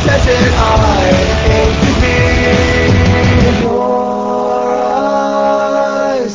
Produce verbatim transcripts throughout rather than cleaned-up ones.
setting eye into me. Your eyes.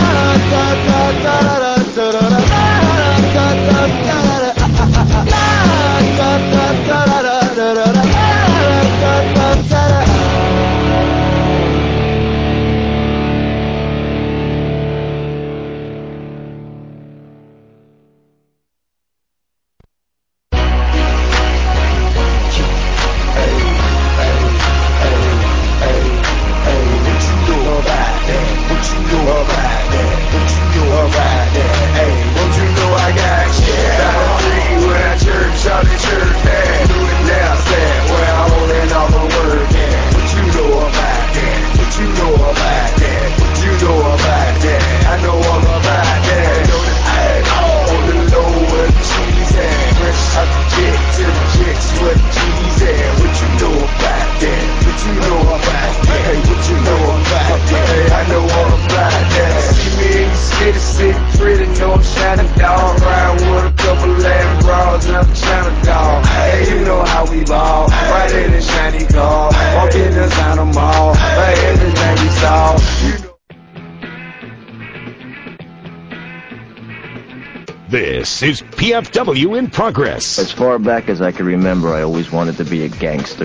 This is P F W in Progress. As far back as I can remember, I always wanted to be a gangster.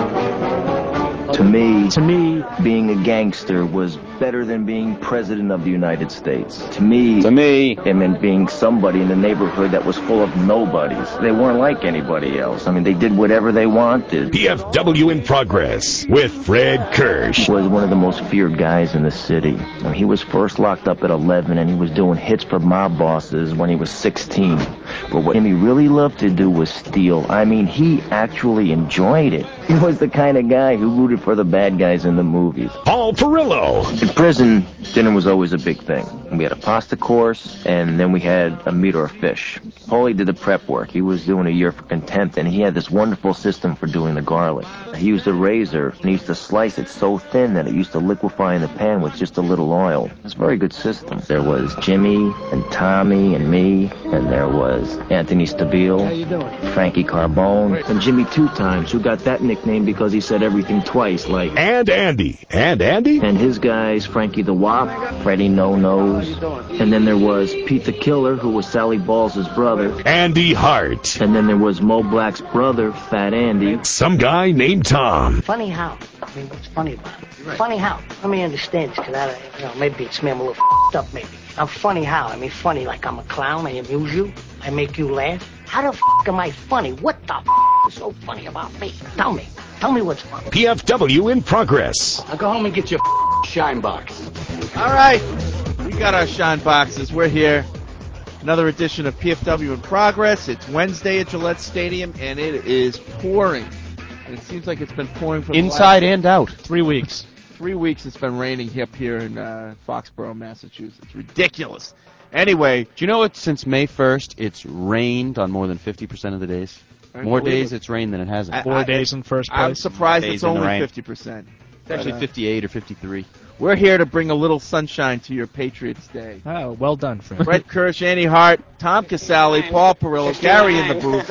To me, to me, being a gangster was better than being president of the United States. To me, to me, it meant being somebody in the neighborhood that was full of nobodies. They weren't like anybody else. I mean, they did whatever they wanted. P F W in Progress with Fred Kirsch. He was one of the most feared guys in the city. I mean, he was first locked up at eleven, and he was doing hits for mob bosses when he was sixteen. But what Jimmy really loved to do was steal. I mean, he actually enjoyed it. He was the kind of guy who rooted for the bad guys in the movies. Paul Perillo. In prison, dinner was always a big thing. We had a pasta course, and then we had a meat or a fish. Paulie did the prep work. He was doing a year for contempt, and he had this wonderful system for doing the garlic. He used a razor, and he used to slice it so thin that it used to liquefy in the pan with just a little oil. It's a very good system. There was Jimmy, and Tommy, and me, and there was Anthony Stabile, How you doing? Frankie Carbone, and Jimmy Two Times, who got that nickname because he said everything twice, like... And Andy. And Andy? And his guys, Frankie the Wop, Freddie No Nose, and then there was Pete the Killer, who was Sally Balls' brother. Andy Hart. And then there was Mo Black's brother, Fat Andy. Some guy named Tom. Funny how? I mean, what's funny about it? Right. Funny how? Let me understand this, because I, you know, maybe it's me, I'm a little f***ed up, maybe. I'm funny how? I mean, funny like I'm a clown, I amuse you, I make you laugh. How the f*** am I funny? What the f*** is so funny about me? Tell me. Tell me what's funny. P F W in Progress. I'll go home and get your f*** shine box. All right. We got our shine boxes. We're here. Another edition of P F W in Progress. It's Wednesday at Gillette Stadium, and it is pouring. And it seems like it's been pouring from inside and out. Three weeks. Three weeks it's been raining up here in uh, Foxborough, Massachusetts. It's ridiculous. Anyway. Do you know what? Since May first, it's rained on more than fifty percent of the days. More days it's rained than it hasn't. Four I, days in first place. I'm surprised days it's only fifty percent. It's actually uh, fifty-eight or fifty-three. We're here to bring a little sunshine to your Patriots Day. Oh, well done, Fred. Fred Kirsch, Andy Hart, Tom Casale, Paul Perillo, Gary in the booth.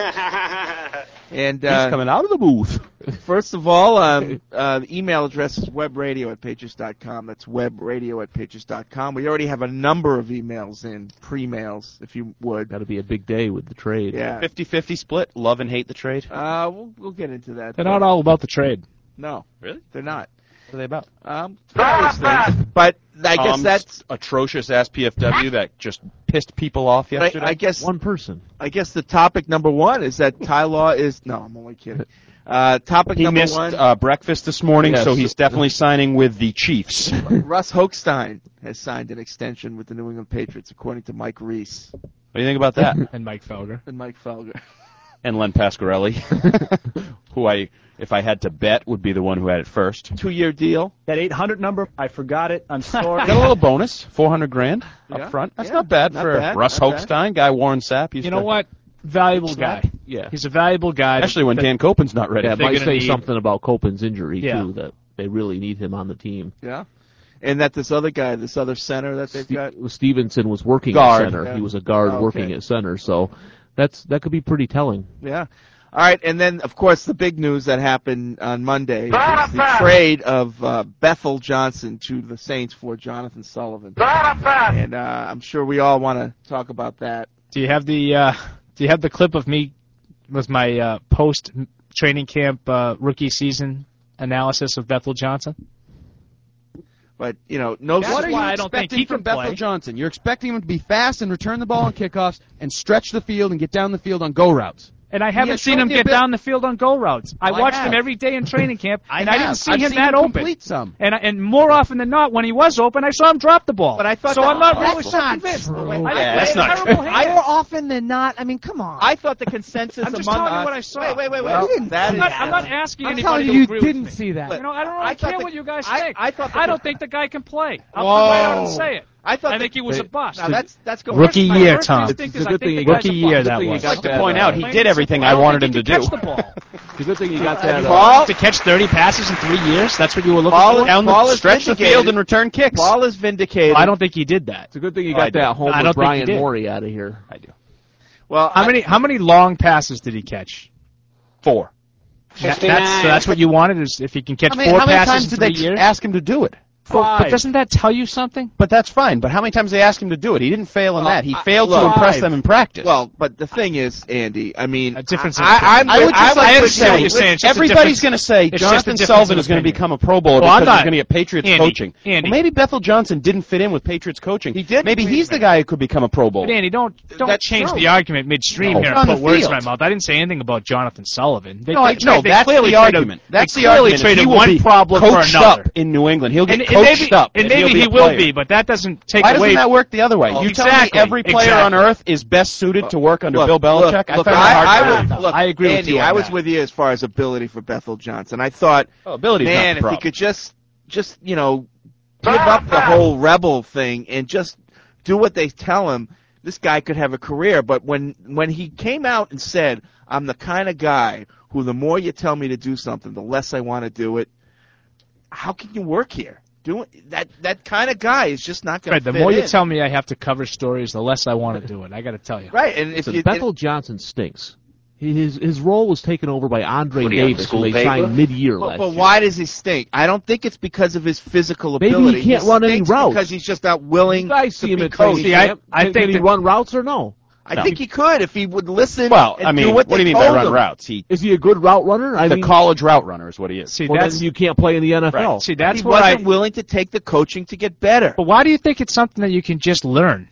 And uh, he's coming out of the booth. First of all, um, uh, the email address is webradio at patriots dot com. That's webradio at patriots dot com. We already have a number of emails in, pre-mails, if you would. Got to be a big day with the trade. Yeah. fifty-fifty split, love and hate the trade? Uh, we'll, we'll get into that. They're not all about the trade. No. Really? They're not. What are they about? Um, various things. But I Tom's guess that's atrocious ass P F W that just pissed people off yesterday. I, I guess one person. I guess the topic number one is that Ty Law is no. I'm only kidding. Uh, topic he number missed, one. Uh, breakfast this morning, yes. so he's definitely signing with the Chiefs. Russ Hochstein has signed an extension with the New England Patriots, according to Mike Reese. What do you think about that? And Mike Felger. And Mike Felger. And Len Pasquarelli, who I, if I had to bet, would be the one who had it first. Two-year deal. That eight hundred number, I forgot it. I'm sorry. Got a little bonus, four hundred grand yeah. up front. That's yeah. not bad not for bad. Russ not Hochstein, bad. guy Warren Sapp. You know what? Valuable guy. Yeah. He's a valuable guy. Especially when Dan Copen's not ready. Yeah, it might say need... something about Copen's injury, yeah. too, that they really need him on the team. Yeah. And that this other guy, this other center that they've got. Stevenson was working guard. at center. Yeah. He was a guard oh, okay. working at center, so that's that could be pretty telling. Yeah. All right, and then, of course, the big news that happened on Monday is the trade of uh, Bethel Johnson to the Saints for Jonathan Sullivan. And uh, I'm sure we all want to talk about that. Do you have the uh, Do you have the clip of me with my uh, post training camp uh, rookie season analysis of Bethel Johnson? But, you know, no. What are you why I don't think expecting he from can Bethel play. Johnson? You're expecting him to be fast and return the ball on kickoffs and stretch the field and get down the field on go routes. And I He haven't has seen shown him the get ability- down the field on go routes. I Well, I watched have. him every day in training camp, I and I didn't have. see I've him seen that him open. complete some. And and more often than not, when he was open, I saw him drop the ball. But I thought so that- I'm not that's really so not convinced. true. I Yeah, think that's he not had true. terrible hands. More often than not. I mean, come on. I thought the consensus I'm just among telling you us. what I saw. Wait, wait, wait, wait. Well, that I'm, is, not, I'm not asking I'm anybody telling to you, you agree didn't with me. see that. You know, I don't I really thought care the- what you guys I- think. I thought the- I don't think the guy can play. I'll come right out and say it. I thought I the- think he was a bust. Now that's that's going Rookie my year, first Tom. instinct It's is a I good think thing the you guy's got a the bust. year Good that thing you was. got I'd like to that, point uh, out, he did everything I wanted him to do. Catch the ball. It's a good thing you got that. uh, Paul, To catch thirty passes in three years? That's what you were looking Paul, for? Paul, Paul is stretch the vindicated. field and return kicks. Paul is vindicated. I don't think he did that. It's a good thing you Oh, I got do. that home I with don't think he Brian did. Morey out of here. I do. Well, How I- many how many long passes did he catch? Four. That, that's, so that's what you wanted, is if he can catch I mean, four how many passes times in did three they years? ask him to do it? But, but doesn't that tell you something? But that's fine. But how many times did they ask him to do it? He didn't fail in Well, that. He I- failed look, to impress five. them in practice. Well, but the thing is, Andy, I mean, A difference I, in I, I'm I would just I like to understand what say, you're saying. It's just a everybody's difference- going to say it's just a Jonathan difference Sullivan in is going to opinion. become a Pro Bowler Well, I'm because he's not- going to get Patriots Andy, coaching. Andy. Well, maybe Bethel Johnson didn't fit in with Patriots coaching. He did. Maybe Wait a he's the minute. guy who could become a Pro Bowler. But Andy, don't don't That's change true. the argument midstream No. here On and the put words in field. my mouth. I didn't say anything about Jonathan Sullivan. They, No, they, I, no, they that's clearly the traded- argument. That's they the clearly argument. traded He will one be problem for coached another. up in New England. He'll get And, and coached maybe, up, and he'll maybe be he a will player. be, but that doesn't take Why away. doesn't that work the other way? Oh, You tell me exactly, every player exactly. on earth is best suited to work under Look, Bill Belichick? Look, I look, find I, that hard I, to would, believe. look, I agree with Andy, you on I was that. with you as far as ability for Bethel Johnson. I thought, Oh, ability's not man, the if he problem. could just, just you know, give up the whole rebel thing and just do what they tell him, this guy could have a career. But when when he came out and said, "I'm the kind of guy who, the more you tell me to do something, the less I want to do it," how can you work here? Doing that that kind of guy is just not going Fred, to the fit more you in. tell me I have to cover stories, the less I want to do it. I got to tell you. Right, and if Listen, you, Bethel Johnson stinks. He- His his role was taken over by Andre What do you have, Davis, school who they paper? signed mid-year But, last but year. why does he stink? I don't think it's because of his physical Maybe he ability. can't run any stinks routes. because he's just not willing You guys to see him be at training coached. See, I- camp. I Can, think can he that- run routes or no? I No. think he could if he would listen. Well, and I mean, do what, what do they you mean by told run him. routes? He Is he a good route runner? I the mean, college route runner is what he is. See, well, that's then you can't play in the N F L. see, that's he what I. wasn't willing to take the coaching to get better. But why do you think it's something that you can just learn?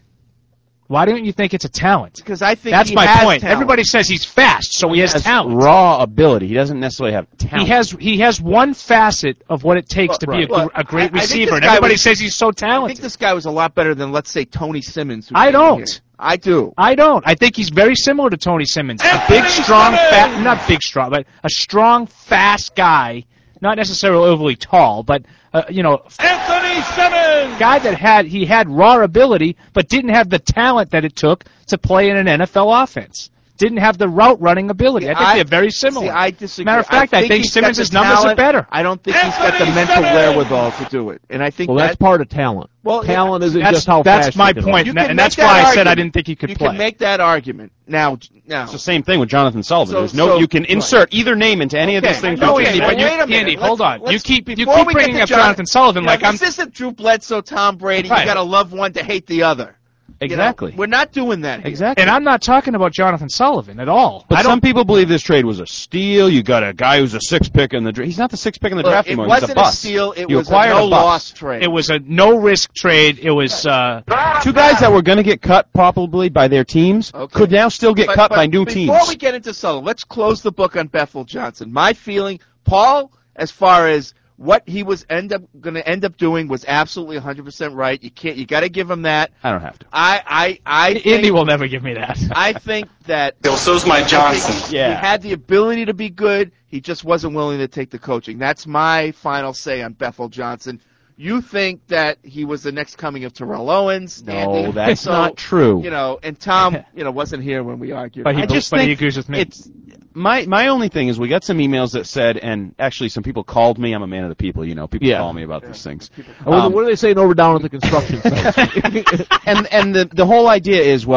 Why don't you think it's a talent? Because I think That's he my has point. talent. Everybody says he's fast, so he has Has talent. raw ability. He doesn't necessarily have talent. He has he has one facet of what it takes to be a, Look, a great I- I think receiver, this and guy everybody was- says he's so I think talented. this guy was a lot better than, let's say, Tony Simmons. who I came in don't. here. I do. I don't. I think he's very similar to Tony Simmons. A big, strong, fat, not big, strong, but a strong, fast guy. Not necessarily overly tall, but uh, you know, Anthony Simmons! guy that had he had raw ability, but didn't have the talent that it took to play in an N F L offense. Didn't have the route running ability. I think I- they're very similar. See, I disagree. Matter of fact, I think, he's got Simmons' the numbers talent. are better. I don't think he's got the Anthony mental Simmons! wherewithal to do it. And I think Well, that, that's part of talent. Well, yeah, talent isn't That's just how that's fast my you can point, You and, can and make that's that why I said argument. I didn't think he could you play. can make that argument. Now, now It's the same thing with Jonathan Sullivan. So- There's no, so- you can insert either name into any of Okay, these things. No, Okay, Andy, well, but you, wait a minute. Andy, Let's- hold on. You let's- keep you before keep we get bringing to up John- Jonathan Sullivan Yeah, like I'm. This isn't Drew Bledsoe, Tom Brady. Right. You got to love one to hate the other. You know, Exactly. we're not doing that. Here. Exactly. And I'm not talking about Jonathan Sullivan at all. But I don't. some people believe this trade was a steal. You got a guy who's a six pick in the draft. He's not the six pick in the Look, draft it anymore. wasn't He's a bust. steal. It you was a acquired a, no-loss bust. trade. It was a no risk trade. It was. Uh, Two guys that were going to get cut probably by their teams Okay. could now still get But- cut but by new before teams. Before we get into Sullivan, let's close the book on Bethel Johnson. My feeling, Paul, as far as what he was end up going to end up doing, was absolutely one hundred percent right. You can't. You got to give him that. I don't have to. I, I, I. Andy think, will never give me that. I think that. Well, so's my I think Johnson. He Yeah. had the ability to be good. He just wasn't willing to take the coaching. That's my final say on Bethel Johnson. You think that he was the next coming of Terrell Owens? No, Andy. that's So, not true. You know, and Tom, you know, wasn't here when we argued. But he, I just but he think agrees with me. It's my my only thing is we got some emails that said, and actually some people called me. I'm a man of the people, you know. People Yeah. call me about these things. What, Um, what are they saying over down at the construction site? and and the the whole idea is, well,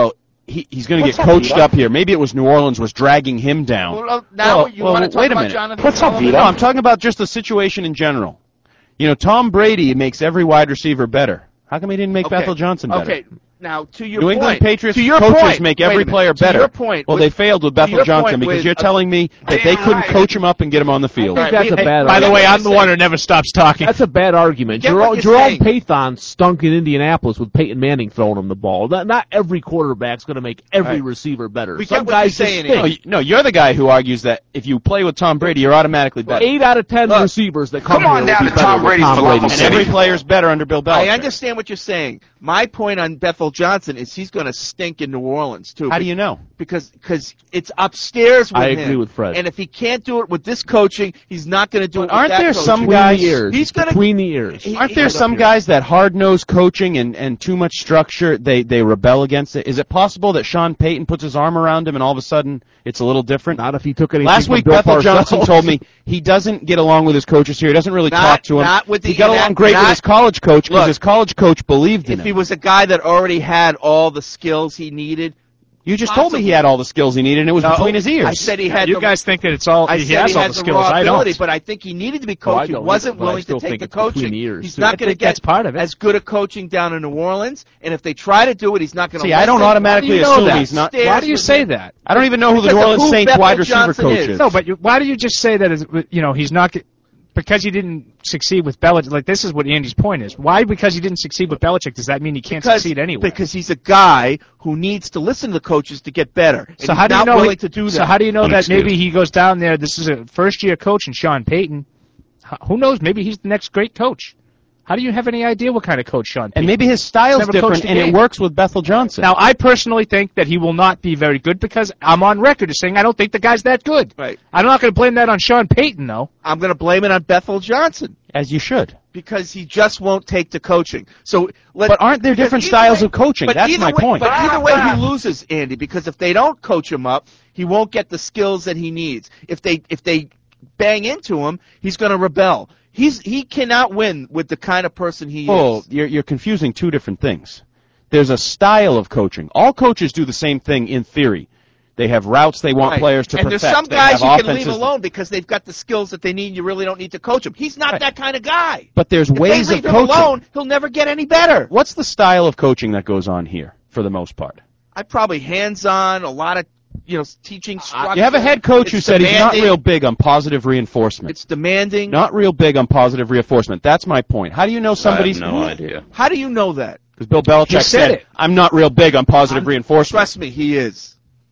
he, he's going to What's get up, coached Vito? up here. Maybe it was New Orleans was dragging him down. Well, now Well, you well, want to talk wait a about minute. Jonathan What's up, Sullivan? Vito? No, I'm talking about just the situation in general. You know, Tom Brady makes every wide receiver better. How come he didn't make Okay. Bethel Johnson better? Okay, now to your New point. England Patriots to your coaches point, make wait a every minute. player To better. your point, well, with- they failed with to Bethel your Johnson point because with- you're telling me that they couldn't coach him up and get him on the field. I think that's a Hey, bad By the argument. way, I'm the one who never stops talking. That's a bad argument. Get what Jerome, you're Jerome saying. Pathon stunk in Indianapolis with Peyton Manning throwing him the ball. Not, not every quarterback's going to make every Right. receiver better. We Some get what you're guys just saying, stink. No, you- no, you're the guy who argues that if you play with Tom Brady, you're automatically better. Eight out of ten Look, receivers that come, come on here down will be to Tom better with Brady's Tom falafel Brady. And every player's better under Bill Belichick. I understand what you're saying. My point on Bethel Johnson is he's going to stink in New Orleans too. How do you know? Because because it's upstairs with I him. agree with Fred. And if he can't do it with this coaching, he's not going to do it. But aren't with that there coaching. some Between guys- the ears. He's gonna Between the ears. he- Aren't he- there some guys that hard-nosed coaching and, and too much structure, they, they rebel against it? Is it possible that Sean Payton puts his arm around him and all of a sudden it's a little different? Not if he took anything Last from week, Bill Bethel Parcells. Johnson told me he doesn't get along with his coaches here. He doesn't really Not- talk to him. not with the he got along inact- great with not- his college coach because Look, his college coach believed in if him. he was a guy that already had all the skills he needed. You just told me he had all the skills he needed, and it was No, between his ears. I said he had You the, guys think that it's all I he said has he all had the the skills. raw I ability, don't. but I think he needed to be Oh, I coached. he don't wasn't either, but I willing to still take think the it's between coaching. the ears, He's too. not I going to think get that's part of it. as good a coaching down in New Orleans, and if they try to do it, he's not going to See, I don't automatically How do you know assume that? he's not. Stairs Why do you with say him. that? I don't even know who the Because New of Orleans who Saints Bethel wide receiver Johnson coach is. is. No, but you, why do you just say that? Is, you know, he's not because he didn't succeed with Belichick. Like this is what Andy's point is. Why? Because he didn't succeed with Belichick, does that mean he can't Because, succeed anywhere? because he's a guy who needs to listen to the coaches to get better. And so he's how do you not know? willing he- to do that. So how do you know that Excuse. maybe he goes down there? This is a first-year coach, and Sean Payton. H- Who knows? Maybe he's the next great coach. How do you have any idea what kind of coach Sean Payton? And maybe his style's Never different, coached a and it game. works with Bethel Johnson. Now, I personally think that he will not be very good because I'm on record as saying I don't think the guy's that good. Right. I'm not going to blame that on Sean Payton, though. I'm going to blame it on Bethel Johnson. As you should. Because he just won't take to coaching. So, let, But aren't there because different either styles way- of coaching? but That's either my way- point. But either way, he loses, Andy, because if they don't coach him up, he won't get the skills that he needs. If they if they bang into him, he's going to rebel. He's he cannot win with the kind of person he Oh, is. you're, you're confusing two different things. There's a style of coaching. All coaches do the same thing in theory. They have routes they want Right. players to and perfect. there's some They guys have you can leave offenses- alone because they've got the skills that they need. You really don't need to coach him. He's not Right. that kind of guy. But there's If ways they of leave him coaching. alone, he'll never get any better. What's the style of coaching that goes on here, for the most part? I probably hands-on, a lot of you know teaching structure. You have a head coach who It's said he's not demanding. real big on positive reinforcement. It's demanding. Not real big on positive reinforcement. That's my point. How do you know somebody's... no idea. How do you know that? Because Bill Belichick He said it. I'm not real big on positive reinforcement. Trust me, he is.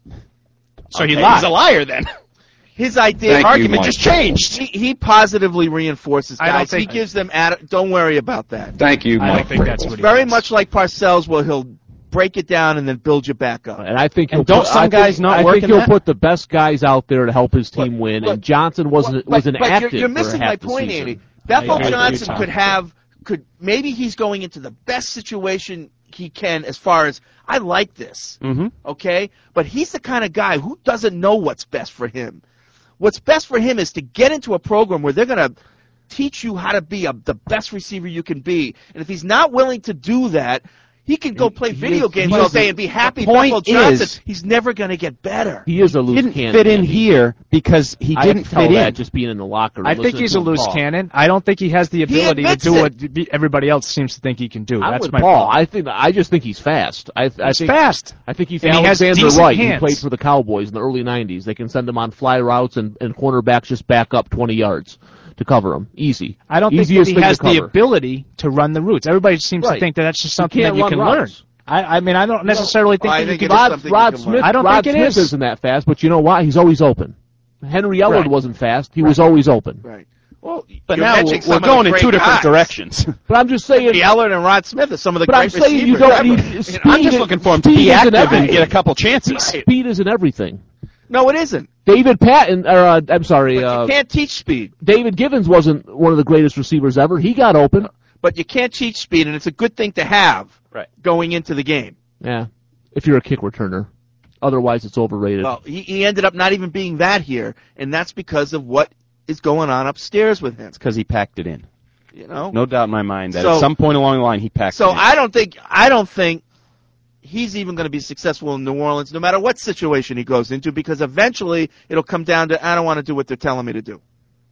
So he Okay, lied. He's a liar then. His idea Thank you, argument Mike. just changed. He, he positively reinforces I don't guys. think- he gives them. Atti- don't worry about that. Thank you, I Mike. don't think that's what he Very does. much like Parcells, where he'll break it down and then build you back up. And I think And he'll don't put, some I guys think, not I work think in he'll that? put the best guys out there to help his team Look, win. look, and Johnson wasn't But- wasn't but active you're, you're for missing half my the point, season. Andy. Bethel I agree with Johnson you, could Tom. have could maybe he's going into the best situation he can as far as I like this. Mm-hmm. Okay? But he's the kind of guy who doesn't know what's best for him. What's best for him is to get into a program where they're going to teach you how to be a, the best receiver you can be. And if he's not willing to do that, he can go play he video is- games he all is- day and be happy. the point Bethel Johnson, is- he's never going to get better. He is a loose Didn't cannon. fit in Andy. here because he I didn't can tell fit that in. just being in the locker room. I think listening he's to a him loose talk. cannon. I don't think he has the ability to admits do it. what everybody else seems to think he can do. I'm That's with my Paul. problem. I think I just think he's fast. I, I He's think fast. I think he's And he has Alexander decent Wright, who hands. played for the Cowboys in the early nineties. They can send him on fly routes, and, and cornerbacks just back up twenty yards to cover him. Easy. I don't Easiest think that he thing to has the cover. ability to run the routes. Everybody seems Right. to think that that's just something can't that you run can routes. learn. I, I mean, I don't necessarily think I that think you it can. is Rod, something you Rod can Smith. learn. I don't Rod think it Smith is. isn't that fast, but you know what? He's always open. Henry Ellard Right. wasn't fast. He was always open. Right. Well, But you're now mentioning we're, some we're of the going in great two different guys. directions. But I'm just saying. Henry Ellard and Rod Smith are some of the But great I'm saying receivers you don't ever. need. You know, Speed I'm just is- looking for him to speed be isn't active and everything. get a couple chances. Speed isn't everything. No, it isn't. David Patton, or uh, I'm sorry, But uh, you can't teach speed. David Givens wasn't one of the greatest receivers ever. He got open. But you can't teach speed, and it's a good thing to have Right. going into the game. Yeah, if you're a kick returner. Otherwise, it's overrated. Well, he, he ended up not even being that here, and that's because of what is going on upstairs with him. Because he packed it in. You know. No doubt in my mind that So- at some point along the line he packed So it in. I don't think I don't think he's even going to be successful in New Orleans no matter what situation he goes into, because eventually it'll come down to, I don't want to do what they're telling me to do.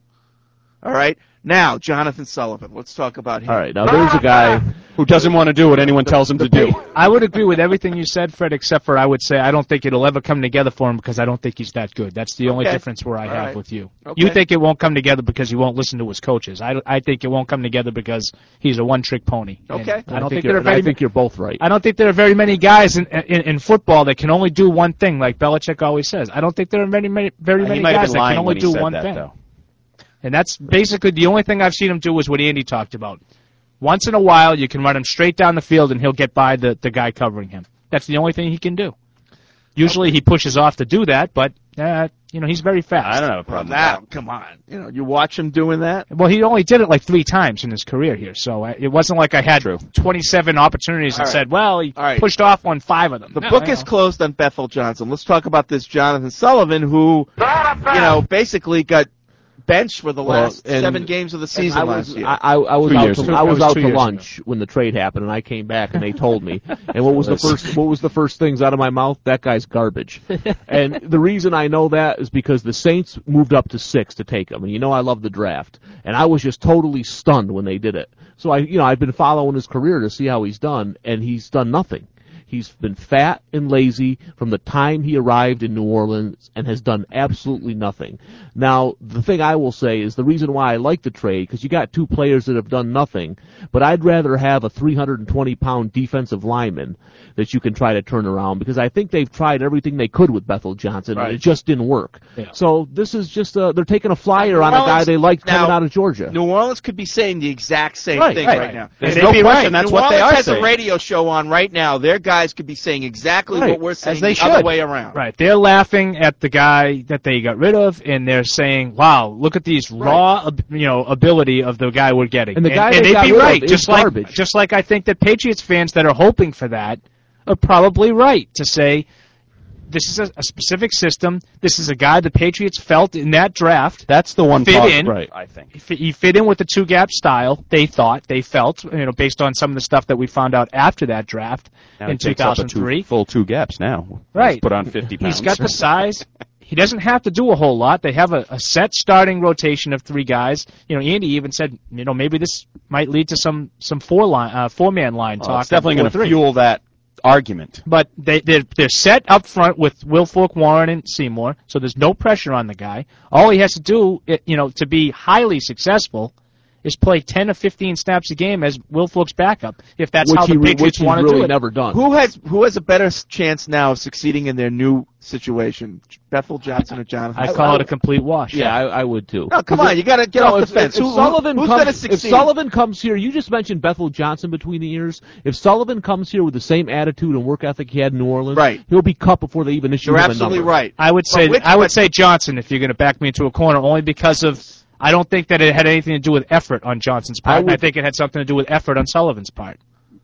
All right? Now, Jonathan Sullivan. Let's talk about him. All right, now there's a guy who doesn't want to do what anyone tells him to do. I would agree with everything you said, Fred, except for I would say I don't think it'll ever come together for him because I don't think he's that good. That's the only Okay. difference where I All have right. with you. Okay. You think it won't come together because he won't listen to his coaches. I, I think it won't come together because he's a one-trick pony. And Okay. I don't I think, think, there you're, are and I very think you're both right. I don't think there are very many guys in, in in football that can only do one thing, like Belichick always says. I don't think there are many, many very He many might have guys been that lying can only when he do said one that, thing. though. And that's basically the only thing I've seen him do is what Andy talked about. Once in a while, you can run him straight down the field, and he'll get by the, the guy covering him. That's the only thing he can do. Usually he pushes off to do that, but, uh, you know, he's very fast. I don't have a Well, problem that, with come on. You know, you watch him doing that. Well, he only did it like three times in his career here, so I, it wasn't like I had True. twenty-seven opportunities and All right. said, well, he All right. pushed off on five of them. The No, book I is know. closed on Bethel Johnson. Let's talk about this Jonathan Sullivan, who, you know, basically got benched for the Well, last and- seven games of the season I last was, year. I, I, I was Two out years to, ago. I was That was out two to years lunch when the trade happened, and I came back and they told me. And what was the first? What was the first things out of my mouth? That guy's garbage. And the reason I know that is because the Saints moved up to six to take him, and you know I love the draft, and I was just totally stunned when they did it. So I, you know, I've been following his career to see how he's done, and he's done nothing. He's been fat and lazy from the time he arrived in New Orleans and has done absolutely nothing. Now, the thing I will say is the reason why I like the trade, because you got two players that have done nothing, but I'd rather have a three hundred twenty pound defensive lineman that you can try to turn around, because I think they've tried everything they could with Bethel Johnson, Right. and it just didn't work. Yeah. So this is just, a, they're taking a flyer New on a guy Orleans- they liked now, coming out of Georgia. New Orleans could be saying the exact same Right, thing right. right, now. There's And no they'd be question, right. that's New what they Orleans are has saying. a radio show on right now. Their guys could be saying exactly Right. what we're saying As they the other should. way around. Right. They're laughing at the guy that they got rid of, and they're saying, wow, look at these raw, ab- you know, ability of the guy we're getting. And the guy and, they they'd got be rid of right. is Just like, garbage. just like I think that Patriots fans that are hoping for that are probably right to say, this is a, a specific system. This is a guy the Patriots felt in that draft. That's the one Fit part, in. right, I think. He fit- He fit in with the two-gap style, they thought, they felt, you know, based on some of the stuff that we found out after that draft Now in he two takes up a thousand three. two, full two gaps now. Right. He's put on fifty pounds. He's got the size. He doesn't have to do a whole lot. They have a, a set starting rotation of three guys. You know, Andy even said, you know, maybe this might lead to some some four line, uh, four man line Oh, talk. it's definitely going going to fuel that argument. But they they're, they're set up front with Wilfork, Warren, and Seymour, so there's no pressure on the guy. All he has to do, it, you know, to be highly successful, is play ten or fifteen snaps a game as Wilfork's backup. If that's which how he, the re- Patriots which he's want to really do it. never done. Who has who has a better s- chance now of succeeding in their new situation? Bethel Johnson or Jonathan? I Sullivan? call it a complete wash. Yeah, I, I would too. No, come on, you got to get No, off if, the fence. If, Who- who- Sullivan who's comes, going to if succeed? Sullivan comes here, you just mentioned Bethel Johnson between the ears. If Sullivan comes here with the same attitude and work ethic he had in New Orleans, Right. he'll be cut before they even issue You're him a absolutely number. right. I would say But which- I would but- say Johnson if you're going to back me into a corner, only because of I don't think that it had anything to do with effort on Johnson's part. I and I would- think it had something to do with effort on Sullivan's part.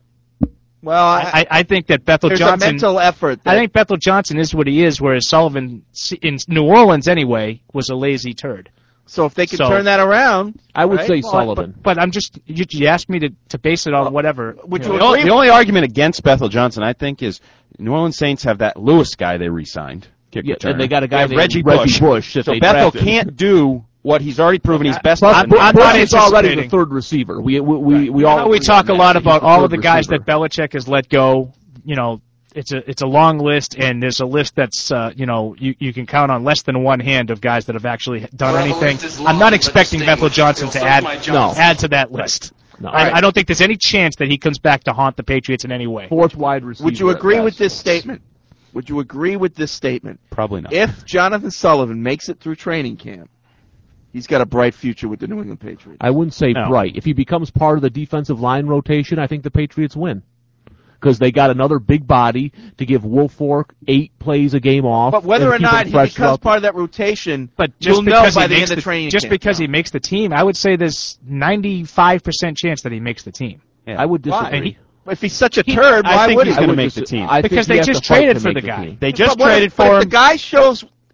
Well, I, I, I think that Bethel there's Johnson. a mental effort. That, I think Bethel Johnson is what he is, whereas Sullivan in New Orleans anyway was a lazy turd. so. If they can so- turn that around, I would right? say Well, Sullivan. But I'm just you, you asked me to, to base it on whatever. would you you know. The agree? only, the only argument against Bethel Johnson, I think, is New Orleans Saints have that Lewis guy they re-signed, kick Yeah, returner. and they got a guy They have named Reggie Reggie Bush. Bush that so they Bethel drafted. can't do what he's already proven he's best Plus, at. Bu- I'm Bush not is already the anticipating- third receiver. We we we, we all I know we agree talk on a that. lot He's about the all third of the guys receiver. that Belichick has let go. You know, it's a it's a long list, and there's a list that's uh, you know you, you can count on less than one hand of guys that have actually done anything. I'm not expecting Bethel Johnson to add No. add to that list. No. I, I don't think there's any chance that he comes back to haunt the Patriots in any way. Fourth wide receiver. Would you at agree best. with this statement? Would you agree with this statement? Probably not. If Jonathan Sullivan makes it through training camp, he's got a bright future with the New England Patriots. I wouldn't say No. bright. If he becomes part of the defensive line rotation, I think the Patriots win. Because they got another big body to give Wilfork eight plays a game off. But whether and or keep him not he fresh becomes up. part of that rotation, But just you'll know because by he the makes end of the, training just camp. because he makes the team, I would say there's ninety-five percent chance that he makes the team. Yeah. I would Why? disagree. If he's such a He- turd, I why think would he's he? gonna I would make dis- the team. I think Because he they has just to fight traded to for make the the guy. team. They just But what if- traded but for if him. the guy shows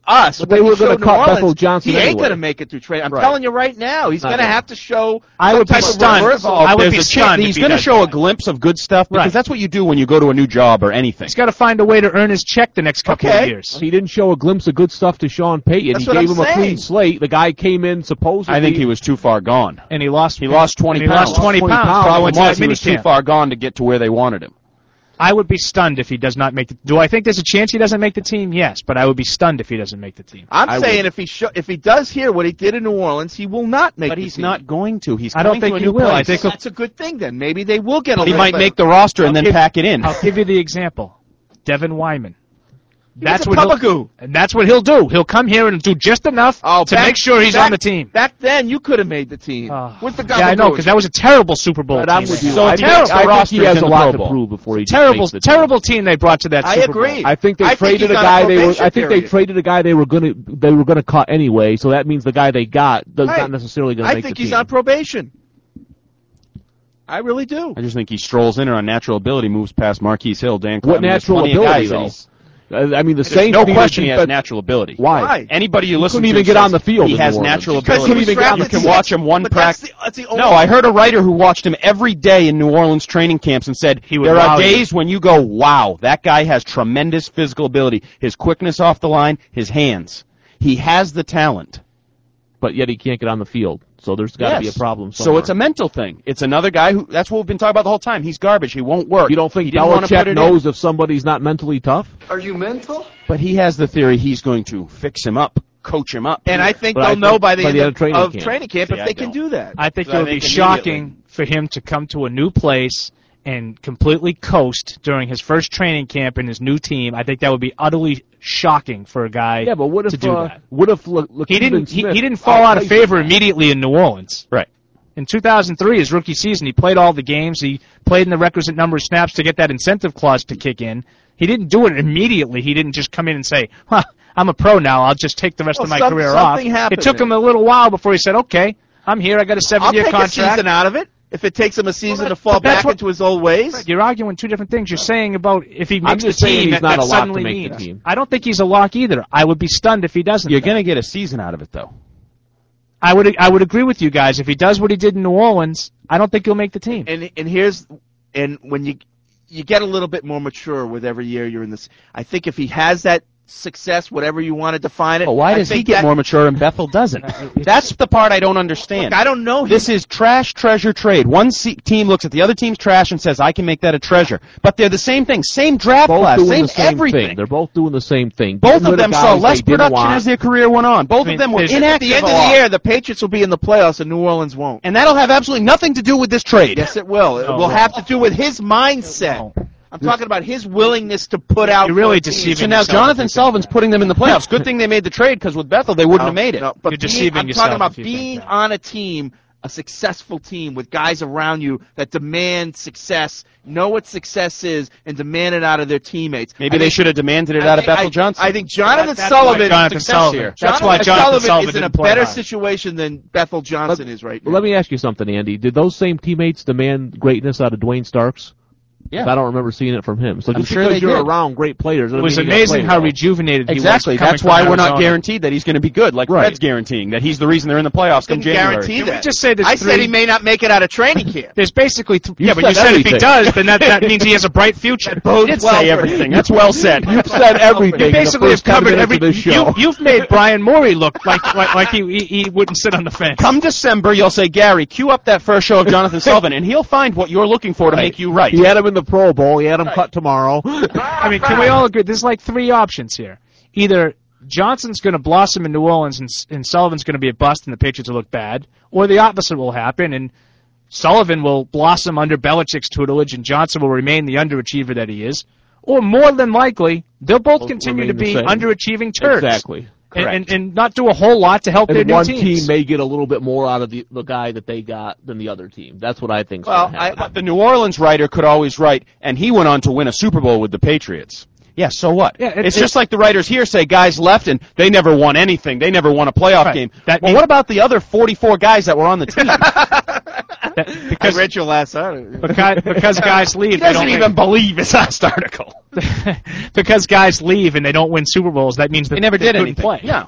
us. But when they he were gonna showed New cut Orleans, Bethel Johnson He ain't anyway. going to make it through training. I'm Right. telling you right now, he's Not going to yet. have to show. I some would be type of stunned. reversal. I would There's be a stunned chance if he's he going to does show that. a glimpse of good stuff because Right. that's what you do when you go to a new job or anything. He's got to find a way to earn his check the next couple Okay. of years. He didn't show a glimpse of good stuff to Sean Payton. That's he what gave I'm him a clean saying. slate. The guy came in supposedly. I think he was too far gone. And he lost. He lost twenty and he pounds. lost twenty twenty pounds. pounds. Probably Problem went to that was he was too minicamp. far gone to get to where they wanted him. I would be stunned if he does not make the. Do I think there's a chance he doesn't make the team? Yes, but I would be stunned if he doesn't make the team. I'm I saying would. if he sho- if he does here what he did in New Orleans, he will not make But the he's team. not going to. He's I don't going think to a he new will. I place. think he'll- That's a good thing then. Maybe they will get a he little might better. make the roster and I'll then give- pack it in. I'll give you the example. Devin Wyman. That's a what pupagoo. he'll, and that's what he'll do. He'll come here and do just enough Oh, to back- make sure he's back- on the team. Back then, you could have made the team. with the Yeah, I know, because that was a terrible Super Bowl But team. I'm with you. So I a think- terrible I think roster he has in a the lot Pro to Bowl. prove before he terrible, makes the team. terrible team they brought to that I Super agree. Bowl. I think they I think traded he's a on guy a they were. probation I think they period. traded a guy they were gonna they were gonna cut anyway. So that means the guy they got does Right. not necessarily gonna I make think the he's team. on probation. I really do. I just think he strolls in there on natural ability, moves past Marquise Hill, Dan What Clement. There's natural plenty of ability guys that though? he's- Uh, I mean, the There's Saints no need a question he has defense- natural ability. Why? Why? Anybody you He listen couldn't to even get says on the field He in has New Orleans. natural Because ability. he was even get on You drafted can watch him one but that's practice. the, that's the only No, I heard a writer who watched him every day in New Orleans training camps and said He would there wow are you. days when you go, wow, that guy has tremendous physical ability. His quickness off the line, his hands. He has the talent. But yet he can't get on the field. So there's got to Yes. be a problem. So Somewhere. it's a mental thing. It's another guy who, that's what we've been talking about the whole time. He's garbage. He won't work. You don't think he didn't want to put Belichick it knows in. if somebody's not mentally tough? Are you mental? But he has the theory he's going to fix him up, coach him up. And I think But they'll I know think by the by end the of, end of training of camp. training camp See, if I they can don't. do that. I think So it I would be think shocking for him to come to a new place and completely coast during his first training camp in his new team. I think that would be utterly shocking for a guy Yeah, but what if to do uh, that. what if La- La- He didn't. He, Smith he didn't fall out of outplays favor him? immediately in New Orleans. Right. In two thousand three, his rookie season, he played all the games. He played in the requisite number of snaps to get that incentive clause to kick in. He didn't do it immediately. He didn't just come in and say, huh, I'm a pro now. I'll just take the rest Well, of my some- career off. something happened It took there. him a little while before he said, okay, I'm here. I got a I'll seven-year take contract. a season out of it if it takes him a season Well, to fall but that's back what- into his old ways. You're arguing two different things. You're saying about if he I'm makes the just saying team, he's that, not that a lock to suddenly make the means. team. I don't think he's a lock either. I would be stunned if he doesn't. You're though. going to get a season out of it, though. I would. I would agree with you guys. If he does what he did in New Orleans, I don't think he'll make the team. And and here's and when you you get a little bit more mature with every year you're in this. I think if he has that success, whatever you want to define it. But why I does he think get that- more mature and Bethel doesn't? That's the part I don't understand. Look, I don't know. This is trash treasure trade. One se- team looks at the other team's trash and says, I can make that a treasure. But they're the same thing. Same draft Both class. doing Same, the same everything. thing. They're both doing the same thing. Both Getting of rid them guys saw they less didn't production want. as their career went on. Both I mean, of them were there's- At inactive the end a of lot. the year, the Patriots will be in the playoffs and New Orleans won't. And that'll have absolutely nothing to do with this trade. Yes, it will. It No, will no. have to do with his mindset. No. I'm talking about his willingness to put out. You're really for a team. deceiving So now yourself if Jonathan you Sullivan's think putting them in the playoffs. Good thing they made the trade because with Bethel they wouldn't No, have made it. no, but You're being- deceiving I'm yourself talking about if you think being that. on a team, a successful team with guys around you that demand success, know what success is, and demand it out of their teammates. Maybe I they think- should have demanded it I out of think- Bethel I- Johnson. I think Jonathan That's Sullivan. why Jonathan success Sullivan. here. That's why Jonathan Jonathan Sullivan is in a didn't play better hard. situation than Bethel Johnson is right now. Let me ask you something, Andy. Did those same teammates demand greatness out of Dwayne Starks? Yeah. 'Cause I don't remember seeing it from him. So I'm just sure because they you're did. around great players, It was amazing how rejuvenated he Exactly. was. coming That's from why we're not Arizona. guaranteed that he's going to be good, like Right. Fred's guaranteeing that he's the reason they're in the playoffs come Didn't January. guarantee Can we that. just say there's I three- said he may not make it out of training camp. There's basically th- You yeah, but you said said if he everything. does, then that, that means he has a bright future. You bodes did well say for everything. That's well said. You've said everything. You in the basically have first ten covered minutes every. of this You, show. you've made Brian Morey look like like, like he, he he wouldn't sit on the fence. Come December, you'll say, Gary, cue up that first show of Jonathan Sullivan, and he'll find what you're looking for to make you right. He had him in the Pro Bowl. He had him cut tomorrow. I mean, can we all agree? There's like three options here. Either Johnson's going to blossom in New Orleans and, and Sullivan's going to be a bust and the Patriots will look bad, or the opposite will happen and Sullivan will blossom under Belichick's tutelage and Johnson will remain the underachiever that he is, or more than likely, they'll both Will continue to remain the be same. underachieving turds. Exactly. And, Correct. and, and not do a whole lot to help their And new one teams. team may get a little bit more out of the, the guy that they got than the other team. That's what I think's Well, going to I, happen. but the New Orleans writer could always write, and he went on to win a Super Bowl with the Patriots. Yeah, so what? Yeah, it- it's it- just like the writers here say guys left and they never won anything. They never won a playoff Right. game. That well, means- what about the other forty-four guys that were on the team? That- because, I read your last article. because, because guys leave. He they doesn't don't even believe his last article. because guys leave and they don't win Super Bowls, that means that They never did couldn't anything. play. Yeah.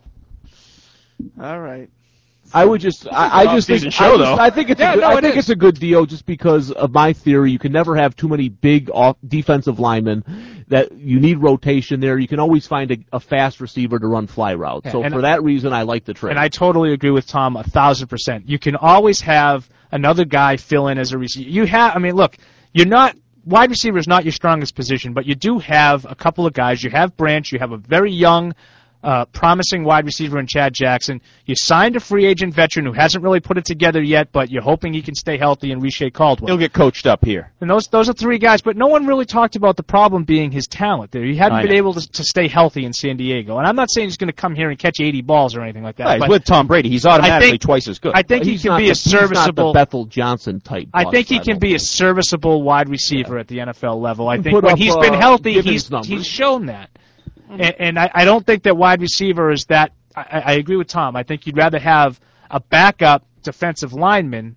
All right. I would just, I, I just think, off-season show, I, just, though. I think it's, Yeah, a good, no, I it think is. it's a good deal just because of my theory. You can never have too many big off defensive linemen. That you need rotation there. You can always find a, a fast receiver to run fly routes. Yeah, so and for that reason, I like the trade. And I totally agree with Tom a thousand percent. You can always have another guy fill in as a receiver. You have, I mean, look, you're not wide receiver is not your strongest position, but you do have a couple of guys. You have Branch. You have a very young, uh, promising wide receiver in Chad Jackson. You signed a free agent veteran who hasn't really put it together yet, but you're hoping he can stay healthy in Riche Caldwell. He'll get coached up here. And those those are three guys, but no one really talked about the problem being his talent there. He hadn't I been know. able to, to stay healthy in San Diego. And I'm not saying he's going to come here and catch eighty balls or anything like that. Right, but with Tom Brady, he's automatically I think- twice as good. I think he He's can not be the, a serviceable. He's not the Bethel Johnson type. I bust, think he I can don't be a think. serviceable wide receiver at the N F L level. I Can think put when up, he's been uh, healthy, Gibbons he's numbers. he's shown that. And, and I, I don't think that wide receiver is that. I, I agree with Tom. I think you'd rather have a backup defensive lineman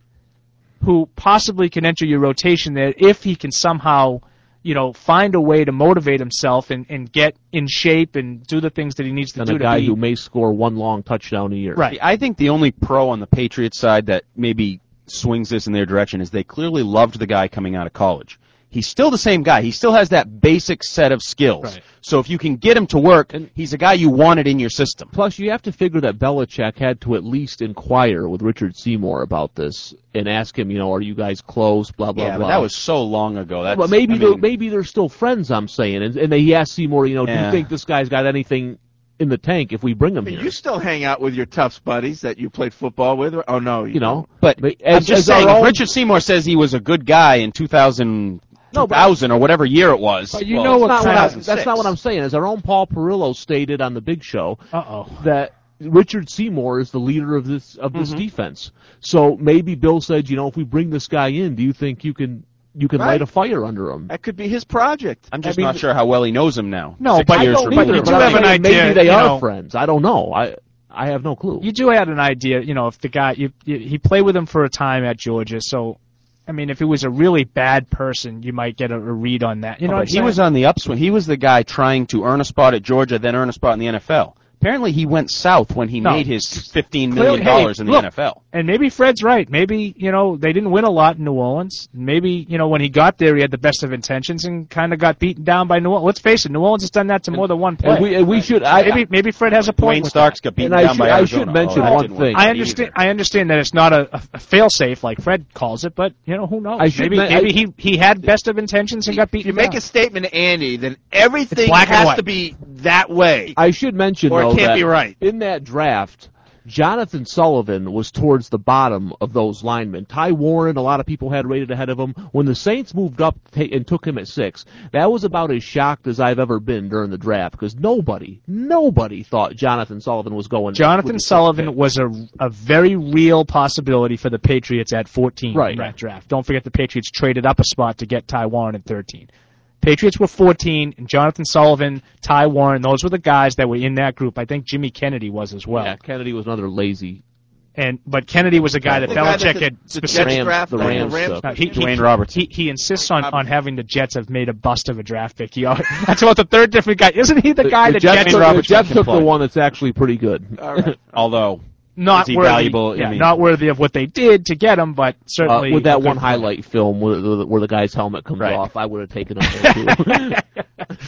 who possibly can enter your rotation there if he can somehow, you know, find a way to motivate himself and, and get in shape and do the things that he needs to And do a guy to be. who may score one long touchdown a year. Right. I think the only pro on the Patriots side that maybe swings this in their direction is they clearly loved the guy coming out of college. He's still the same guy. He still has that basic set of skills. Right. So if you can get him to work, he's a guy you wanted in your system. Plus, you have to figure that Belichick had to at least inquire with Richard Seymour about this and ask him, you know, are you guys close? Blah blah yeah, blah. but that was so long ago. That's, but maybe I they're, mean, maybe they're still friends. I'm saying, and, and he asked Seymour, you know, do Yeah. you think this guy's got anything in the tank if we bring him here? You still hang out with your Tufts buddies that you played football with? Or, oh, no. You, You know, But, But I'm as- just as our saying, if own- Richard Seymour says he was a good guy in two thousand, No, but- two thousand or whatever year it was. But you well, know it's what? Not what I, two thousand six. that's not what I'm saying. As our own Paul Perillo stated on the Big Show, Uh-oh. that Richard Seymour is the leader of this of this Mhm. defense. So maybe Bill said, you know, if we bring this guy in, do you think you can you can Right. light a fire under him? That could be his project. I'm just I mean, not sure how well he knows him now. No, Six but- years I don't removed. either, you but do I'm have an saying idea, maybe they you are know. friends. I don't know. I I have no clue. You do have an idea, you know, if the guy, you, you, he played with him for a time at Georgia, so, I mean, if it was a really bad person, you might get a, a read on that. You know Oh, what but I'm he saying? was on the upswing. He was the guy trying to earn a spot at Georgia, then earn a spot in the N F L. Apparently, he went south when he No. made his fifteen million Clearly- dollars hey, in the look, N F L. And maybe Fred's right. Maybe, you know, they didn't win a lot in New Orleans. Maybe, you know, when he got there, he had the best of intentions and kind of got beaten down by New Orleans. Let's face it, New Orleans has done that to more than one player. And we and we should. I, maybe, maybe Fred has a point. Dwayne with Starks that. got beaten And I down should- by I Arizona. should mention Oh, that one didn't work thing. out I understand. either. I understand that it's not a, a, a fail-safe like Fred calls it, but you know who knows? I should maybe men- maybe I- he he had best of intentions and got If beaten you make down. a statement to Andy, then everything black and has white. to be that way. I should mention Or it though can't that be right. in that draft, Jonathan Sullivan was towards the bottom of those linemen. Ty Warren, a lot of people had rated ahead of him. When the Saints moved up ta- and took him at six, that was about as shocked as I've ever been during the draft because nobody, nobody thought Jonathan Sullivan was going. with Jonathan the sixth Sullivan pick. was a, a very real possibility for the Patriots at fourteen Right. in that draft. Don't forget the Patriots traded up a spot to get Ty Warren at thirteen. Patriots were fourteen, and Jonathan Sullivan, Ty Warren, those were the guys that were in that group. I think Jimmy Kennedy was as well. Yeah, Kennedy was another lazy. And but Kennedy was a guy that The guy Belichick that had the, the specific. Jets draft, the and Rams Rams took. Uh, he, he, Dwayne Roberts. He, he insists on, on having the Jets have made a bust of a draft pick. He, always- that's about the third different guy. Isn't he the guy the that Jets Jets took, Roberts the Jets can took the play. one that's actually pretty good. All right. Although, not is he worthy, valuable? I yeah, mean- not worthy of what they did to get him, but Uh, certainly with that a good one player. highlight film where the, where the guy's helmet comes Right. off, I would have taken him there too.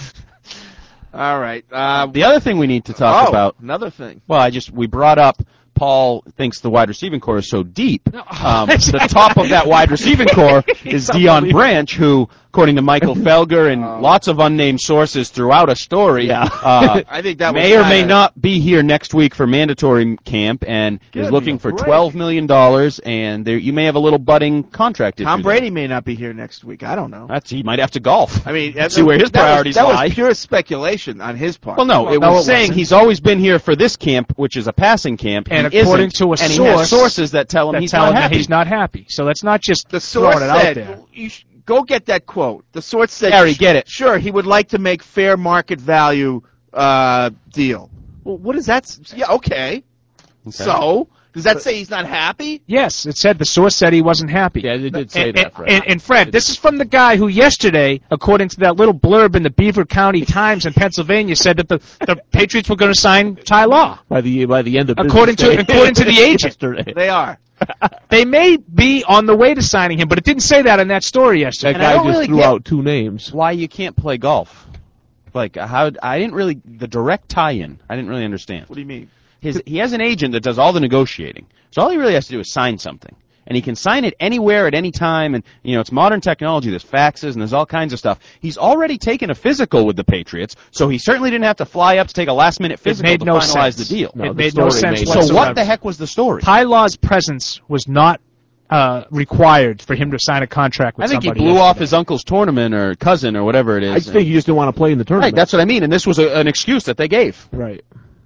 All right. Uh, the other thing we need to talk oh, about. another thing. Well, I just we brought up. Paul thinks the wide receiving core is so deep. Um, the top of that wide receiving core is Deion Branch, who, according to Michael Felger and Oh. lots of unnamed sources throughout a story, Yeah. uh, I think that may was or may kinda- not be here next week for mandatory camp and Give is me looking a for break. twelve million dollars, and there you may have a little budding contract issue Tom there. Brady may not be here next week. I don't know. That's, he might have to golf. I mean, that- see where his that was- priorities that lie. was pure speculation on his part. Well, no, it no, was it saying wasn't. he's always been here for this camp, which is a passing camp. And He according isn't, to a and he has source sources that tell him that he's tell not him that happy. he's not happy. So that's not just The source throwing it out said, there. you sh- Go get that quote. The source said, Gary, get it. Sure, he would like to make fair market value uh, deal. Well, what is that? s- Yeah, okay. Okay. So, does that say he's not happy? Yes, it said the source said he wasn't happy. Yeah, they did say and, that, and- Fred. And, and Fred, this is from the guy who yesterday, according to that little blurb in the Beaver County Times in Pennsylvania, said that the, the Patriots were going to sign Ty Law. By the by the end of According to business day. according to the agent, Yesterday. They are. they may be on the way to signing him, but it didn't say that in that story yesterday. That And I guy don't just really threw get- out two names. Why you can't play golf? Like how I didn't really the direct tie-in. I didn't really understand. What do you mean? His he has an agent that does all the negotiating. So all he really has to do is sign something. And he can sign it anywhere at any time, and you know it's modern technology. There's faxes and there's all kinds of stuff. He's already taken a physical with the Patriots, so he certainly didn't have to fly up to take a last minute physical made to no finalize sense. the deal. No, it the made no story sense made no whatsoever. So what the heck was the story? Ty Law's presence was not uh, required for him to sign a contract with I think he somebody blew off yesterday. his uncle's tournament or cousin or whatever it is. I think he just didn't want to play in the tournament. Right, that's what I mean, and this was a, an excuse that they gave. right.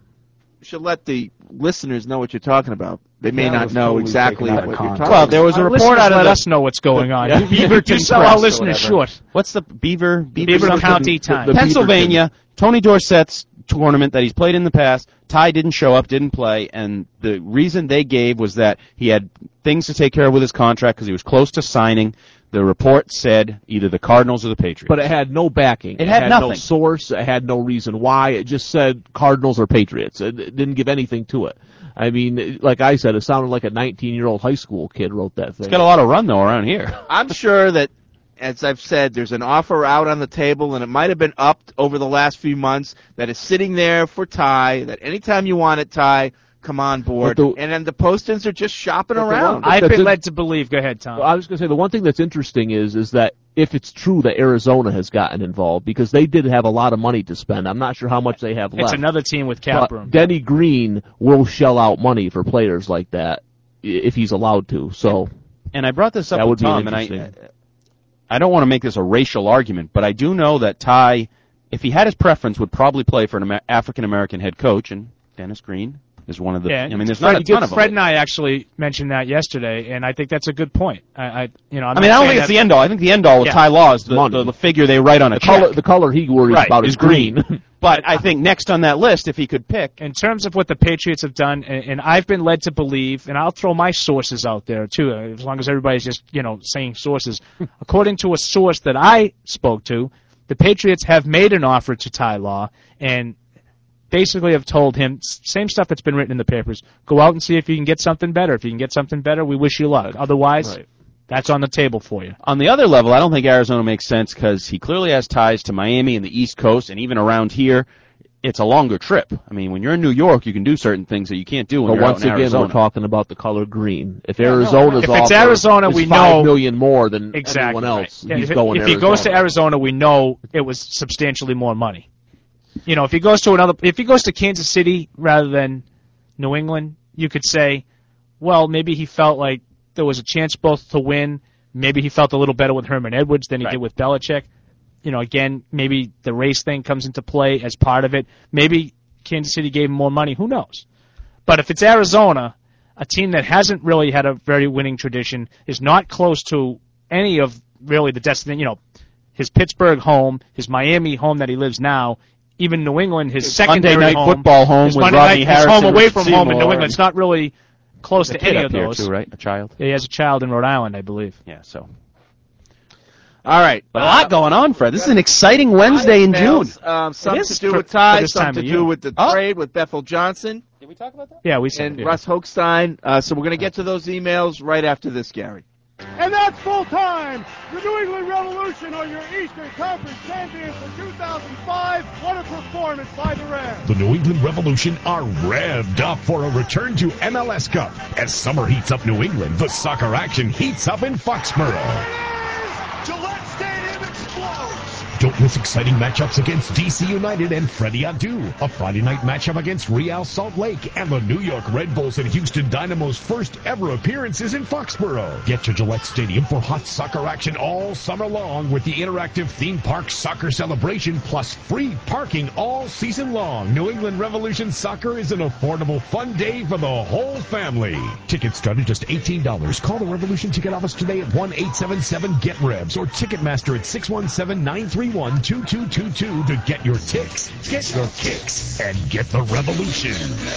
You should let the listeners know what you're talking about. They may That not was know totally exactly taken what out you're of talking context. about. Well, there was a Our report listeners out of let the, us know what's going on. Yeah. You, you, you sell our Press or listeners whatever. short. What's the Beaver Beaver, Beaver something? County The- Times. the Pennsylvania, Tony Dorsett's tournament that he's played in the past, Ty didn't show up, didn't play, and the reason they gave was that he had things to take care of with his contract because he was close to signing. The report said either the Cardinals or the Patriots. But it had no backing. It had no nothing. source. It had no reason why. It just said Cardinals or Patriots. It, it didn't give anything to it. I mean, it- like I said, it sounded like a nineteen-year-old high school kid wrote that thing. It's got a lot of run, though, around here. I'm sure that, as I've said, there's an offer out on the table, and it might have been upped over the last few months, that is sitting there for Ty, that anytime you want it, Ty, come on board. But the- and then the Postons are just shopping But the around. one- I've That's been a- led to believe. Go ahead, Tom. Well, I was going to say the one thing that's interesting is is that if it's true that Arizona has gotten involved because they did have a lot of money to spend. I'm not sure how much they have it's left. another team with cap But room. Denny Green will shell out money for players like that i- if he's allowed to. So And I brought this up That with would be Tom, and I, interesting. I don't want to make this a racial argument, but I do know that Ty, if he had his preference, would probably play for an Amer- African-American head coach, and Dennis Green is one of the. Yeah, I mean, there's Fred, not a ton of them. Fred and I actually mentioned that yesterday, and I think that's a good point. I, I you know, I'm I mean, not I don't saying think it's that- the end all. I think the end all with Yeah. Ty Law is the, Money. the, the figure they write on a the check. color the color he worries Right, about is is green. But I think next on that list, if he could pick, in terms of what the Patriots have done, and, and I've been led to believe, and I'll throw my sources out there too, uh, as long as everybody's just you know saying sources. According to a source that I spoke to, the Patriots have made an offer to Ty Law, and basically have told him s- same stuff that's been written in the papers. Go out and see if you can get something better. If you can get something better, we wish you luck. Otherwise, Right. that's on the table for you. on the other level, I don't think Arizona makes sense because he clearly has ties to Miami and the East Coast, and even around here, it's a longer trip. I mean, when you're in New York, you can do certain things that you can't do when But you're once out in again, Arizona. we're talking about the color green. If no, Arizona's if it's offer Arizona, is we five know- million more than Exactly. anyone else, Yeah, he's if going if Arizona. he goes to Arizona, we know it was substantially more money. You know, if he goes to another, if he goes to Kansas City rather than New England, you could say, well, maybe he felt like there was a chance both to win. Maybe he felt a little better with Herman Edwards than he Right. did with Belichick. You know, again, maybe the race thing comes into play as part of it. Maybe Kansas City gave him more money. Who knows? But if it's Arizona, a team that hasn't really had a very winning tradition, is not close to any of really the destiny, you know, his Pittsburgh home, his Miami home that he lives now, even New England, his, His secondary Monday Night home, Football home his with Monday Rodney night, his Harrison, home away Richard from home in New Seymour, England. It's not really close The to kid any up of here those. too, right? A child. Yeah, he has a child in Rhode Island, I believe. Yeah. So All right. a lot going on, Fred. This is an exciting Wednesday in June. Emails, Um, some It to is do for- with for Ty, this some time to of do year. with the Oh. trade with Bethel Johnson Did we talk about that? Yeah, we said and yeah. Russ Hochstein. Uh, so we're going to get to those emails right after this, Gary. And that's full time. The New England Revolution are your Eastern Conference champions for two thousand five. What a performance by the Rams. The New England Revolution are revved up for a return to M L S Cup. As summer heats up New England, the soccer action heats up in Foxborough. Gillette Stadium explodes. Don't miss exciting matchups against D C United and Freddie Adu, a Friday night matchup against Real Salt Lake, and the New York Red Bulls and Houston Dynamo's first ever appearances in Foxborough. Get to Gillette Stadium for hot soccer action all summer long with the interactive theme park soccer celebration plus free parking all season long. New England Revolution Soccer is an affordable, fun day for the whole family. Tickets start at just eighteen dollars. Call the Revolution Ticket Office today at one eight seven seven get revs or Ticketmaster at six one seven, nine three one, two two two two to get your ticks, get your kicks, and get the Revolution.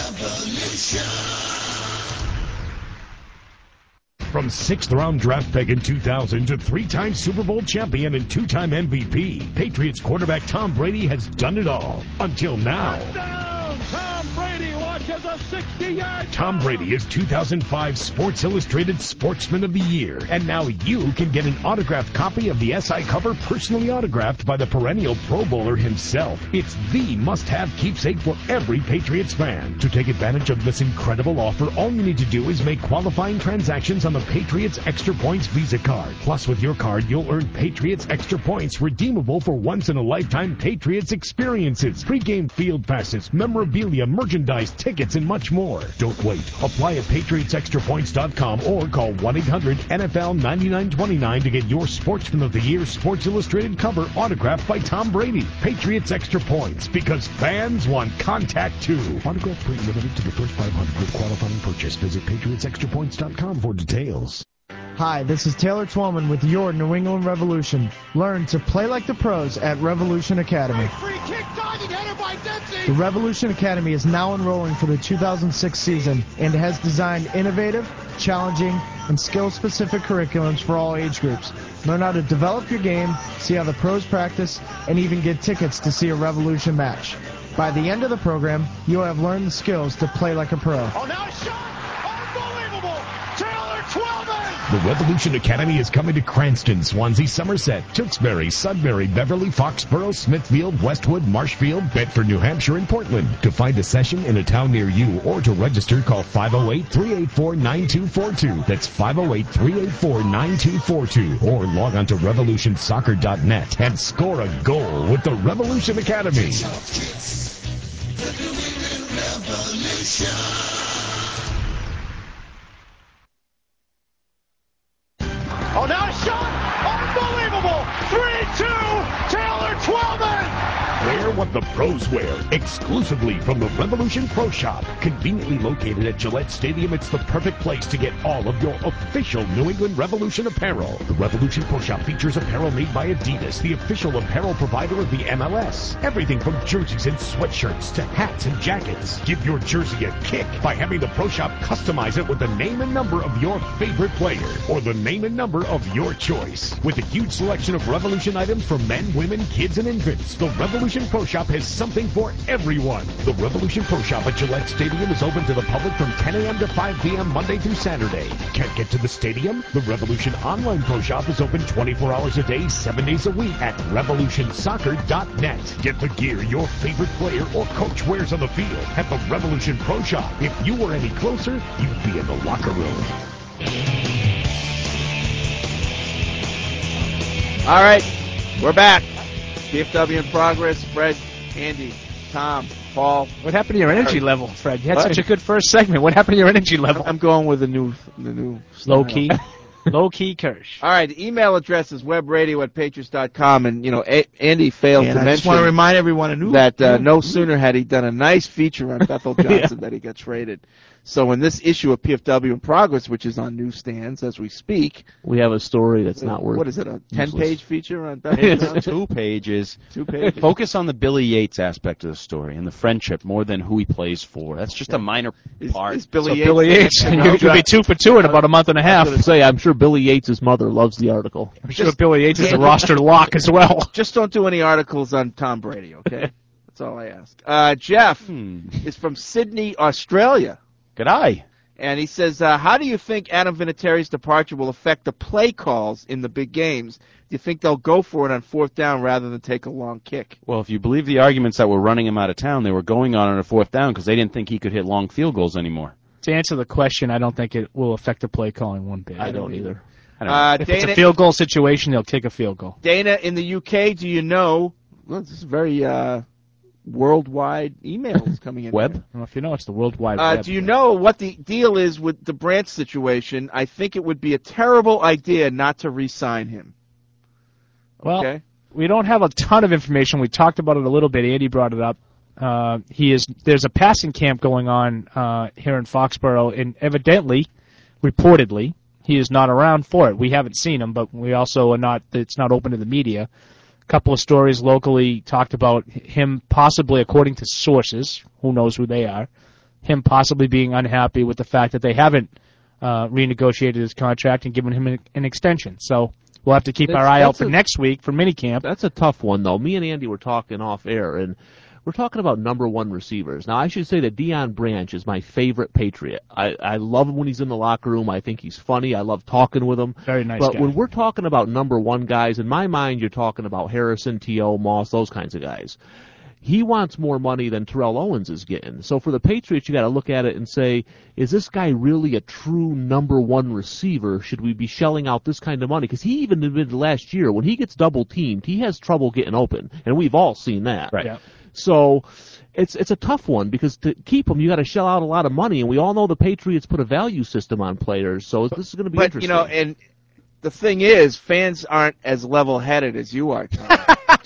From sixth round draft pick in two thousand to three-time Super Bowl champion and two-time M V P, Patriots quarterback Tom Brady has done it all until now. Touchdown! Tom Brady launches a sixty-yard. Tom Brady is two thousand five Sports Illustrated Sportsman of the Year, and now you can get an autographed copy of the S I cover personally autographed by the perennial Pro Bowler himself. It's the must-have keepsake for every Patriots fan. To take advantage of this incredible offer, all you need to do is make qualifying transactions on the Patriots Extra Points Visa card. Plus, with your card, you'll earn Patriots Extra Points redeemable for once-in-a-lifetime Patriots experiences, pregame field passes, memorabilia, merchandise, tickets, and much more. Don't wait. Apply at patriots extra points dot com or call one eight hundred N F L ninety-nine twenty-nine to get your Sportsman of the Year Sports Illustrated cover autographed by Tom Brady. Patriots Extra Points, because fans want contact too. Autograph print limited to the first five hundred with qualifying purchase. Visit patriots extra points dot com for details. Hi, this is Taylor Twellman with your New England Revolution. Learn to play like the pros at Revolution Academy. Free kick, diving header by Dempsey. The Revolution Academy is now enrolling for the two thousand six season and has designed innovative, challenging, and skill-specific curriculums for all age groups. Learn how to develop your game, see how the pros practice, and even get tickets to see a Revolution match. By the end of the program, you'll have learned the skills to play like a pro. Oh, now shot! Unbelievable! Taylor Twellman! The Revolution Academy is coming to Cranston, Swansea, Somerset, Tewksbury, Sudbury, Beverly, Foxborough, Smithfield, Westwood, Marshfield, Bedford, New Hampshire, and Portland. To find a session in a town near you or to register, call five oh eight, three eight four, nine two four two. That's five oh eight, three eight four, nine two four two. Or log on to revolution soccer dot net and score a goal with the Revolution Academy. Oh, now a shot! Unbelievable! three two, Taylor Twellman! Wear what the pros wear, exclusively from the Revolution Pro Shop. Conveniently located at Gillette Stadium, it's the perfect place to get all of your official New England Revolution apparel. The Revolution Pro Shop features apparel made by Adidas, the official apparel provider of the M L S. Everything from jerseys and sweatshirts to hats and jackets. Give your jersey a kick by having the Pro Shop customize it with the name and number of your favorite player or the name and number of your choice. With a huge selection of Revolution items for men, women, kids, and infants, the Revolution Pro Shop has something for everyone. The Revolution Pro Shop at Gillette Stadium is open to the public from ten a.m. to five p.m. Monday through Saturday. Can't get to the stadium? The Revolution Online Pro Shop is open twenty-four hours a day, seven days a week at revolution soccer dot net. Get the gear your favorite player or coach wears on the field at the Revolution Pro Shop. If you were any closer, you'd be in the locker room. All right, we're back. P F W in progress. Fred, Andy, Tom, Paul. What happened to your energy level, Fred? You had What? such a good first segment. What happened to your energy level? I'm going with the new, the new Low key. Low key Kirsch. All right, the email address is webradio at patriots dot com, and you know a- Andy failed And to I mention just want to remind everyone a new, that uh, new- no sooner had he done a nice feature on Bethel Johnson that he got traded. So in this issue of P F W in Progress, which is on newsstands as we speak, We have a story that's not worth. what is it, a useless. ten-page feature on Bethel It's Johnson? two pages. Two pages. Focus on the Billy Yates aspect of the story and the friendship more than who he plays for. That's just a minor Is- part. is Billy So Yates Billy Yates, the you next could be two for two in about a month and a I half. was going to say, I'm sure Billy Yates' mother loves the article. I'm sure Billy Yates is a roster lock as well. Just don't do any articles on Tom Brady, okay? That's all I ask. Uh, Jeff Hmm. is from Sydney, Australia. Good eye. And he says, uh, how do you think Adam Vinatieri's departure will affect the play calls in the big games? Do you think they'll go for it on fourth down rather than take a long kick? Well, if you believe the arguments that were running him out of town, they were going on on a fourth down because they didn't think he could hit long field goals anymore. To answer the question, I don't think it will affect the play calling one bit. I don't either. I don't know. Uh, If Dana, it's a field goal situation, they'll kick a field goal. Dana, in the U K, do you know? Well, this is very uh, worldwide emails coming in. Web? Here. I don't know if you know, it's the World Wide Uh, Web. do you know what the deal is with the Branch situation? I think it would be a terrible idea not to re-sign him. Well, Okay. we don't have a ton of information. We talked about it a little bit. Andy brought it up. Uh, he is there's a passing camp going on uh, here in Foxborough, and evidently, reportedly, he is not around for it. We haven't seen him, but we also are not. It's not open to the media. A couple of stories locally talked about him possibly, according to sources, who knows who they are, him possibly being unhappy with the fact that they haven't uh, renegotiated his contract and given him an, an extension. So we'll have to keep That's- our eye out that's for a- next week for minicamp. That's a tough one, though. Me and Andy were talking off air, and we're talking about number one receivers. Now, I should say that Deion Branch is my favorite Patriot. I, I love him when he's in the locker room. I think he's funny. I love talking with him. Very nice But guy. when we're talking about number one guys, in my mind, you're talking about Harrison, T O, Moss, those kinds of guys. He wants more money than Terrell Owens is getting. So for the Patriots, you got to look at it and say, is this guy really a true number one receiver? Should we be shelling out this kind of money? Because he even admitted last year, when he gets double teamed, he has trouble getting open, and we've all seen that. Right. Yeah. So it's it's a tough one because to keep him, you got to shell out a lot of money, and we all know the Patriots put a value system on players. So this is going to be But, interesting. you know, and the thing is, fans aren't as level-headed as you are, Tom.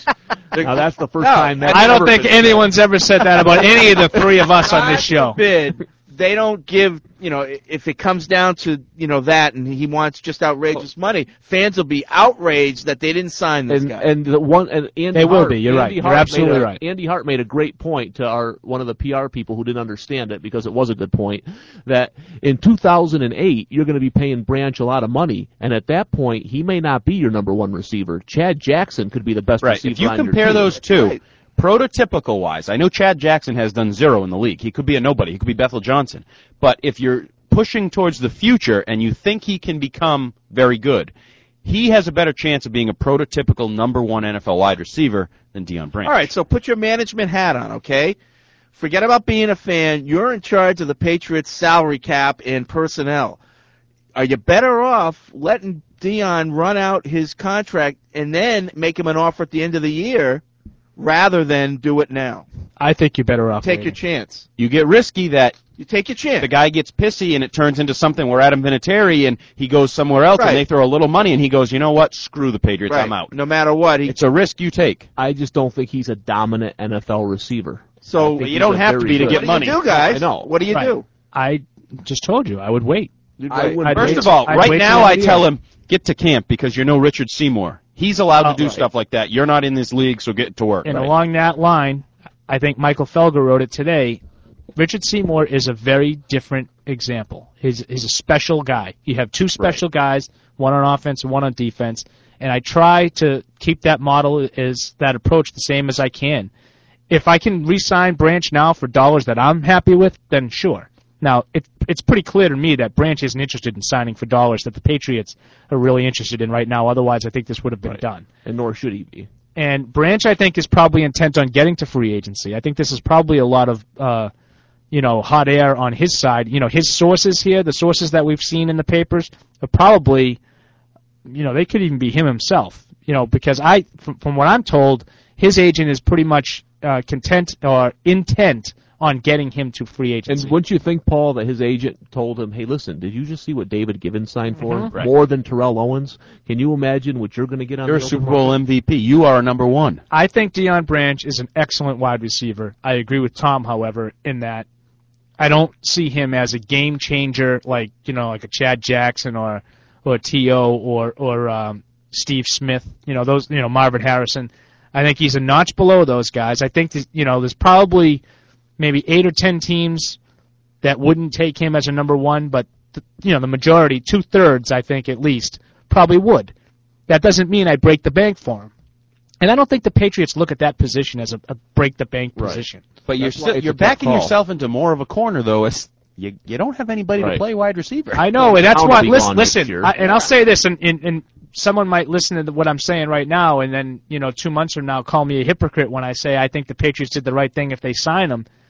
Now that's the first No, time that I don't ever think been anyone's ever said that about any of the three of us on this show. Bid, they don't give, you know, if it comes down to, you know, that and he wants just outrageous money, fans will be outraged that they didn't sign this and guy. and the one and Andy They will Hart, be, you're Andy right. You're Hart absolutely made a- right. Andy Hart made a great point to our one of the P R people who didn't understand it because it was a good point that in two thousand eight you're going to be paying Branch a lot of money, and at that point he may not be your number one receiver. Chad Jackson could be the best Right. receiver. If you on your compare team. those two, Right. prototypical wise, I know Chad Jackson has done zero in the league. He could be a nobody. He could be Bethel Johnson. But if you're pushing towards the future and you think he can become very good, he has a better chance of being a prototypical number one N F L wide receiver than Deion Branch. All right, so put your management hat on, okay? Forget about being a fan. You're in charge of the Patriots' salary cap and personnel. Are you better off letting Deion run out his contract and then make him an offer at the end of the year rather than do it now? I think you're better off. Take waiting. your chance. You get risky that You take your chance. the guy gets pissy and it turns into something where Adam Vinatieri and he goes somewhere else Right. and they throw a little money and he goes, you know what, screw the Patriots, Right. I'm out. No matter what, he, It's a risk you take. I just don't think he's a dominant N F L receiver. so I think you he's don't a have to very be to good- get what money. do you do, guys? I know. What do you Right. do? I just told you I would wait. You'd I wait. would- I'd First wait of till- all, I'd right wait now till I the tell end. him, get to camp because you're no Richard Seymour. He's allowed to Oh, do right. stuff like that. You're not in this league, so get to work. And Right. along that line, I think Michael Felger wrote it today. Richard Seymour is a very different example. He's, he's a special guy. You have two special guys, one on offense and one on defense, and I try to keep that model as that approach the same as I can. If I can re-sign Branch now for dollars that I'm happy with, then sure. Now, it, it's pretty clear to me that Branch isn't interested in signing for dollars that the Patriots are really interested in right now. Otherwise, I think this would have been Right. done. And nor should he be. And Branch, I think, is probably intent on getting to free agency. I think this is probably a lot of, uh, you know, hot air on his side. You know, his sources here, the sources that we've seen in the papers, are probably, you know, they could even be him himself. You know, because I, from, from what I'm told, his agent is pretty much uh, content or intent on getting him to free agency. And wouldn't you think, Paul, that his agent told him, hey, listen, did you just see what David Givens signed for? Mhm. Right. More than Terrell Owens? Can you imagine what you're going to get on You're a the Super open Bowl market? M V P. You are a number one. I think Deion Branch is an excellent wide receiver. I agree with Tom, however, in that I don't see him as a game changer like, you know, like a Chad Jackson or or T O or or um, Steve Smith, you know, those, you know, Marvin Harrison. I think he's a notch below those guys. I think that, you know, there's probably maybe eight or ten teams that wouldn't take him as a number one, but the, you know, the majority, two thirds, I think at least, probably would. That doesn't mean I break the bank for him. And I don't think the Patriots look at that position as a, a break the bank Right. position. But you're That's why still, it's you're a tough backing call. yourself into more of a corner, though. As you you don't have anybody Right. to play wide receiver. I know, and that's Brown why. will be Listen, gone next listen, year. I, and I'll say this, and, and, and someone might listen to what I'm saying right now, and then, you know, two months from now, call me a hypocrite when I say I think the Patriots did the right thing if they sign him.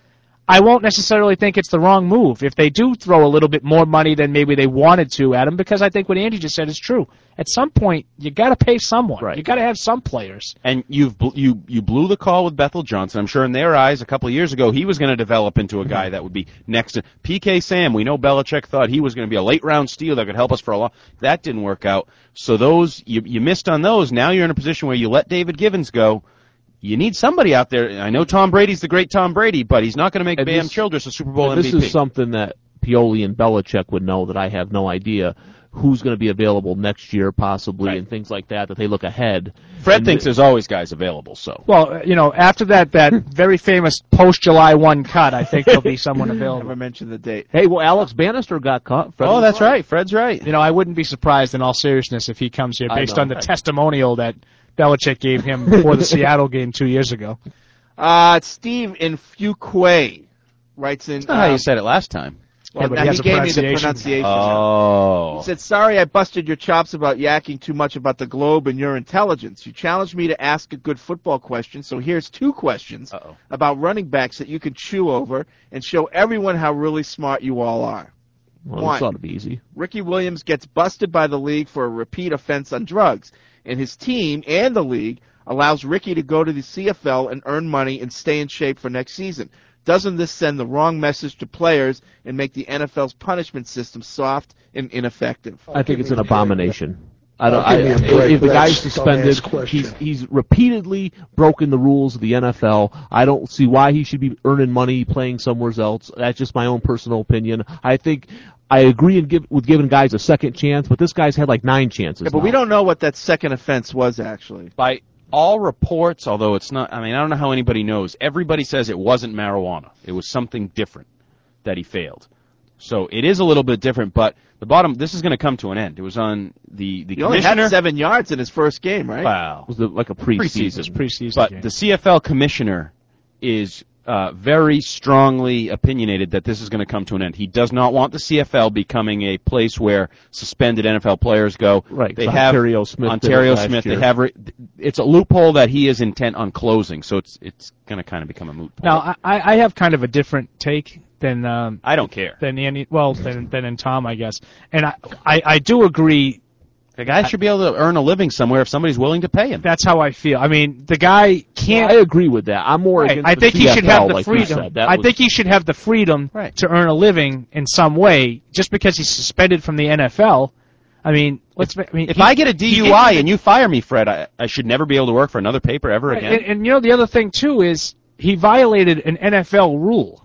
I won't necessarily think it's the wrong move if they do throw a little bit more money than maybe they wanted to at him, because I think what Andy just said is true. At some point, you got to pay someone. Right. You got to have some players. And you've bl- you you blew the call with Bethel Johnson. I'm sure in their eyes, a couple of years ago, he was going to develop into a guy that would be next to P K Sam. We know Belichick thought he was going to be a late round steal that could help us for a long. That didn't work out. So those you you missed on those. Now you're in a position where you let David Givens go. You need somebody out there. I know Tom Brady's the great Tom Brady, but he's not going to make And Bam this- Childress a Super Bowl and M V P. This is something that Pioli and Belichick would know that I have no idea. Who's going to be available next year, possibly, Right. and things like that, that they look ahead. Fred And thinks the- there's always guys available, so. Well, uh, you know, after that that very famous post-July one cut, I think there'll be someone available. Never mention the date. Hey, well, Alex Bannister got caught. Fred Oh, was that's right. right. Fred's right. You know, I wouldn't be surprised in all seriousness if he comes here I based know. on the testimonial that Belichick gave him before the Seattle game two years ago. Uh, Steve in Fuquay writes in. That's not how uh, you said it last time. Well, Yeah, but now he he, has a gave me the pronunciation. pronunciation. Oh. He said, sorry I busted your chops about yakking too much about the globe and your intelligence. You challenged me to ask a good football question, so here's two questions Uh-oh. about running backs that you can chew over and show everyone how really smart you all are. Well, One. this ought to be easy. Ricky Williams gets busted by the league for a repeat offense on drugs, and his team and the league allows Ricky to go to the C F L and earn money and stay in shape for next season. Doesn't this send the wrong message to players and make the N F L's punishment system soft and ineffective? I think it's an abomination. I don't. Oh, I, give me a if break if the with guy's that suspended, dumbass question. he's he's repeatedly broken the rules of the N F L. I don't see why he should be earning money playing somewhere else. That's just my own personal opinion. I think I agree in give, with giving guys a second chance, but this guy's had like nine chances. Yeah, but now. we don't know what that second offense was actually. By all reports, although it's not, I mean, I don't know how anybody knows. Everybody says it wasn't marijuana. It was something different that he failed. So it is a little bit different, but the bottom, this is going to come to an end. It was on the, the He only commissioner. had seven yards in his first game, right? Wow. Was it like a preseason? Preseason. Preseason But game. the C F L commissioner is uh, very strongly opinionated that this is going to come to an end. He does not want the C F L becoming a place where suspended N F L players go. Right, They so have Ontario Smith did it Ontario last Smith. year. They have. Re- it's a loophole that he is intent on closing. So it's it's going to kind of become a moot point. Now, I, I have kind of a different take than um, I don't care. than Andy. Well, than than in Tom, I guess. And I, I I do agree. The guy should be able to earn a living somewhere if somebody's willing to pay him. That's how I feel. I mean, the guy can't. I agree with that. I'm more Right. against I the think he C F L, should have the like you freedom. said. That I was- think he should have the freedom Right. to earn a living in some way. Just because he's suspended from the N F L, I mean, let's. I mean, If he- I get a he D U I didn't- and you fire me, Fred, I, I should never be able to work for another paper ever again. And, and you know the other thing too is he violated an N F L rule,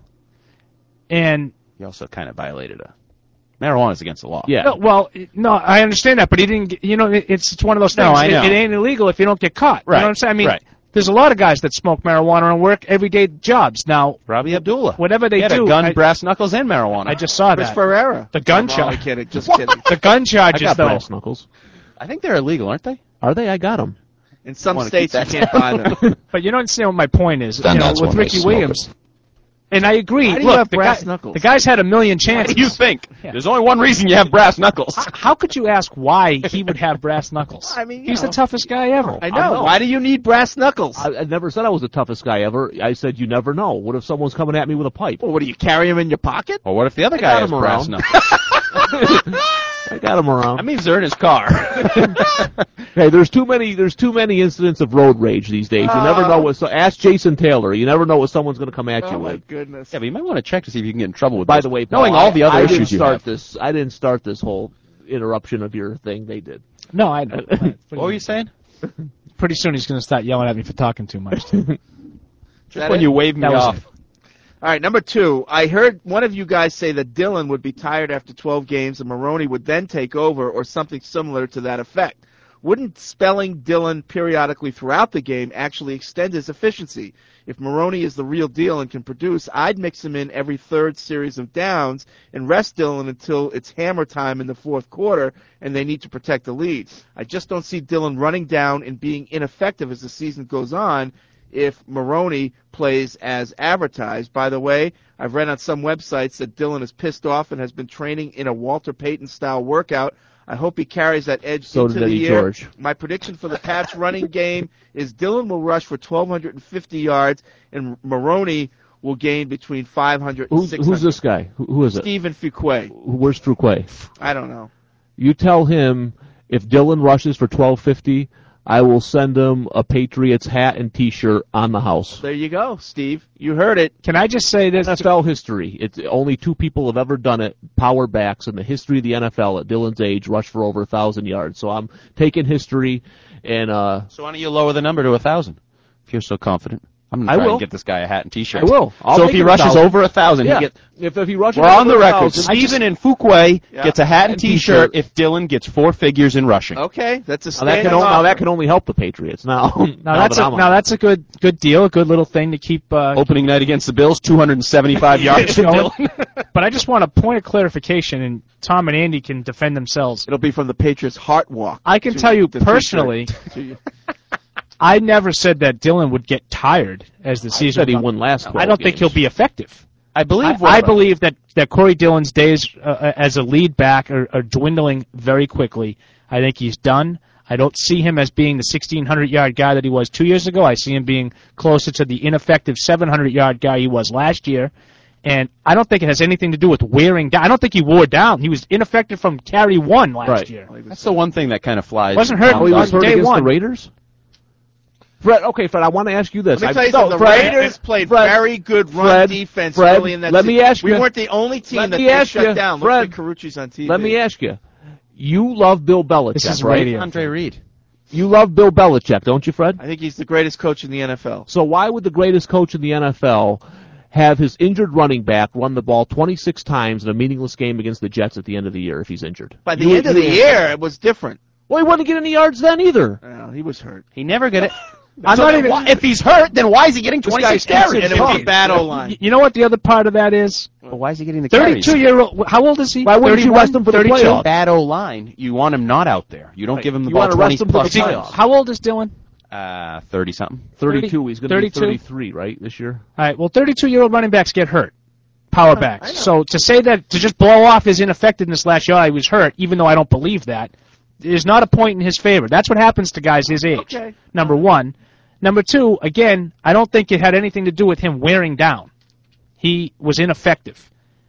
and He also kind of violated a marijuana is against the law. Yeah. no, well, no, I understand that, but he didn't. Get, you know, it, it's it's one of those No, things. I It- know. It, ain't illegal if you don't get caught. You Right, know what I'm saying? I mean, right. there's a lot of guys that smoke marijuana and work everyday jobs. Now, Robbie Abdullah. whatever they he had do, a gun, I, brass knuckles, and marijuana. I just saw Chris that. Ferreira. The gun I'm charge. only kidding. Just kidding. The gun I charges, got though. brass knuckles. I think they're illegal, aren't they? Are they? I got them. In some Wanna states, you keep can't buy them. But you don't understand what my point is. Then you know, that's with when they Ricky smoke Williams, and I agree. How do you Look, have the, brass guy, knuckles? the guy's had a million What chances. do you think? Yeah. There's only one reason you have brass knuckles. How could you ask why he would have brass knuckles? I mean, you he's know. the toughest guy ever. I I know. know. Why do you need brass knuckles? I, I never said I was the toughest guy ever. I said you never know. What if someone's coming at me with a pipe? well, what do you carry them in your pocket? Or what if the other I guy got has him brass around. knuckles? I got him around. That means they're in his car. Hey, there's too many. There's too many incidents of road rage these days. You never know what. So, ask Jason Taylor. You never know what someone's going to come at you Oh my with. goodness. Yeah, but you might want to check to see if you can get in trouble with By this. the way, Paul, knowing all the other I, I issues didn't you start have. this. I didn't start this whole interruption of your thing. They did. No, I know. What were you saying? Pretty soon he's going to start yelling at me for talking too much. Too. Just when you waved me That was off. it. All right, number two. I heard one of you guys say that Dylan would be tired after twelve games and Maroney would then take over or something similar to that effect. Wouldn't spelling Dylan periodically throughout the game actually extend his efficiency? If Maroney is the real deal and can produce, I'd mix him in every third series of downs and rest Dylan until it's hammer time in the fourth quarter and they need to protect the lead. I just don't see Dylan running down and being ineffective as the season goes on if Maroney plays as advertised. By the way, I've read on some websites that Dylan is pissed off and has been training in a Walter Payton-style workout. I hope he carries that edge So into did the Eddie year. George. My prediction for the Pats running game is Dylan will rush for twelve fifty yards and Maroney will gain between five hundred Who, and six hundred. who's this guy? Who, who is it? Stephen Fuquay. Where's Fuquay? I don't know. You tell him if Dylan rushes for twelve fifty, I will send him a Patriots hat and T-shirt on the house. There you go, Steve. You heard it. Can I just say this? N F L history. It's only two people have ever done it. Power backs in the history of the N F L at Dylan's age rush for over a thousand yards. So I'm taking history and. uh So why don't you lower the number to a thousand? If you're so confident. I'm I going to try will. and get this guy a hat and T-shirt. I will. I'll so make if he it a rushes thousand. over a thousand, Yeah. he gets. If, if he rushes We're over on the a record. thousand- Stephen and Fuquay Yeah. gets a hat and T-shirt. T-shirt if Dylan gets four figures in rushing. Okay, that's a Now that, standing can, o- now offer. that can only help the Patriots. Now, Now that's a, now that's a good good deal, a good little thing to keep. Uh, Opening night against the Bills, two hundred seventy-five yards from going. Dylan. But I just want a point of clarification, and Tom and Andy can defend themselves. It'll be from the Patriots Heart Walk. I can to tell you the personally, T-shirt. I never said that Dylan would get tired as the season. said he went on. won last I twelve don't think games. he'll be effective. I believe. I, I believe that, that Corey Dillon's days uh, as a lead back are, are dwindling very quickly. I think he's done. I don't see him as being the sixteen hundred yard guy that he was two years ago. I see him being closer to the ineffective seven hundred yard guy he was last year. And I don't think it has anything to do with wearing down. I don't think he wore down. He was ineffective from carry one last Right. year. That's the one thing that kind of flies. Wasn't hurt Oh, he was on hurt day against one. the Raiders? Fred, okay, Fred, I want to ask you this. Let me I- tell you no, something. The Fred, Raiders played Fred, very good run Fred, defense Fred, early in that let me season. ask We you- weren't the only team let that me they ask shut you, down. Fred, Look at Carucci's on T V. Let me ask you. You love Bill Belichick, This is right? radio. Andre Reed. You love Bill Belichick, don't you, Fred? I think he's the greatest coach in the N F L. So why would the greatest coach in the N F L have his injured running back run the ball twenty-six times in a meaningless game against the Jets at the end of the year if he's injured? By the You- end of you the answer. year, it was different. Well, he wouldn't get any yards then either. Well, he was hurt. He never get it. I'm So not then even. why- if he's hurt, then why is he getting This twenty-six guy's carries? and it was a bad O-line. Y- You know what the other part of that is? Well, why is he getting the carries? thirty-two year old. How old is he? Why wouldn't you thirty-one? rest him for the thirty-two? playoffs? Bad O line. You want him not out there. You don't Right. give him the You ball wanna twenty rest him for plus the times. playoffs. How old is Dylan? Uh, thirty something. thirty-two. He's going to be thirty-two? thirty-three, right, this year? All right. Well, thirty-two year old running backs get hurt. Power backs. So to say that to just blow off his ineffectiveness last year, I was hurt, even though I don't believe that, is not a point in his favor. That's what happens to guys his age. Okay. Number one. Number two, again, I don't think it had anything to do with him wearing down. He was ineffective.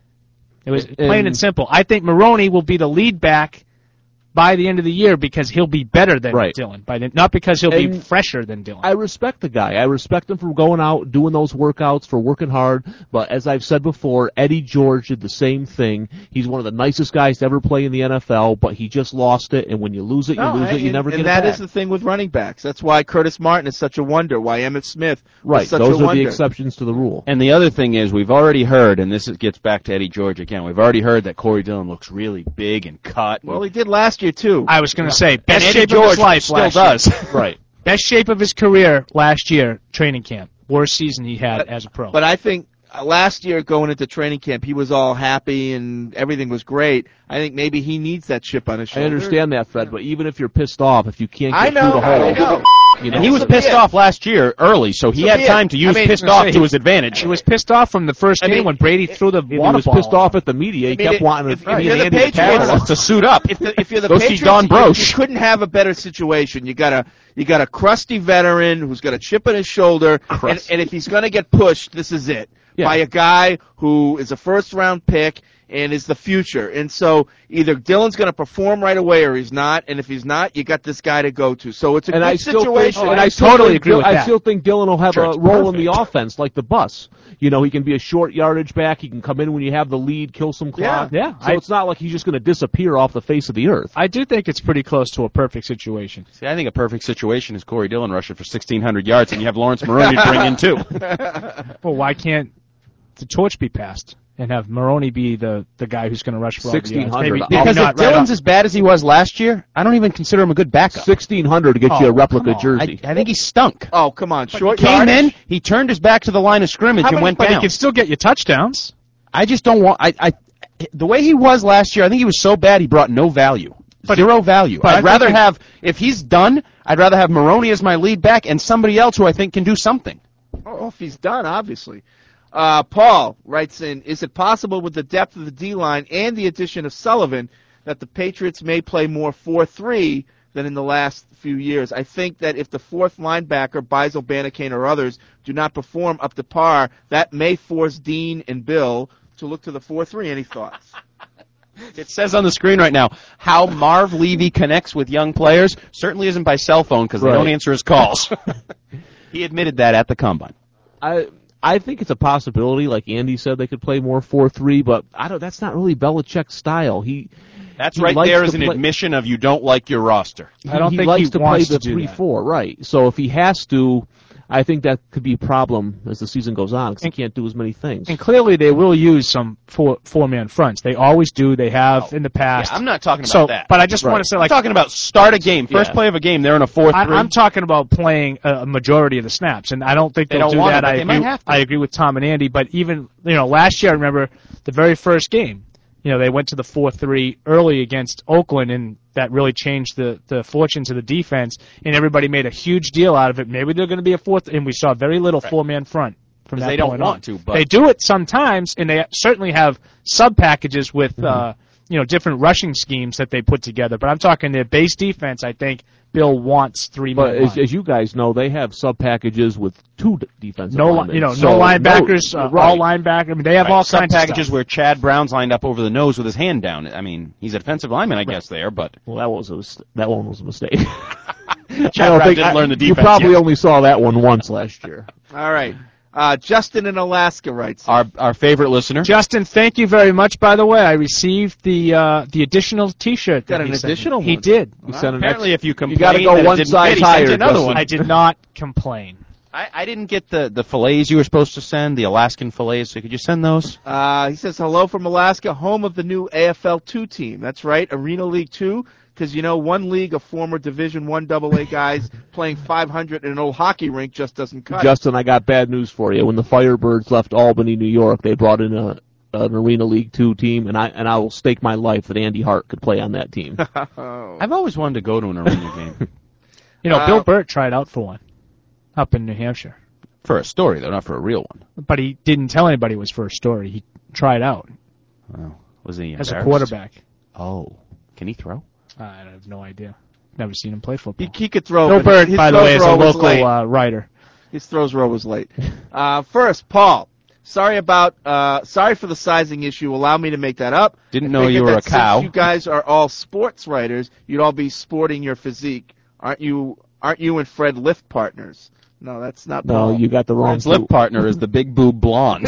It was And- plain and simple. I think Maroney will be the lead back by the end of the year because he'll be better than Right. Dylan. By the, not because he'll be And fresher than Dylan. I respect the guy. I respect him for going out, doing those workouts, for working hard. But as I've said before, Eddie George did the same thing. He's one of the nicest guys to ever play in the N F L, but he just lost it. And when you lose it, you No, lose it. You and, never and get that it back. is the thing with running backs. That's why Curtis Martin is such a wonder. Why Emmitt Smith was right. such Those a are wonder. the exceptions to the rule. And the other thing is, we've already heard, and this is, gets back to Eddie George again. We've already heard that Corey Dillon looks really big and cut. Well, he did last year too. I was going to say, and best Eddie shape George of his life still last does. year. Right. Best shape of his career last year, training camp. Worst season he had But- as a pro. But I think uh, last year going into training camp, he was all happy and everything was great. I think maybe he needs that chip on his I shoulder. understand that, Fred, but even if you're pissed off, if you can't get I know, through the I hole, know. you know, And he was So pissed be it. off last year early, so he So had be it. time to use I mean, pissed I was gonna off say, to he- his advantage. he was pissed off from the first I game mean, when Brady threw the he water was ball. pissed off at the media. He I mean, kept if- wanting if- to if be you're an the Andy Patriots- Cataldo. to suit up. If, the, if you're the Go see Patriots, Don you- Broche. You couldn't have a better situation. You got a you got a crusty veteran who's got a chip on his shoulder, and, Crusty. and if he's going to get pushed, this is it Yeah. by a guy who is a first round pick and is the future. And so either Dylan's going to perform right away or he's not. And if he's not, you got this guy to go to. So it's a And good I still situation. think, and I I still totally think, agree with I that. still think Dylan will have Sure, a it's role in the perfect. offense like the bus. You know, he can be a short yardage back. He can come in when you have the lead, kill some clock. Yeah, So I- it's not like he's just going to disappear off the face of the earth. I do think it's pretty close to a perfect situation. See, I think a perfect situation is Corey Dillon rushing for sixteen hundred yards, and you have Lawrence Maroney to bring in too. Well, why can't the torch be passed and have Maroney be the, the guy who's going to rush for all the yards? sixteen hundred. Maybe, I'll- maybe Because if not right Dillon's off. as bad as he was last year, I don't even consider him a good backup. sixteen hundred to get Oh, you a replica come on. jersey. I, I think he stunk. Oh, come on. Short He came yardage? in, he turned his back to the line of scrimmage How and many- went but down. he can still get you touchdowns. I just don't want. I, I, the way he was last year, I think he was so bad he brought no value, zero value. but I I'd think rather he- have, if he's done, I'd rather have Maroney as my lead back and somebody else who I think can do something. Oh, if he's done, obviously. Uh, Paul writes in, is it possible with the depth of the D-line and the addition of Sullivan that the Patriots may play more four three than in the last few years. I think that if the fourth linebacker, Bizel, Banacane, or others, do not perform up to par, that may force Dean and Bill to look to the four three. Any thoughts? It says on the screen right now how Marv Levy connects with young players. Certainly isn't by cell phone because Right. they don't answer his calls. He admitted that at the Combine. I I think it's a possibility. Like Andy said, they could play more four three, but I don't. That's not really Belichick's style. He That's he right likes there to as an play- admission of you don't like your roster. He, I don't he think likes he to wants play the to do three that. four, right? So if he has to, I think that could be a problem as the season goes on because he can't do as many things. And clearly they will use some four four man fronts. They always do. They have in the past. Yeah, I'm not talking about so, that. But I just Right. want to say, like, I'm talking about start a game, first Yeah. play of a game. They're in a four three. I, I'm talking about playing a a majority of the snaps, and I don't think They they'll don't do want that. to, but I they agree. might have to. I agree with Tom and Andy. But even you know, last year I remember the very first game. You know, they went to the four three early against Oakland, and that really changed the, the fortunes of the defense, and everybody made a huge deal out of it. Maybe they're going to be a fourth, and we saw very little Right. four-man front from 'Cause that they don't point want on. to, but- They do it sometimes, and they certainly have sub-packages with, Mm-hmm. uh, you know, different rushing schemes that they put together. But I'm talking their base defense, I think Bill wants three-man But as, line. as you guys know, they have sub packages with two d- defensive No, li- linemen. you know, So, no linebackers, uh, right. all linebackers. I mean, they have Right. all Some kinds packages of stuff. where Chad Brown's lined up over the nose with his hand down. I mean, he's a defensive lineman, I guess, there, but Well, that was a, mis- that one was a mistake. Chad Brown didn't learn the You defense probably yet. only saw that one once last year. All right. Uh, Justin in Alaska writes. Our our favorite listener. Justin, thank you very much. By the way, I received the uh, the additional T-shirt. Got that an he sent me. additional He one. did. You sent an Apparently, ex- if you complain gotta go that it one didn't size fit, he sent higher, you another Justin. one. I did not complain. I, I didn't get the, the fillets you were supposed to send, the Alaskan fillets, so could you send those? Uh, he says, hello from Alaska, home of the new A F L two team. That's right, Arena League two, because, you know, one league of former Division one double A guys playing five hundred in an old hockey rink just doesn't cut it. Justin, I got bad news for you. When the Firebirds left Albany, New York, they brought in a an Arena League two team, and I and I will stake my life that Andy Hart could play on that team. Oh. I've always wanted to go to an arena game. You know, Uh, Bill Burt tried out for one up in New Hampshire, For a story, though, not for a real one. but he didn't tell anybody it was for a story. He tried out Oh, was he as a embarrassed? quarterback. Oh, can he throw? I have no idea. Never seen him play football. He, he could throw. Bill but Burt, his by the throw way, is a throw was local late. uh, writer. His throws row was late. Uh, first, Paul. Sorry about. Uh, sorry for the sizing issue. Allow me to make that up. Didn't I know figured you were that a cow. Since you guys are all sports writers, you'd all be sporting your physique. Aren't you? Aren't you and Fred lift partners? No, that's not No, Paul. you got the wrong. Fred's lip two. partner is the big boob blonde.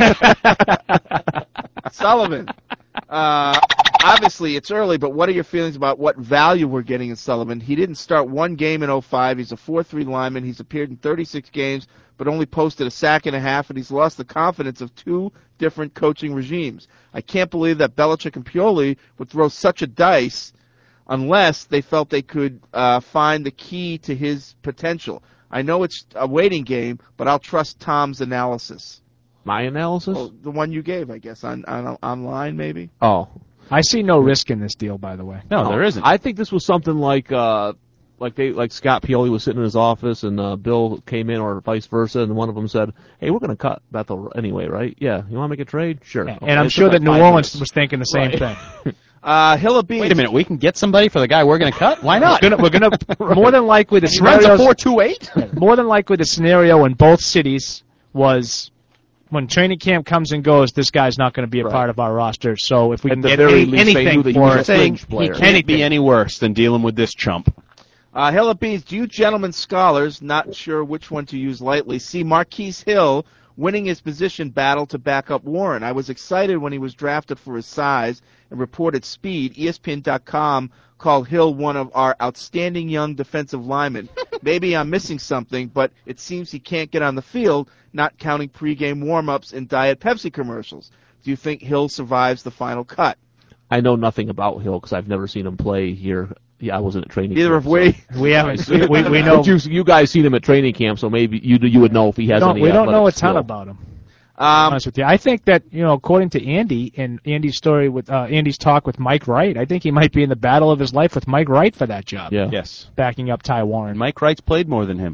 Sullivan. Uh, obviously, it's early, but what are your feelings about what value we're getting in Sullivan? He didn't start one game in oh five. He's a four three lineman. He's appeared in thirty-six games, but only posted a sack and a half, and he's lost the confidence of two different coaching regimes. I can't believe that Belichick and Pioli would throw such a dice unless they felt they could uh, find the key to his potential. I know it's a waiting game, but I'll trust Tom's analysis. My analysis? Well, the one you gave, I guess, on, on online maybe. Oh, I see no risk in this deal, by the way. No, there isn't. I think this was something like uh, like they like Scott Pioli was sitting in his office and uh, Bill came in, or vice versa, and one of them said, "Hey, we're going to cut Bethel anyway, right? Yeah, you want to make a trade? Sure." Yeah, Okay, and I'm it sure took that like New five Orleans minutes. was thinking the same Right. thing. Uh, Hilla Beans. Wait a minute, we can get somebody for the guy we're going to cut? Why not? We're gonna, we're gonna more than likely the He runs a scenarios- four two eight? more than likely the scenario in both cities was when training camp comes and goes, this guy's not going to be a Right. part of our roster. So if we At can the get very any, least, they anything knew that he for was a it, fringe He player. can't be any worse than dealing with this chump. Uh, Hilla Beans, do you gentlemen scholars, not sure which one to use lightly, see Marquise Hill winning his position battle to back up Warren? I was excited when he was drafted for his size and reported speed. E S P N dot com called Hill one of our outstanding young defensive linemen. Maybe I'm missing something, but it seems he can't get on the field, not counting pregame warm-ups and Diet Pepsi commercials. Do you think Hill survives the final cut? I know nothing about Hill because I've never seen him play here. Yeah, I wasn't at training Neither camp. have we. so- we haven't. We, we, we know. But you, you guys seen him at training camp, so maybe you you would know if he has don't, any. we don't know a athletic ton skill. about him. Um, honest with you. I think that, you know, according to Andy and Andy's story with uh, Andy's talk with Mike Wright, I think he might be in the battle of his life with Mike Wright for that job. Yeah. Yes. Backing up Ty Warren. And Mike Wright's played more than him.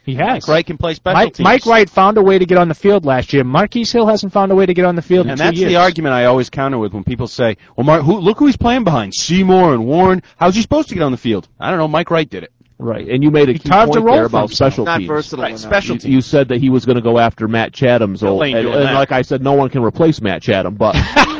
He has. Mike Wright can play special Mike, teams. Mike Wright found a way to get on the field last year. Marquise Hill hasn't found a way to get on the field And in that's two years. the argument I always counter with when people say, well, Mark, who, look who he's playing behind, Seymour and Warren. How's he supposed to get on the field? I don't know. Mike Wright did it. Right, and you made a He key carved a point role there for about himself. special Not teams. versatile Right, enough. special You, teams. you said that he was going to go after Matt Chatham's old, ain't and, doing and that. like I said, no one can replace Matt Chatham. But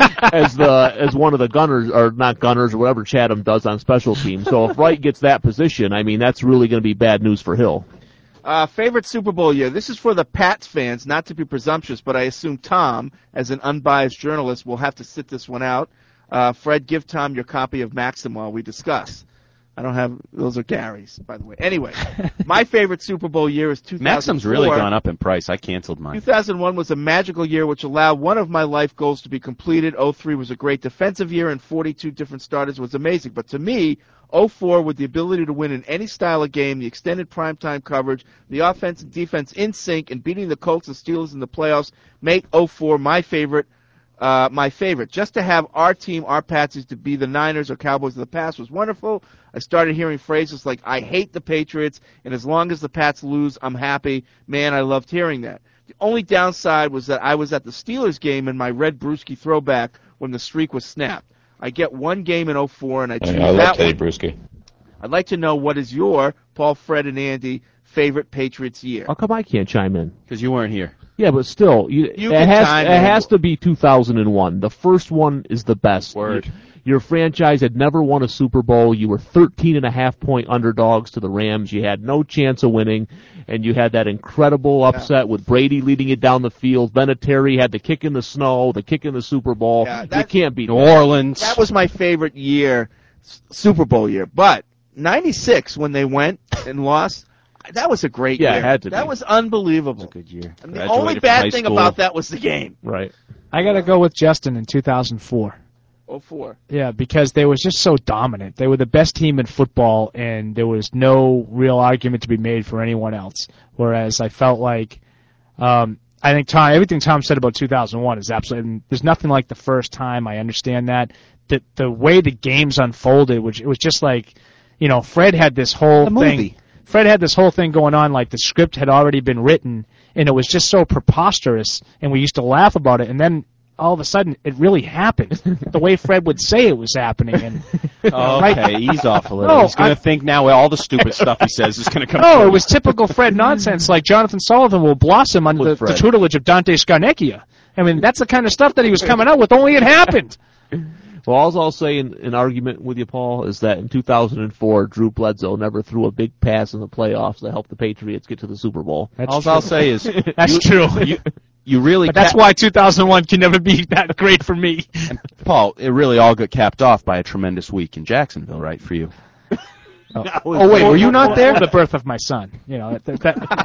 as the as one of the gunners, or not gunners, or whatever Chatham does on special teams. So if Wright gets that position, I mean, that's really going to be bad news for Hill. Uh, favorite Super Bowl year. This is for the Pats fans, not to be presumptuous, but I assume Tom, as an unbiased journalist, will have to sit this one out. Uh, Fred, give Tom your copy of Maxim while we discuss. I don't have, those are Gary's, by the way. Anyway, my favorite Super Bowl year is two thousand four. Maxim's really gone up in price. I canceled mine. two thousand one was a magical year which allowed one of my life goals to be completed. oh three was a great defensive year, and forty-two different starters was amazing. But to me, oh four, with the ability to win in any style of game, the extended primetime coverage, the offense and defense in sync, and beating the Colts and Steelers in the playoffs, make oh four my favorite. Uh, my favorite. Just to have our team, our Patsies, to be the Niners or Cowboys of the past was wonderful. I started hearing phrases like, I hate the Patriots, and as long as the Pats lose, I'm happy. Man, I loved hearing that. The only downside was that I was at the Steelers game in my red Brewski throwback when the streak was snapped. I get one game in oh four, and I choose I love that Teddy one. Bruschi. I'd like to know what is your, Paul, Fred, and Andy, favorite Patriots year. How come I can't chime in? Because you weren't here. Yeah, but still, you, You it can has chime it in. has to be two thousand one. The first one is the best. Word. You- Your franchise had never won a Super Bowl. You were thirteen and a half point underdogs to the Rams. You had no chance of winning, and you had that incredible upset with Brady leading it down the field. Vinatieri had the kick in the snow, the kick in the Super Bowl. Yeah, you that- can't beat New that. Orleans. That was my favorite year, S- Super Bowl year. But ninety-six, when they went and lost, that was a great Yeah, year. it had to that be. was unbelievable. That was a good year. And the Graduated only from bad high thing school. about that was the game. Right. I got to go with Justin in two thousand four. oh four. Yeah, because they was just so dominant. They were the best team in football, and there was no real argument to be made for anyone else. Whereas I felt like, um, I think Tom, everything Tom said about two thousand one is absolutely. And there's nothing like the first time. I understand that. The the way the games unfolded, which it was just like, you know, Fred had this whole The thing. movie. Fred had this whole thing going on, like the script had already been written, and it was just so preposterous, and we used to laugh about it, and then all of a sudden it really happened the way Fred would say it was happening. And Okay, ease off a little. No, He's going I- to think now all the stupid stuff he says is going to come no, true. it was typical Fred nonsense. Like Jonathan Sullivan will blossom under the, With the Fred. tutelage of Dante Scarnecchia. I mean, that's the kind of stuff that he was coming out with. Only it happened. Well, all I'll say in, in argument with you, Paul, is that in two thousand four, Drew Bledsoe never threw a big pass in the playoffs to help the Patriots get to the Super Bowl. That's All true. I'll say is That's you, true. You, you really But that's ca- why two thousand one can never be that great for me. and Paul, it really all got capped off by a tremendous week in Jacksonville, right, for you? Oh, Oh, wait, were you not there? Or the birth of my son. You know, that that,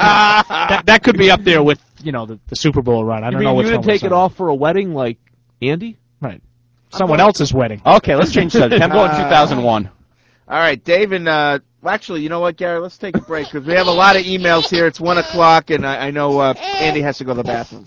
that, that could be up there with, you know, the, the Super Bowl run. I You don't mean know you which didn't one was take it on. off for a wedding like Andy? Right. Someone else's wedding. Okay, let's change subject. I'm going two thousand one. All right, Dave, and uh, well, actually, you know what, Gary? Let's take a break because we have a lot of emails here. It's one o'clock, and I, I know uh, Andy has to go to the bathroom.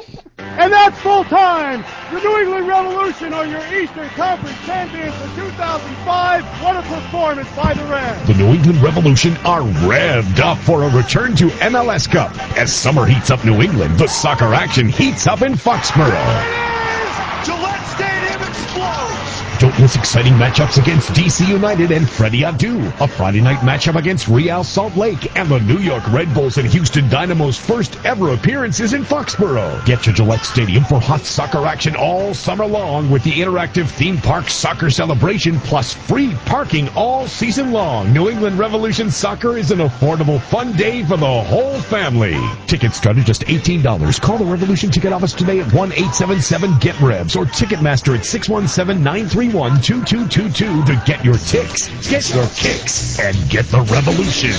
And that's full time. The New England Revolution are your Eastern Conference champions for two thousand five. What a performance by the Reds. The New England Revolution are revved up for a return to M L S Cup. As summer heats up New England, the soccer action heats up in Foxborough. Gillette Stadium explodes. Don't miss exciting matchups against D C United and Freddie Adu. A Friday night matchup against Real Salt Lake. And the New York Red Bulls and Houston Dynamo's first ever appearances in Foxborough. Get to Gillette Stadium for hot soccer action all summer long with the interactive theme park soccer celebration plus free parking all season long. New England Revolution Soccer is an affordable, fun day for the whole family. Tickets start at just eighteen dollars. Call the Revolution Ticket Office today at one eight seven seven get revs or Ticketmaster at six one seven nine three one two two two two to get your ticks, get your kicks, and get the Revolution.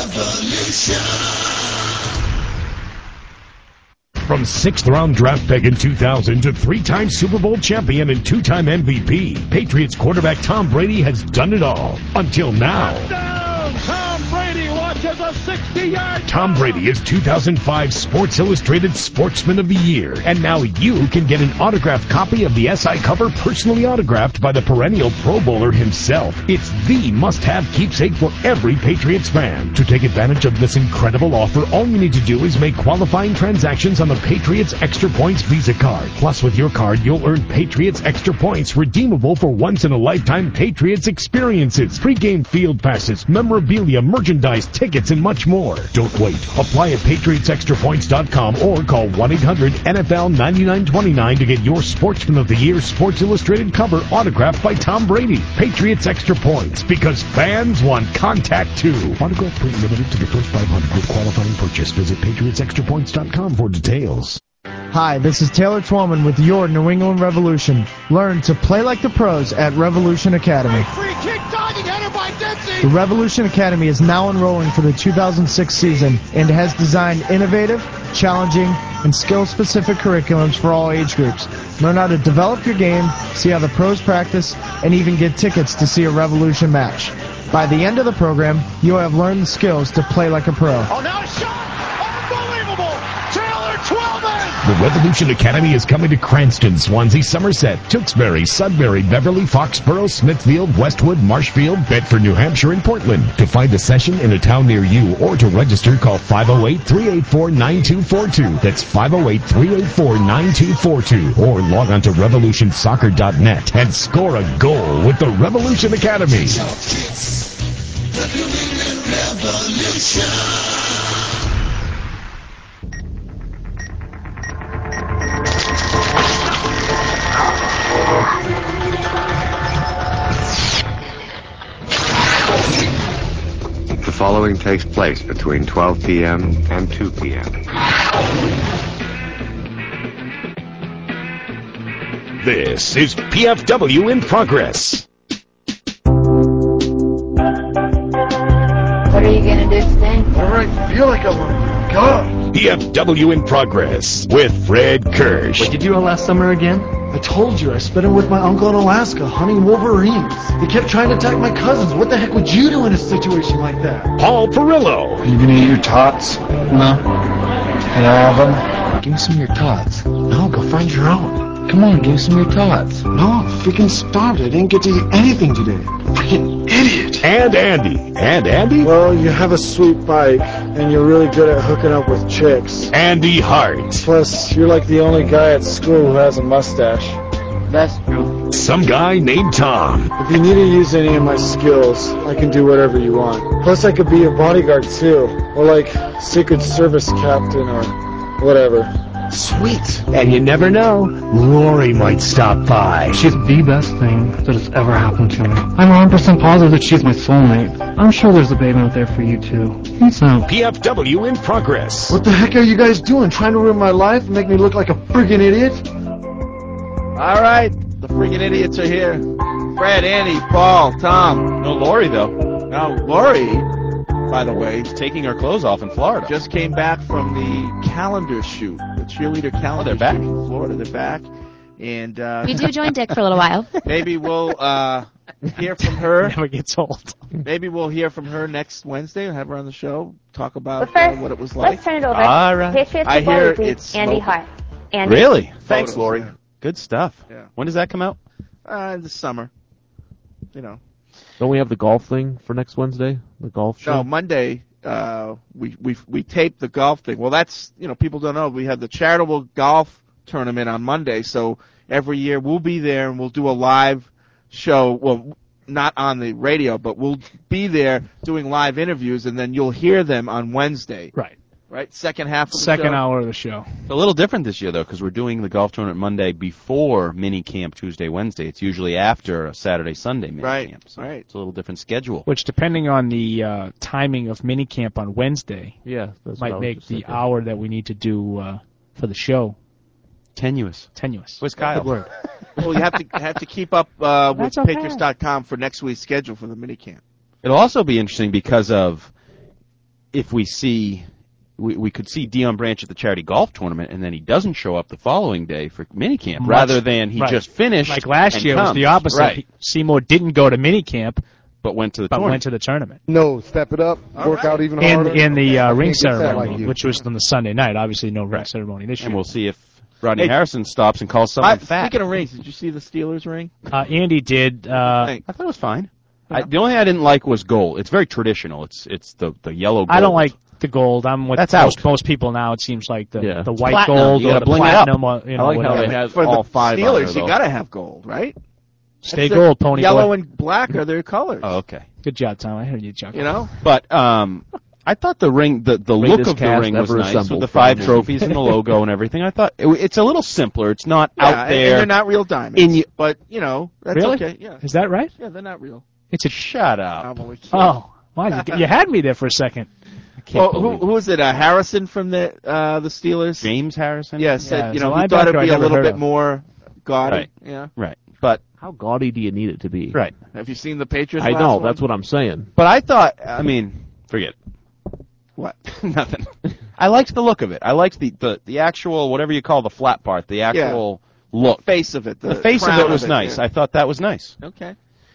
From sixth round draft pick in two thousand to three-time Super Bowl champion and two-time M V P, Patriots quarterback Tom Brady has done it all. Until now. Down. Tom Brady watches launches a sixty-yard. Tom Brady is two thousand five Sports Illustrated Sportsman of the Year, and now you can get an autographed copy of the S I cover personally autographed by the perennial Pro Bowler himself. It's the must-have keepsake for every Patriots fan. To take advantage of this incredible offer, all you need to do is make qualifying transactions on the Patriots Extra Points Visa card. Plus, with your card, you'll earn Patriots Extra Points redeemable for once-in-a-lifetime Patriots experiences, pre-game field passes, memorabilia, merchandise, tickets, and much more. Don't wait. Apply at patriots extra points dot com or call one eight hundred N F L ninety-nine twenty-nine to get your Sportsman of the Year Sports Illustrated cover autographed by Tom Brady. Patriots Extra Points, because fans want contact too. Autograph print limited to the first five hundred with qualifying purchase. Visit patriots extra points dot com for details. Hi, this is Taylor Twellman with your New England Revolution. Learn to play like the pros at Revolution Academy. Free kick, diving header by Dempsey. The Revolution Academy is now enrolling for the two thousand six season and has designed innovative, challenging, and skill-specific curriculums for all age groups. Learn how to develop your game, see how the pros practice, and even get tickets to see a Revolution match. By the end of the program, you'll have learned the skills to play like a pro. Oh, now a shot! Unbelievable! Taylor Twellman! The Revolution Academy is coming to Cranston, Swansea, Somerset, Tewksbury, Sudbury, Beverly, Foxborough, Smithfield, Westwood, Marshfield, Bedford, New Hampshire, and Portland. To find a session in a town near you or to register, call five oh eight, three eight four, nine two four two. That's five oh eight, three eight four, nine two four two. Or log on to revolution soccer dot net and score a goal with the Revolution Academy. The New England Revolution. The following takes place between twelve p.m. and two p.m. This is P F W in Progress. What are you gonna do today? Whenever I feel like I want to go. P F W in Progress with Fred Kirsch. What did you do last summer again? I told you, I spent it with my uncle in Alaska hunting wolverines. They kept trying to attack my cousins. What the heck would you do in a situation like that? Paul Perillo. Are you gonna eat your tots? No. Can I have them? Give me some of your tots. No, go find your own. Come on, give me some of your tots. No, I'm freaking starved. I didn't get to eat anything today. Freaking idiot. And Andy. And Andy? Well, you have a sweet bike, and you're really good at hooking up with chicks. Andy Hart. Plus, you're like the only guy at school who has a mustache. That's true. Some guy named Tom. If you need to use any of my skills, I can do whatever you want. Plus, I could be your bodyguard, too. Or, like, Secret Service captain or whatever. Sweet. And you never know, Lori might stop by. She's the best thing that has ever happened to me. I'm one hundred percent positive that she's my soulmate. I'm sure there's a babe out there for you, too. So. P F W in Progress. What the heck are you guys doing? Trying to ruin my life and make me look like a friggin' idiot? All right, the friggin' idiots are here. Fred, Andy, Paul, Tom. No Lori, though. Now, Lori, by the way, is taking her clothes off in Florida. Just came back from the calendar shoot, the cheerleader calendar oh, they're back. shoot in Florida. They're back. And uh, we do join Dick for a little while. Maybe we'll uh, hear from her. Never gets old. Maybe we'll hear from her next Wednesday and have her on the show, talk about but first, uh, what it was like. Let's turn it over. All right. Patriots I hear Weekly, it's Andy smoking. Hart. Andy. Really? Thanks, Photos, Lori. yeah. Good stuff. Yeah. When does that come out? Uh, in the summer. You know. Don't we have the golf thing for next Wednesday? The golf show? No, Monday. Uh, we we we taped the golf thing. Well, that's you know people don't know we have the charitable golf tournament on Monday. So every year we'll be there and we'll do a live show. Well, not on the radio, but we'll be there doing live interviews, and then you'll hear them on Wednesday. Right. Right. Second half of the Second show. hour of the show. It's a little different this year, though, because we're doing the golf tournament Monday before mini camp Tuesday, Wednesday. It's usually after a Saturday, Sunday mini Right. camp. So Right. It's a little different schedule. Which, depending on the uh, timing of minicamp on Wednesday, yeah, that's what I might was make just the thinking. hour that we need to do uh, for the show Tenuous. tenuous. Where's Kyle? Good word. Well, you have to have to keep up uh, with That's okay. Patriots dot com for next week's schedule for the minicamp. It'll also be interesting because of if we see. We, we could see Dion Branch at the charity golf tournament, and then he doesn't show up the following day for minicamp, Much- rather than he right. just finished. Like last and year, it was comes. the opposite. Right. He- Seymour didn't go to minicamp, but went to the but tournament. went to the tournament. No, step it up, work out even In, harder. in the uh, I ring can't get that ceremony, like you. which was on the Sunday night. Obviously, no ring ceremony this year. And we'll see if Rodney Hey, Harrison stops and calls someone I, fat. Speaking of rings, did you see the Steelers ring? Uh, Andy did. Uh, I thought it was fine. I, the only thing I didn't like was gold. It's very traditional. It's it's the the yellow gold. I don't like the gold. I'm with That's most, out. most people now. It seems like the Yeah. the white Platinum. gold You or gotta the bling it up. platinum. Or, you know, I like how whatever. they have For all the five on Steelers, there, you though. gotta have gold, right? Stay That's gold, the pony Yellow boy. and black are their colors. Oh, okay. Good job, Tom. I heard you, Chuck. You know? But um, I thought the ring, the the look Greatest of the cast ring was ever nice with assembled, the five probably. trophies and the logo and everything. I thought it, it's a little simpler. It's not Yeah, out and- there. and they're not real diamonds. In you- but you know, that's Really? okay. Yeah. Is that right? Yeah, they're not real. It's a. Shut up. I'm only kidding. Oh, wow! You, you had me there for a second. Well, who, who was it? Uh, Harrison from the uh, the Steelers? James Harrison. Yeah, said Yeah, you it's know a he thought linebacker it'd I be a never little heard bit of. more gaudy. Right. Yeah. Right. But How gaudy do you need it to be? right. Have you seen the Patriots? I last know. one? That's what I'm saying. But I thought. I mean, forget. What? Nothing. I liked the look of it. I liked the, the, the actual, whatever you call the flat part, the actual look. Face of it. The, The face of crown it was nice. yeah. I thought that was nice. Okay.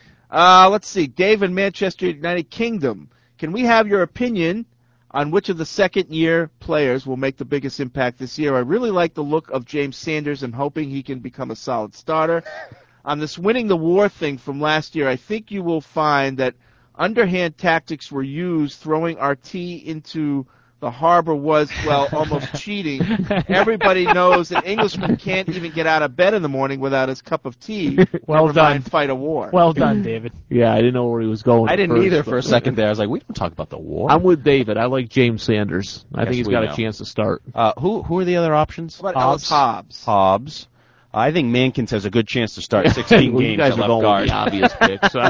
Uh, let's see. Dave in Manchester United Kingdom. Can we have your opinion on which of the second-year players will make the biggest impact this year? I really like the look of James Sanders. I'm hoping he can become a solid starter. On this winning the war thing from last year, I think you will find that underhand tactics were used. Throwing our tea into the harbor was, well, almost cheating. Everybody knows that Englishman can't even get out of bed in the morning without his cup of tea. Well Never done. mind fight a war. Well done, David. Yeah, I didn't know where he was going. I at didn't first, either but- for a second there. I was like, we don't talk about the war. I'm with David. I like James Sanders. I Yes, think he's we got know. a chance to start. Uh, who who are the other options? What about Ellis Hobbs? Hobbs. I think Mankins has a good chance to start sixteen well, games you guys at are left going guard. with the obvious pick. So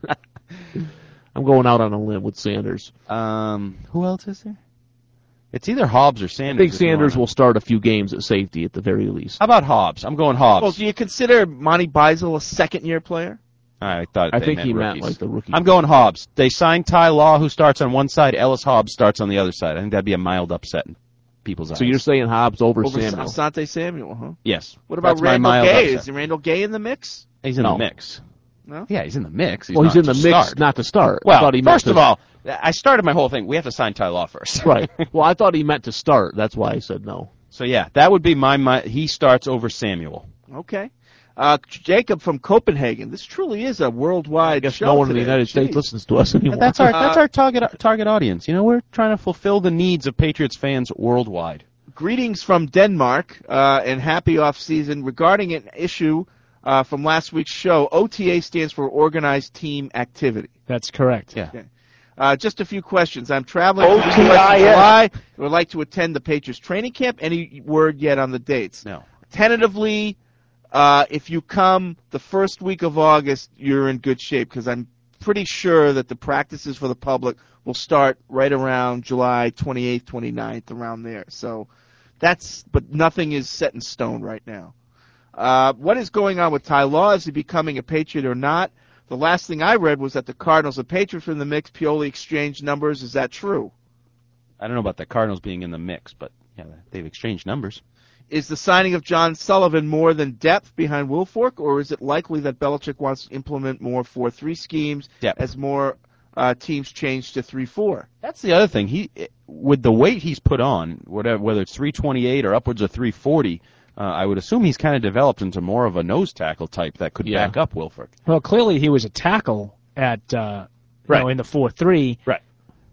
I'm, I'm going out on a limb with Sanders. Um, who else is there? It's either Hobbs or I Sanders. think if you Sanders wanna- will start a few games at safety at the very least. How about Hobbs? I'm going Hobbs. Well, do you consider Monty Beisel a second-year player? I thought I they think meant he rookies. meant like the rookie. I'm going Hobbs. They signed Ty Law, who starts on one side. Ellis Hobbs starts on the other side. I think that'd be a mild upset in people's eyes. So you're saying Hobbs over, Over Samuel? Asante Samuel, huh? Yes. What about That's my Randall mild Gay? upset. Is Randall Gay in the mix? He's in No. the mix. No? Yeah, he's in the mix. He's well, he's not in the to mix, start. not to start. I Well, thought he meant first to- of all, I started my whole thing. We have to sign Ty Law first. right. Well, I thought he meant to start. That's why I said no. So yeah, that would be my, my he starts over Samuel. Okay. Uh, Jacob from Copenhagen. This truly is a worldwide I guess show no one in today. the United States Jeez. listens to us anymore. That's our that's Uh, our target target audience. You know, we're trying to fulfill the needs of Patriots fans worldwide. Greetings from Denmark uh, and happy off season. Regarding an issue uh, from last week's show, O T A stands for Organized Team Activity. That's correct. Yeah. Okay. Uh, just a few questions. I'm traveling to the O U T I S in S. July. I would like to attend the Patriots training camp. Any word yet on the dates? No. Tentatively, uh, if you come the first week of August, you're in good shape because I'm pretty sure that the practices for the public will start right around July twenty-eighth, twenty-ninth, around there. So that's, but nothing is set in stone right now. Uh, what is going on with Ty Law? Is he becoming a Patriot or not? The last thing I read was that the Cardinals and Patriots were in the mix. Pioli exchanged numbers. Is that true? I don't know about the Cardinals being in the mix, but yeah, they've exchanged numbers. Is the signing of John Sullivan more than depth behind Wilfork, or is it likely that Belichick wants to implement more four three schemes Depth. as more uh, teams change to three four? That's the other thing. He, with the weight he's put on, whatever, whether it's three twenty-eight or upwards of three forty, uh, I would assume he's kind of developed into more of a nose tackle type that could Yeah. back up Wilfork. Well, clearly he was a tackle at uh, you Right. know in the four three. Right.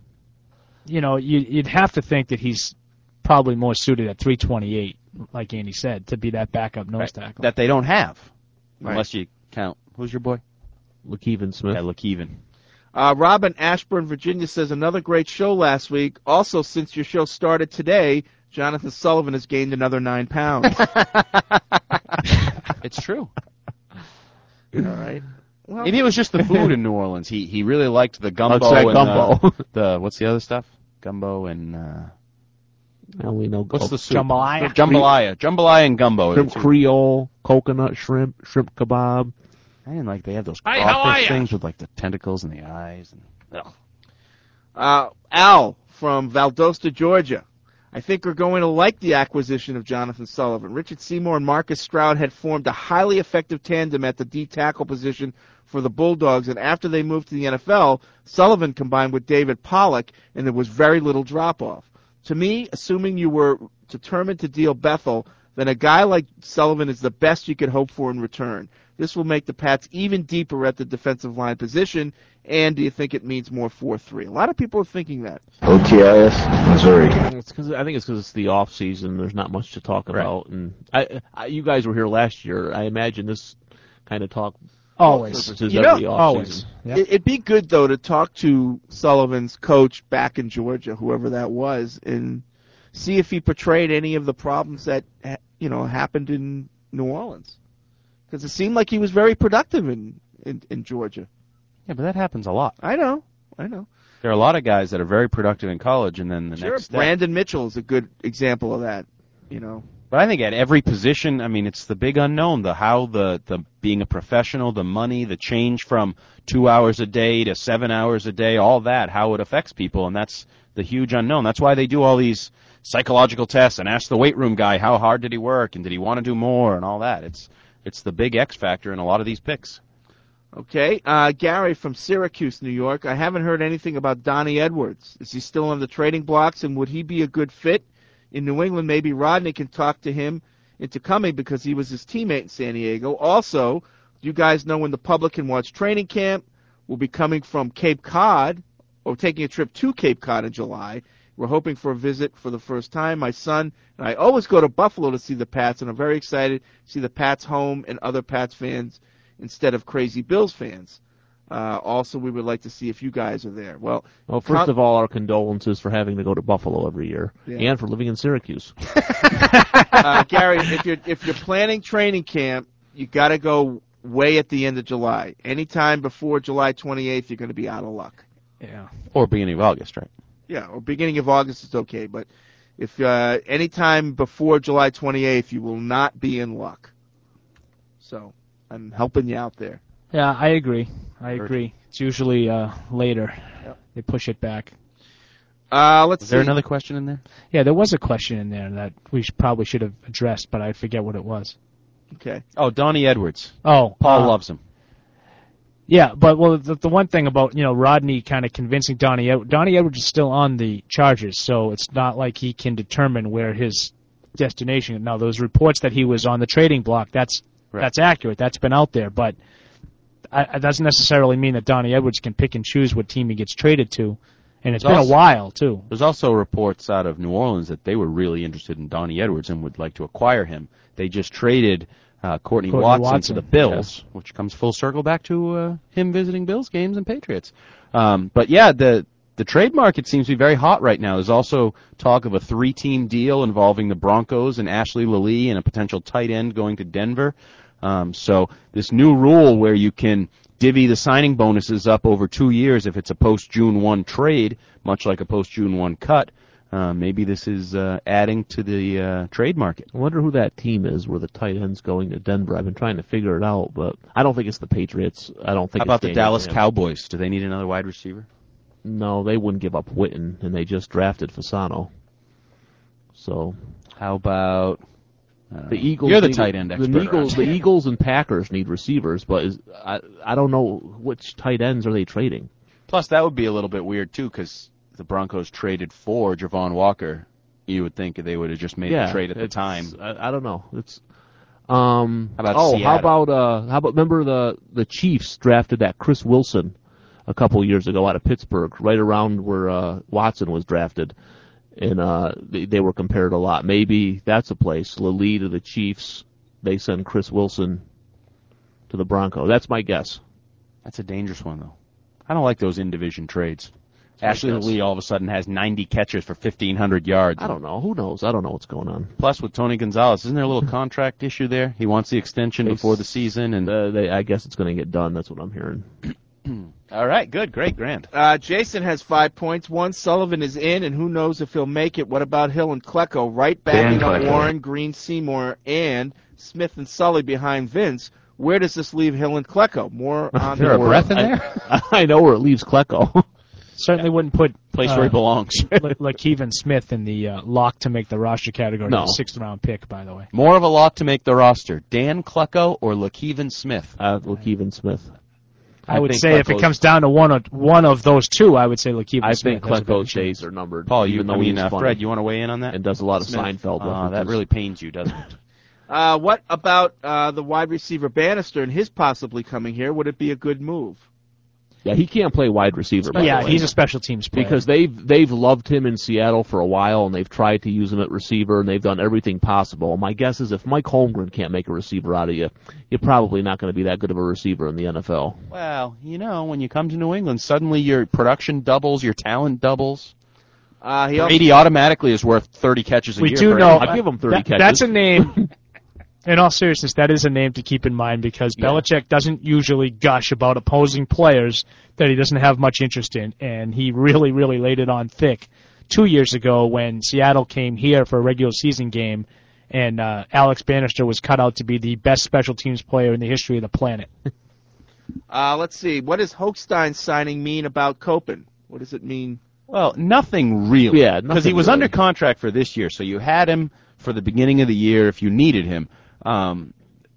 You know, you, you'd have to think that he's probably more suited at three twenty-eight, like Andy said, to be that backup nose Right. tackle. That they don't have, Right. unless you count. Who's your boy? LaKeven Smith. Yeah, LaKeven. Uh, Robin Ashburn, Virginia says another great show last week. Also, since your show started today, Jonathan Sullivan has gained another nine pounds. It's true. All right. Well, Maybe it was just the food in New Orleans. He he really liked the gumbo. Let's say and gumbo. The, the what's the other stuff? Gumbo and uh, Now we know. what's oh, the soup? Jambalaya. Jambalaya. Jambalaya and gumbo. are the shrimp two. Creole, coconut shrimp, shrimp kebab. I didn't like they have those Hi, how are crawfish ya? things with like the tentacles and the eyes. And, ugh. Uh, Al from Valdosta, Georgia. I think are going to like the acquisition of Jonathan Sullivan. Richard Seymour and Marcus Stroud had formed a highly effective tandem at the D tackle position for the Bulldogs, and after they moved to the N F L, Sullivan combined with David Pollock, and there was very little drop-off. To me, assuming you were determined to deal Bethel, then a guy like Sullivan is the best you could hope for in return. This will make the Pats even deeper at the defensive line position, and do you think it means more four three? A lot of people are thinking that. O T I S, Missouri. It's 'cause, I think it's because it's the off season. There's not much to talk about, and I, I, you guys were here last year. I imagine this kind of talk always surfaces You every know, off always. season. Yep. It, it'd be good, though, to talk to Sullivan's coach back in Georgia, whoever that was, and see if he portrayed any of the problems that ha- you know happened in New Orleans. Because it seemed like he was very productive in, in, in Georgia. Yeah, but that happens a lot. I know, I know. There are a lot of guys that are very productive in college, and then the Sure, next step. Brandon Mitchell is a good example of that. You know, But I think at every position, I mean, it's the big unknown, the how the, the being a professional, the money, the change from two hours a day to seven hours a day, all that, how it affects people, and that's the huge unknown. That's why they do all these psychological tests and ask the weight room guy how hard did he work and did he want to do more and all that. It's it's the big X factor in a lot of these picks. Okay, uh, Gary from Syracuse, New York. I haven't heard anything about Donnie Edwards. Is he still on the trading blocks, and would he be a good fit in New England? Maybe Rodney can talk to him into coming because he was his teammate in San Diego. Also, you guys know when the public can watch training camp. We'll be coming from Cape Cod, or taking a trip to Cape Cod in July. We're hoping for a visit for the first time. My son and I always go to Buffalo to see the Pats, and I'm very excited to see the Pats home and other Pats fans instead of crazy Bills fans. Uh, also, we would like to see if you guys are there. Well, Well, first of all, our condolences for having to go to Buffalo every year, Yeah. and for living in Syracuse. uh, Gary, if you're if you're planning training camp, you got to go way at the end of July. Anytime before July twenty-eighth, you're going to be out of luck. Yeah. Or beginning of August, right? Yeah, or beginning of August is okay, but if uh, anytime before July twenty-eighth, you will not be in luck. So I'm helping you out there. Yeah, I agree. I agree. It's usually uh, later. Yep. They push it back. Uh, let's Was there see. another question in there? Yeah, there was a question in there that we should, probably should have addressed, but I forget what it was. Okay. Oh, Donnie Edwards. Oh, Paul uh, loves him. Yeah, but well, the, the one thing about you know Rodney kind of convincing Donnie Ed- Donnie Edwards is still on the Chargers, so it's not like he can determine where his destination. Now, those reports that he was on the trading block, that's Right. that's accurate. That's been out there, but I, it doesn't necessarily mean that Donnie Edwards can pick and choose what team he gets traded to. And it's There's been also- a while too. There's also reports out of New Orleans that they were really interested in Donnie Edwards and would like to acquire him. They just traded uh, Courtney, Courtney Watson, Watson, to the Bills, which comes full circle back to uh, him visiting Bills games and Patriots. Um, but yeah, the the trade market seems to be very hot right now. There's also talk of a three-team deal involving the Broncos and Ashley Lilly and a potential tight end going to Denver. Um, so this new rule where you can divvy the signing bonuses up over two years if it's a post-June first trade, much like a post-June first cut, uh, maybe this is uh, adding to the uh, trade market. I wonder who that team is where the tight end's going to Denver. I've been trying to figure it out, but I don't think it's the Patriots. I don't think How about it's the Daniel Dallas Jones. Cowboys? Do they need another wide receiver? No, they wouldn't give up Witten, and they just drafted Fasano. So how about the Eagles? You're the need- tight end expert. The Eagles, around the here. Eagles and Packers need receivers, but is, I I don't know which tight ends are they trading. Plus, that would be a little bit weird too, because the Broncos traded for Javon Walker. You would think they would have just made yeah, the trade at the it's- time. I, I don't know. It's um. How about oh, Seattle? how about uh? How about remember the the Chiefs drafted that Chris Wilson a couple years ago out of Pittsburgh, right around where uh, Watson was drafted, and uh, they, they were compared a lot. Maybe that's a place. Lilly to the Chiefs. They send Chris Wilson to the Broncos. That's my guess. That's a dangerous one, though. I don't like those in-division trades. my Ashley guess. Lee all of a sudden has ninety catches for fifteen hundred yards. I don't know. Who knows? I don't know what's going on. Plus, with Tony Gonzalez, isn't there a little contract issue there? He wants the extension They before s- the season, and Uh, they, I guess it's going to get done. That's what I'm hearing. all right, good, great, grand. Uh, Jason has five points. One, Sullivan is in, and who knows if he'll make it. What about Hill and Klecko? Right back Dan in on Klecko. Warren, Green, Seymour, and Smith and Sully behind Vince. Where does this leave Hill and Klecko? More on there the a board. breath in I, there? I know where it leaves Klecko. Certainly wouldn't put Place uh, where he belongs. La- LaKeven Smith in the uh, lock to make the roster category. No. The sixth round pick, by the way. More of a lock to make the roster, Dan Klecko or LaKeven Smith? Uh, LaKeven Smith. I, would think say if it Klecko's- comes down to one of one of those two, I would say LaKeven I Smith. think has a better Klecko's chance. days are numbered. Paul, you, even though I mean, he's uh, funny Fred, you want to weigh in on that? and does a lot of Smith. Seinfeld Uh, references. that really pains you, doesn't it? Uh, what about uh, the wide receiver Bannister and his possibly coming here? Would it be a good move? Yeah, he can't play wide receiver. By Yeah, the way, he's a special teams player. because they've they've loved him in Seattle for a while, and they've tried to use him at receiver, and they've done everything possible. My guess is if Mike Holmgren can't make a receiver out of you, you're probably not going to be that good of a receiver in the N F L. Well, you know, when you come to New England, suddenly your production doubles, your talent doubles. Uh, he Brady automatically is worth thirty catches a we year. do Brady. know I'll give him thirty that- catches. That's a name. In all seriousness, that is a name to keep in mind because Yeah. Belichick doesn't usually gush about opposing players that he doesn't have much interest in, and he really, really laid it on thick two years ago when Seattle came here for a regular season game, and uh, Alex Bannister was cut out to be the best special teams player in the history of the planet. Uh, let's see. What does Hochstein signing mean about Copen? What does it mean? Well, nothing really. Yeah, because he nothing was really. under contract for this year, so you had him for the beginning of the year if you needed him. Um,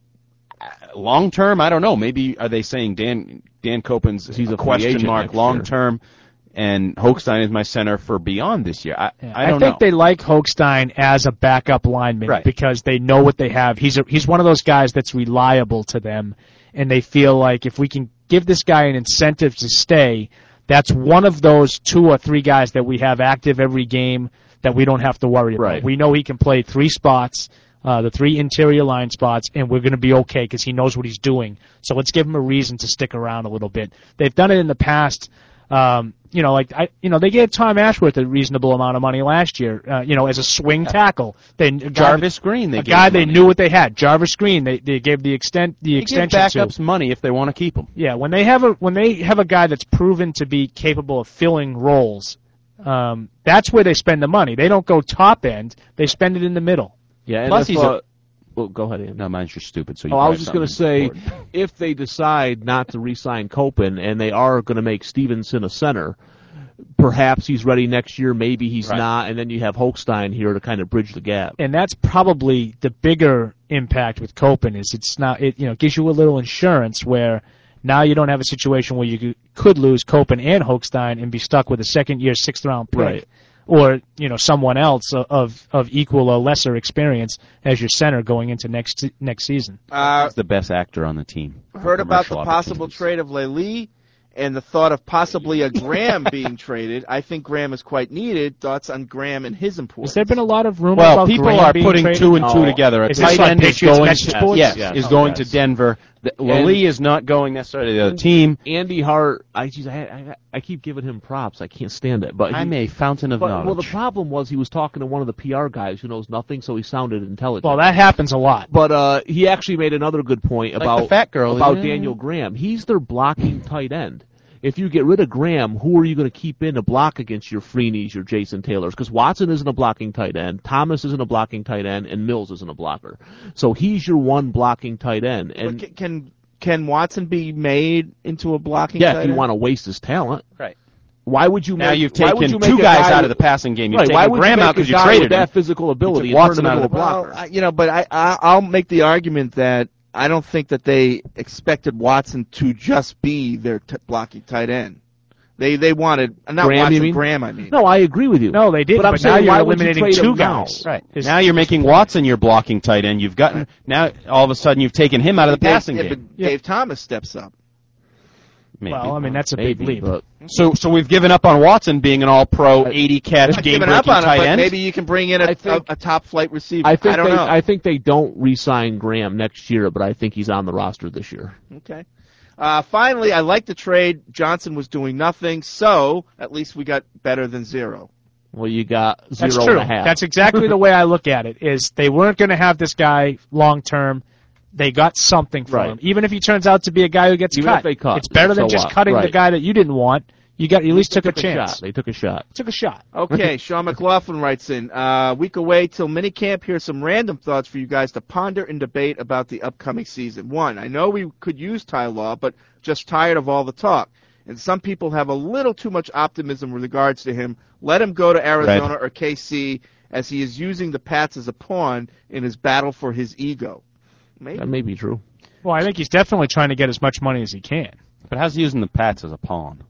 long term, I don't know. Maybe are they saying Dan Dan Copen's He's a a free question agent mark next long year. term, and Hochstein is my center for beyond this year. I Yeah, I don't think know. they like Hochstein as a backup lineman Right. because they know what they have. He's a, he's one of those guys that's reliable to them, and they feel like if we can give this guy an incentive to stay, that's one of those two or three guys that we have active every game that we don't have to worry about. Right. We know he can play three spots, uh, the three interior line spots, and we're going to be okay because he knows what he's doing. So let's give him a reason to stick around a little bit. They've done it in the past. Um, you know, like I, you know, they gave Tom Ashworth a reasonable amount of money last year. Uh, you know, as a swing tackle. They a guy- Jarvis Green, they a gave guy him they money. knew what they had. Jarvis Green, they they gave the extent the They give extension backups to. money if they want to keep him. Yeah, when they have a when they have a guy that's proven to be capable of filling roles, um, that's where they spend the money. They don't go top end; they spend it in the middle. Yeah, and Plus if, he's uh, a- well, go ahead, Ian. No, mine's just stupid. So you Oh, I probably was just have going to something say, important. if they decide not to re-sign Copen and they are going to make Stevenson a center, perhaps he's ready next year, maybe he's Right. not, and then you have Hochstein here to kind of bridge the gap. And that's probably the bigger impact with Copen is it's not it you know gives you a little insurance where now you don't have a situation where you could lose Copen and Hochstein and be stuck with a second year sixth round pick. Right. Or you know someone else of of equal or lesser experience as your center going into next next season. Uh, He's the best actor on the team. heard about the Commercial possible opportunities. trade of Lely and the thought of possibly a Graham being traded. I think Graham is quite needed. Thoughts on Graham and his importance? Has there been a lot of rumors Well, about people Graham are being putting traded? two and two Oh. together. A Is this tight like end is Patriots going next to sports? yes, Yes. is Oh, going yes. to Denver. The, Lely is not going necessarily to the other team. Andy Hart, I, geez, I, I, I keep giving him props. I can't stand it. But he, I'm a fountain of but, knowledge. well, the problem was he was talking to one of the P R guys who knows nothing, so he sounded intelligent. Well, that happens a lot. But uh, he actually made another good point Like about the fat girl, about isn't it? Daniel Graham. He's their blocking tight end. If you get rid of Graham, who are you going to keep in to block against your Freeneys, your Jason Taylors? Because Watson isn't a blocking tight end, Thomas isn't a blocking tight end, and Mills isn't a blocker. So he's your one blocking tight end. But And ca- can can Watson be made into a blocking yeah, tight if you end? want to waste his talent, Right. why would you Now make? you've why would taken you make two a guys guy out with- of the passing game. You've right, why taken would Graham you make out because a you guy traded with him. that physical ability took and turn Watson him out into of a the- blocker? Well, I- you know, but I, I I'll make the argument that I don't think that they expected Watson to just be their t- blocking tight end. They they wanted not Graham, Watson you mean? Graham. I mean, No, I agree with you. No, they didn't. But I'm But saying, now you're why would you eliminating trade two him now? guys. Right. Is- Now you're making Watson your blocking tight end. You've gotten now all of a sudden you've taken him out of the Dave, passing yeah, game. but Dave Thomas steps up. Maybe. Well, I mean that's a big Maybe, leap. but So so we've given up on Watson being an all-pro, eighty catch, Not game giving up breaking on it, tight but end. maybe you can bring in a, I think- a, a top flight receiver. I think don't they, know. I think they don't re-sign Graham next year, but I think he's on the roster this year. Okay. Uh, finally, I like the trade. Johnson was doing nothing, so at least we got better than zero. Well, you got zero That's true. and a half. That's exactly the way I look at it. Is they weren't going to have this guy long term. They got something from Right. him, even if he turns out to be a guy who gets Even cut. if they cut, it's better than so just what? cutting the Right. guy that you didn't want. You got you at least They took, a chance. shot. They took a shot. Took a shot. Okay, Sean McLaughlin writes in, uh, week away till minicamp. Here's some random thoughts for you guys to ponder and debate about the upcoming season. One, I know we could use Ty Law, but just tired of all the talk. And some people have a little too much optimism with regards to him. Let him go to Arizona Right. or K C, as he is using the Pats as a pawn in his battle for his ego. Maybe. That may be true. Well, I think he's definitely trying to get as much money as he can. But how's he using the Pats as a pawn?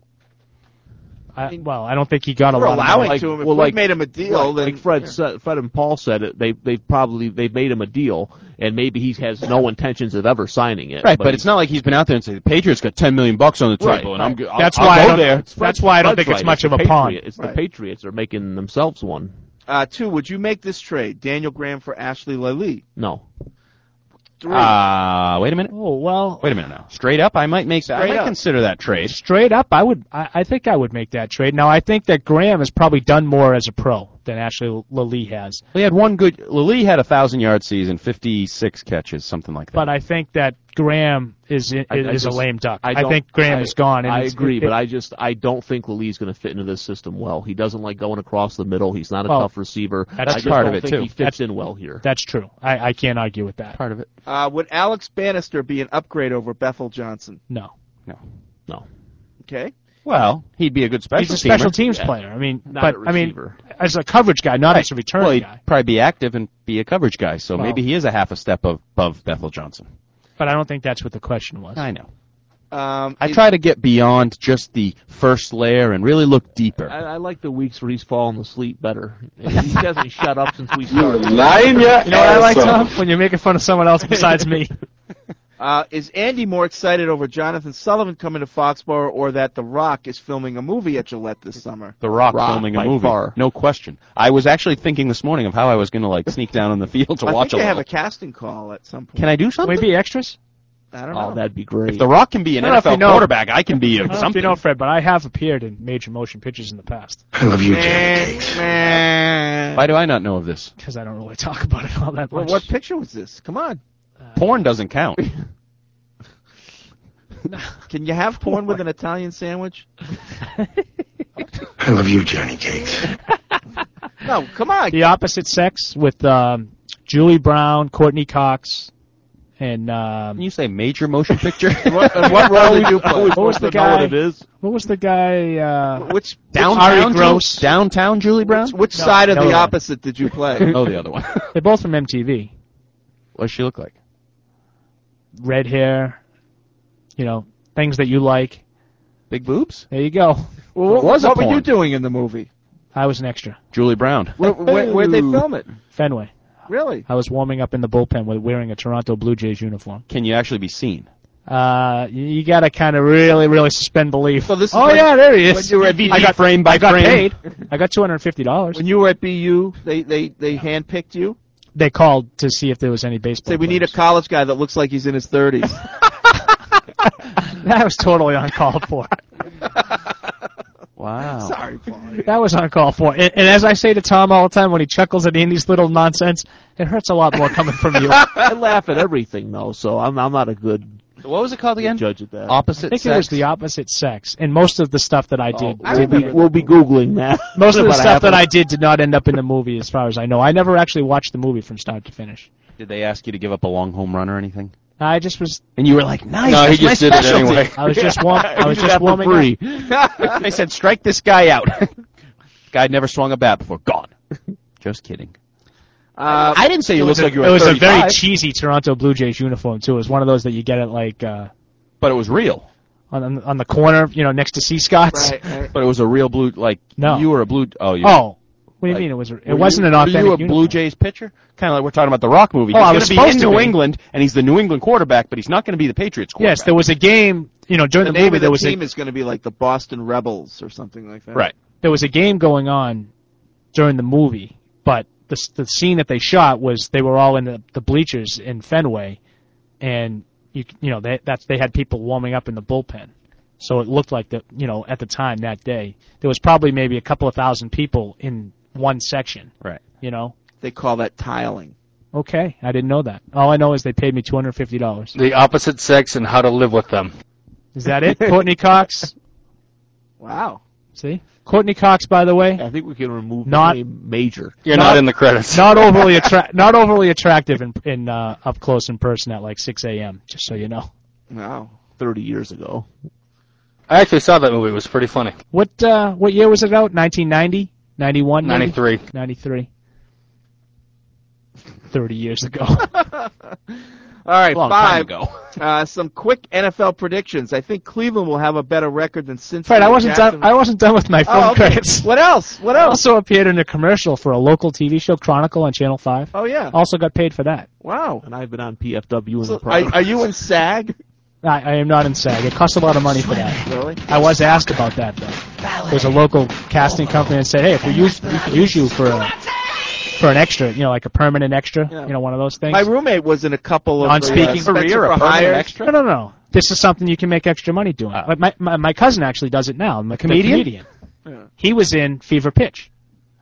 I, well, I don't think he got a We're lot of allowing money. to him. If well, we like- made him a deal, Right, then like Fred said, Fred and Paul said it. They they probably they've made him a deal, and maybe he has no intentions of ever signing it. Right, but, it's not like he's been out there and said the Patriots got ten million bucks on the Right, table, and right. I'm good. I'll, That's I'll why I go don't- there. that's Fred's- why I don't think Fred's it's right. much of the a pawn. Patriot- It's Right. the Patriots are making themselves one. uh, two. Would you make this trade, Daniel Graham for Ashley Lally? No. Three. Uh, wait a minute. Oh well. Wait a minute now. Straight up, I might make that. I Straight might up. consider that trade. Straight up, I would. I, I think I would make that trade. Now, I think that Graham has probably done more as a pro than Ashley Lally has. He had one good. Lally had a thousand yard season, fifty-six catches, something like that. But I think that Graham is is, I- I is just- a lame duck. I I, don't- think Graham I- is gone. And I it's- agree, it- but I just I don't think Lalee's going to fit into this system well. He doesn't like going across the middle. He's not a Well, tough receiver. that's I just part don't of it, think too. He fits in well here. That's true. I, I can't argue with that. part of it. Uh, would Alex Bannister be an upgrade over Bethel Johnson? No. No. No. Okay. Well, he'd be a good special He's a special teamer. teams Yeah. player. I mean, Not but a I mean, receiver. as a coverage guy, not as a return Well, he'd guy. probably be active and be a coverage guy, so Well- maybe he is a half a step of, above Bethel Johnson. But I don't think that's what the question was. I know. Um, I is- try to get beyond just the first layer and really look deeper. I, I like the weeks where he's falling asleep better. He hasn't shut up since we started. You know what I like, Tom? When you're making fun of someone else besides me. Uh, is Andy more excited over Jonathan Sullivan coming to Foxborough, or that The Rock is filming a movie at Gillette this summer? The Rock, Rock, filming a by movie, far. no question. I was actually thinking this morning of how I was going to like sneak down on the field to I watch think a they have little. a casting call at some point. Can I do something? Can we be extras? I don't Oh, know. that'd be great. If The Rock can be an I don't know if N F L you know- quarterback, I can be I a don't know if something. you know, Fred, but I have appeared in major motion pictures in the past. I love you, Johnny Man, Cakes. man. Why do I not know of this? Because I don't really talk about it all that Well, much. what picture was this? Come on. Porn doesn't count. Can you have porn with an Italian sandwich? I love you, Johnny Cakes. No, come on. The opposite sex with um, Julie Brown, Courtney Cox, and um, Can you say major motion picture? What, and what role did you play? what was the Know what guy? it is? What was the guy? Uh, Which Downtown, Ari Gross. Ju- downtown Julie Brown? Which, which No, side of no the one. opposite did you play? Oh, the other one. they're both from M T V. What does she look like? Red hair, you know, things that you like. Big boobs? There you go. Well, what, was a what were you porn. doing in the movie? I was an extra. Julie Brown. Where, where, where'd they film it? Fenway. Really? I was warming up in the bullpen with wearing a Toronto Blue Jays uniform. Can you actually be seen? Uh, you, you got to kind of really, really suspend belief. So this is oh when- yeah, there he is. when you were at I got frame by I got frame. paid. I got two hundred and fifty dollars. When you were at B U, they they they handpicked you. They called to see if there was any baseball. Say we need a players. college guy that looks like he's in his thirties. That was totally uncalled for. Wow. Sorry, Paul. That was uncalled for. And, and as I say to Tom all the time when he chuckles at Andy's little nonsense, it hurts a lot more coming from you. I laugh at everything though, so I'm I'm not a good What was it called again? judge at that. Opposite I think sex? it was the opposite sex, and most of the stuff that I did, Oh, did we'll, be, we'll be googling that. most of the What stuff that happened. I did did not end up in the movie, as far as I know. I never actually watched the movie from start to finish. Did they ask you to give up a long home run or anything? I just was. And you were like, nice. No, he that's my just did it specialty. anyway. I was just warm. I was You did just that for warming free. up. They said, strike this guy out. Guy had never swung a bat before. Gone. Just kidding. Uh, I didn't say you It was, looked a, like you were it was a very thirty-five, cheesy Toronto Blue Jays uniform too. It was one of those that you get at like uh, but it was real. on on the corner, you know, next to C. Scott's. right, right. But it was a real blue, like, No. you were a blue, oh, you Oh, what do you Like, mean? It was. It were wasn't you, an authentic. Were you a uniform. Blue Jays pitcher? Kind of like we're talking about the Rock movie. Oh, He's I going was to be supposed in to New be. England, and he's the New England quarterback, but he's not going to be the Patriots quarterback. Yes, there was a game. You know, during The the, name movie of there the was team a is going to be like the Boston Rebels or something like that. Right. there was a game going on during the movie, but the the scene that they shot was they were all in the, the bleachers in Fenway, and you you know they that's they had people warming up in the bullpen, so it looked like that you know at the time that day there was probably maybe a couple of thousand people in one section. Right. You know. They call that tiling. Okay, I didn't know that. All I know is they paid me two hundred fifty dollars. The opposite sex and how to live with them. Is that it? Courtney Cox. Wow. See, Courtney Cox, by the way, I think we can remove Not- the name major. You're Not- not, in the credits. not overly attra- not overly attractive in in uh, up close in person at like six a.m. Just so you know. Wow. Thirty years ago. I actually saw that movie. It was pretty funny. What uh, what year was it out? nineteen ninety? ninety-one? ninety-three. ninety-three. thirty years ago. All right, Long time five. ago. Uh, some quick N F L predictions. I think Cleveland will have a better record than Cincinnati. Fred, I wasn't done. I wasn't done with my film Oh, okay. credits. What else? What I else? also appeared in a commercial for a local T V show, Chronicle, on Channel Five. Oh yeah. Also got paid for that. Wow. And I've been on P F W in So, the process. are, are you in SAG? I, I am not in SAG. It costs a lot of money for that. Really? I was asked about that though. There's a local casting company that said, "Hey, if we use we could use you for a for an extra, you know, like a permanent extra, Yeah. you know, one of those things." My roommate was in a couple of Non-speaking uh, career, a Spencer for permanent Hire. extra. No, no, no. This is something you can make extra money doing. Like my, my my cousin actually does it now. My Comedian? comedian. Yeah. He was in Fever Pitch.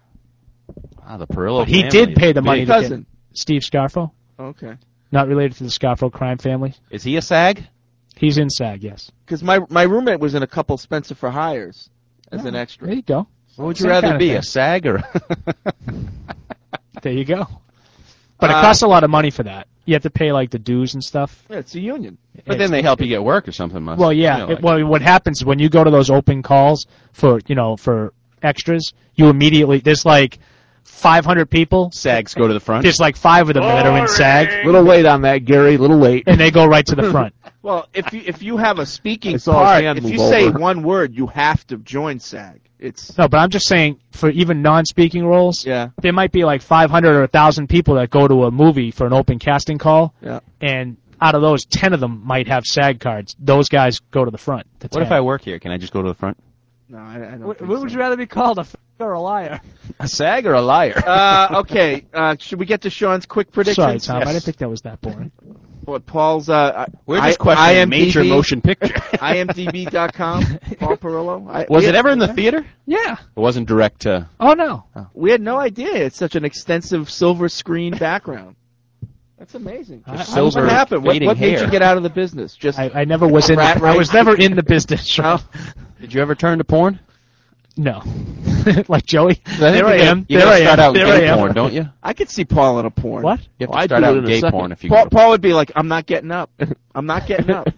Ah, the Perillo But he family did is pay the big. money. To cousin. get Steve Scarfo, Okay. not related to the Scarfo crime family. Is he a SAG? He's in SAG, yes. Because my my roommate was in a couple Spencer for Hires as an extra. There you go. What would you Same rather kind of be, thing. a SAG or? There you go. But it Uh, costs a lot of money for that. You have to pay like the dues and stuff. Yeah, it's a union. But then they help you get work or something, must. Well, yeah. you know, it, like- well, what happens is when you go to those open calls for, you know, for extras, you immediately there's like five hundred people. SAGs go to the front. There's like five of them that are in SAG, Little late on that, Gary. Little late. and they go right to the front. Well, if you if you have a speaking I saw his part, hand if move you say over. one word, you have to join SAG. It's No, but I'm just saying for even non-speaking roles, yeah, there might be like five hundred or one thousand people that go to a movie for an open casting call, yeah. and out of those, ten of them might have SAG cards. Those guys go to the front. The What if ten. I work here? Can I just go to the front? No, I, I don't. What, think what so. would you rather be called, a f- or a liar? A SAG or a liar? Uh, okay. Uh, should we get to Sean's quick predictions? Sorry, Tom. Yes. I didn't think that was that boring. What Paul's? Uh, We're I- just questioning IMDb, major motion picture. I M D B dot com. Paul Perillo. I, Was we it had- ever in the theater? Yeah. It wasn't direct to. Oh no. We had no idea it's such an extensive silver screen background. That's amazing. I- I silver What happened? What, fading what made hair. you get out of the business? Just I, I never was in. The, Rat I was race? never in the business. Oh. Did you ever turn to porn? No. Like Joey. I think There you I gotta- am. You There gotta I start am. out in There I gay am. porn, don't you? I could see Paul in a porn. What? You have Well, to I'd start do out it in in a gay second. porn if you. Paul, go. Paul would be like, "I'm not getting up. I'm not getting up."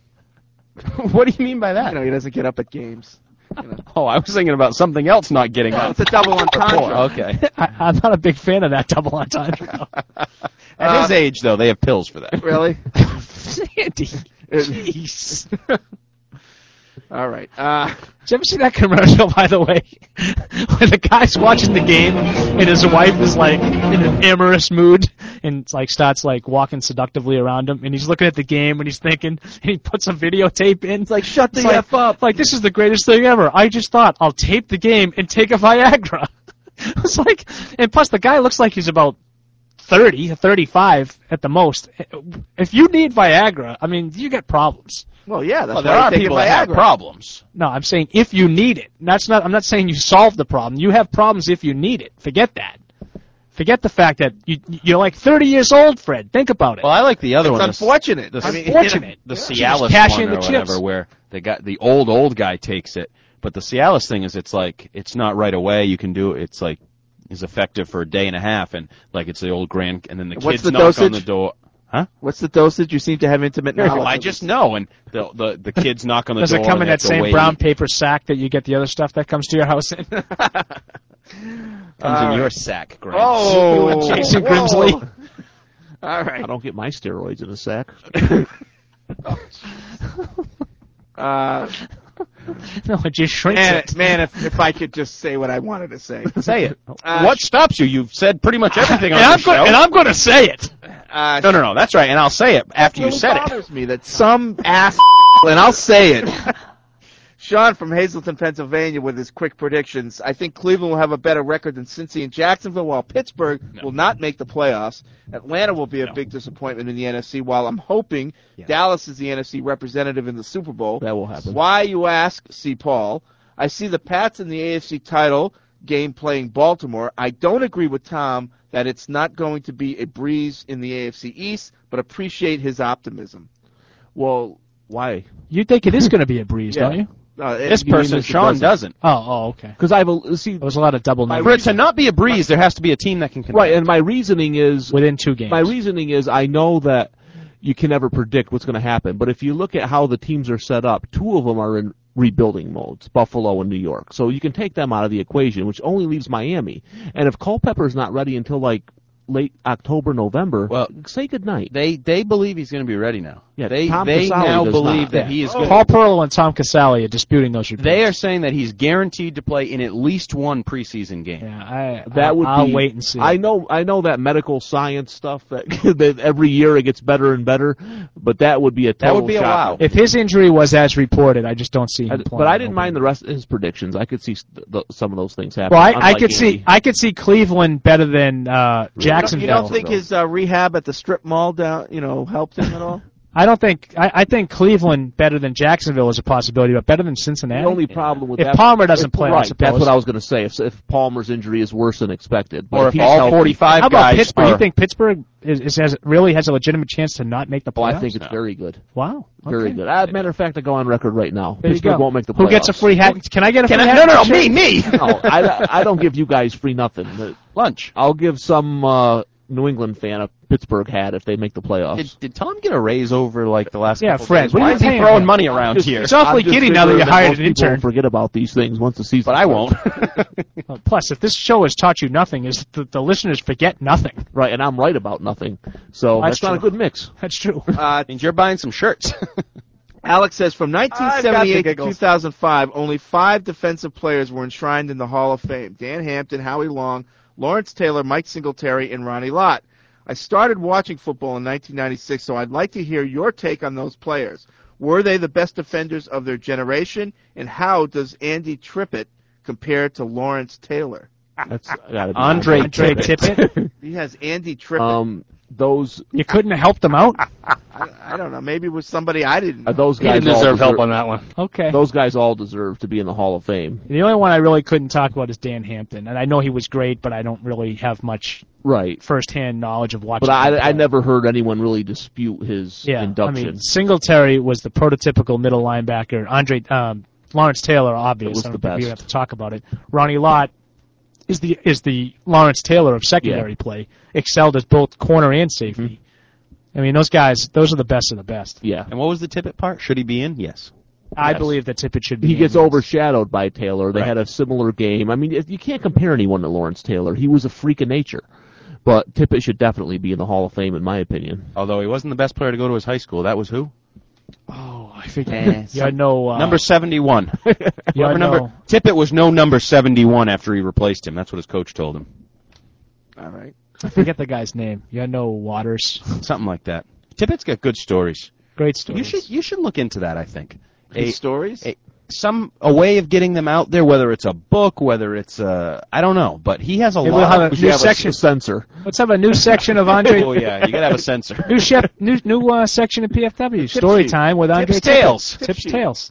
What do you mean by You that? know, he doesn't get up at games. You know. Oh, I was thinking about something else not getting No, up. it's a double entendre. Oh, okay. I, I'm not a big fan of that double entendre. At his age, though, they have pills for that. Really? Sandy. Jeez. All right. Uh, Did you ever see that commercial, by the way, where the guy's watching the game and his wife is like in an amorous mood and it's like starts like walking seductively around him and he's looking at the game and he's thinking and he puts a videotape in. it's like, shut the It's like, F up. like this is the greatest thing ever. I just thought I'll tape the game and take a Viagra. It's like, and plus the guy looks like he's about thirty, thirty-five at the most. If you need Viagra, I mean, you get problems. Well, yeah, that's Well, why there I are take people a that have Viagra. problems. No, I'm saying if you need it. That's not. I'm not saying you solve the problem. You have problems if you need it. Forget that. Forget the fact that you you're like thirty years old, Fred. Think about it. Well, I like the other It's one. the- unfortunate. The, I mean, Unfortunate. the Yeah. Cialis Just cash one in or the whatever, chips. where the guy, the old old guy takes it, but the Cialis thing is, it's like it's not right away. You can do it. It's like is effective for a day and a half, and like it's the old grand, and then the What's kids the knock on dosage? the door. Huh? What's the dosage? You seem to have intimate knowledge. Well, I of just this. know, and the the, the kids knock on the Does door. it come and in they have that to same wait. brown paper sack that you get the other stuff that comes to your house in? Comes All in your right. sack, Grant. Oh, You and Jason whoa. Grimsley. All right. I don't get my steroids in a sack. Uh, No, it just shrinks man, it. man, if if I could just say what I wanted to say. Say it. Uh, What stops you? You've said pretty much everything on And the I'm, show. go- and I'm going to say it. Uh, no, no, no. That's right, and I'll say it after you It said it. bothers me that some ass, and I'll say it. Sean from Hazleton, Pennsylvania, with his quick predictions. I think Cleveland will have a better record than Cincy and Jacksonville, while Pittsburgh No. will not make the playoffs. Atlanta will be a No. big disappointment in the N F C, while I'm hoping Yeah. Dallas is the N F C representative in the Super Bowl. That will happen. Why, you ask, see Paul. I see the Pats in the A F C title game playing Baltimore. I don't agree with Tom that it's not going to be a breeze in the A F C East, but appreciate his optimism. Well, why? You think it is going to be a breeze, Yeah. don't you? Uh, it- This You mean person, this Sean, doesn't. doesn't. Oh, oh, okay. Because I've a, see There was a lot of double My numbers For it to not be a breeze, there has to be a team that can contend. right, and my reasoning is within two games. my reasoning is I know that you can never predict what's going to happen, but if you look at how the teams are set up, two of them are in rebuilding modes, Buffalo and New York. So you can take them out of the equation, which only leaves Miami. And if Culpepper's not ready until like late October, November, well, say goodnight. They they believe he's going to be ready now. Yeah, they Tom they Casale now does believe not. that Yeah. he is Oh. going. Paul Pearl and Tom Casale are disputing those reports. They are saying that he's guaranteed to play in at least one preseason game. Yeah, I, That would I'll be, wait and see. I know, I know that medical science stuff that, that every year it gets better and better, but that would be a total That would be a wow. If his injury was as reported, I just don't see him I, playing. but I didn't mind the rest of his predictions. I could see st- th- some of those things happen. Well, I, I unlike could see Andy. I could see Cleveland better than uh, Jacksonville. You don't think his uh, rehab at the strip mall down, you know, helped him at all? I don't think I, I think Cleveland better than Jacksonville is a possibility, but better than Cincinnati. The only problem with if that, Palmer doesn't if, play, right, I suppose. that's what I was going to say. If, if Palmer's injury is worse than expected, but Or if he's all healthy- forty-five How about guys Pittsburgh? are- You think Pittsburgh is, is has really has a legitimate chance to not make the Oh, playoffs? I think it's very good. Wow, Very okay. good. As a matter of fact, I go on record right now. There you Pittsburgh go. won't make the playoffs. Who gets a free hat? Can I get a Can free I- hat? no, no, no, me, me. No, I, I don't give you guys free nothing. But Lunch. I'll give some uh, New England fan a Pittsburgh hat if they make the playoffs. Did, did Tom get a raise over like the last? Yeah, couple Fred, days? what are Why you is he paying throwing him? money around Just- here? It's awfully I'm just giddy now that figuring you hired most an people intern. won't forget about these things once the season. But I won't. Well, plus, if this show has taught you nothing, is the, the listeners forget nothing. Right, and I'm right about nothing. So That's that's, not a true. good mix. That's true. Uh, means you're buying some shirts. Alex says from nineteen seventy-eight to giggles. two thousand five, only five defensive players were enshrined in the Hall of Fame: Dan Hampton, Howie Long, Lawrence Taylor, Mike Singletary, and Ronnie Lott. I started watching football in nineteen ninety-six, so I'd like to hear your take on those players. Were they the best defenders of their generation, and how does Andy Trippett compare to Lawrence Taylor? That's gotta be Andre Andre Tippett. He has Andy Trippett. Um, those You couldn't have helped them out. I, I don't know. Maybe it was somebody I didn't know. uh, those He guys didn't all deserve help deserve- on that one. Okay. Those guys all deserve to be in the Hall of Fame. The only one I really couldn't talk about is Dan Hampton, and I know he was great, but I don't really have much Right. firsthand knowledge of watching. But I, him I play. never heard anyone really dispute his yeah, induction. I mean, Singletary was the prototypical middle linebacker. Andre um, Lawrence Taylor, obvious. was I don't the think we best. have to talk about it. Ronnie Lott is the is the Lawrence Taylor of secondary Yeah. play. Excelled as both corner and safety. Mm-hmm. I mean, those guys, those are the best of the best. yeah. And what was the Tippett part? Should he be in? Yes. I Yes. believe that Tippett should be. He in, gets yes. overshadowed by Taylor. They Right. had a similar game. I mean, if- you can't compare anyone to Lawrence Taylor. He was a freak of nature. But Tippett should definitely be in the Hall of Fame, in my opinion. Although he wasn't the best player to go to his high school. That was who? Oh, I forget. you had no uh, number seventy-one. You Whoever had number no, Tippett was no number seventy-one after he replaced him. That's what his coach told him. All right. I forget the guy's name. You had no Waters. Something like that. Tippett's got good stories. Great story. You should you should look into that. I think. His A- stories? a- some a way of getting them out there, whether it's a book, whether it's uh I don't know, but he has a Maybe we'll lot. have of, a new section. Censor. Let's have a new section of Andre. Oh yeah, you gotta have a censor. New chef, new new uh, section of P F W. Story sheet. time with Andre Tips Tippett. Tales. Tips Tip sheet. Tales.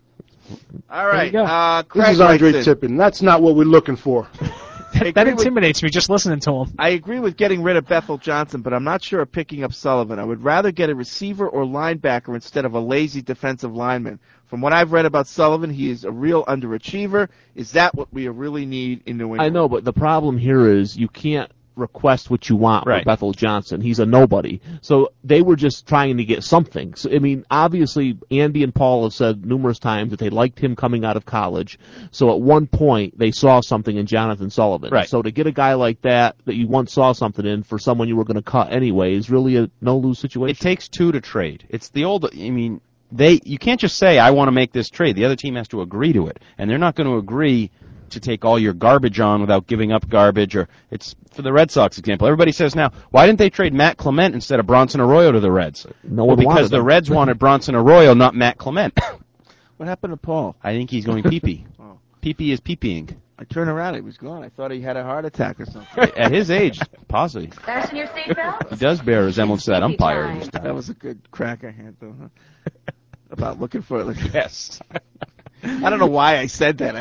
All right. you go. Uh, This Craig is Andre writes in, Tippin. That's not what we're looking for. That, that intimidates me just listening to him. I agree with getting rid of Bethel Johnson, but I'm not sure of picking up Sullivan. I would rather get a receiver or linebacker instead of a lazy defensive lineman. From what I've read about Sullivan, he is a real underachiever. Is that what we really need in New England? I know, but the problem here is you can't request what you want Right. for Bethel Johnson. He's a nobody. So they were just trying to get something. So, I mean, obviously, Andy and Paul have said numerous times that they liked him coming out of college. So at one point, they saw something in Jonathan Sullivan. Right. So to get a guy like that, that you once saw something in, for someone you were going to cut anyway, is really a no-lose situation. It takes two to trade. It's the old. I mean, they. You can't just say I want to make this trade. The other team has to agree to it, and they're not going to agree to take all your garbage on without giving up garbage. Or it's for the Red Sox example. Everybody says now, why didn't they trade Matt Clement instead of Bronson Arroyo to the Reds? No well, one because wanted the him. Reds wanted Bronson Arroyo, not Matt Clement. What happened to Paul? I think he's going pee-pee. Oh. Pee-pee is pee-peeing. I turned around, he was gone. I thought he had a heart attack or something. At his age, possibly. Fasten your seatbelt. He does bear a resemblance to that Pee-pee umpire. time. who's died. That was a good crack I had, though, huh? About looking for it. Yes. I don't know why I said that.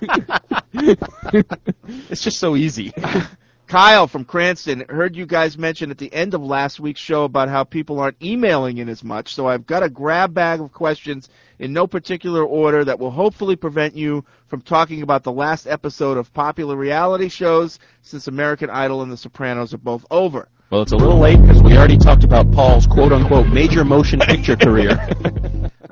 I just... It's just so easy. Kyle from Cranston, heard you guys mention at the end of last week's show about how people aren't emailing in as much, so I've got a grab bag of questions in no particular order that will hopefully prevent you from talking about the last episode of popular reality shows, since American Idol and The Sopranos are both over. Well, it's a little late because we already talked about Paul's quote-unquote major motion picture career.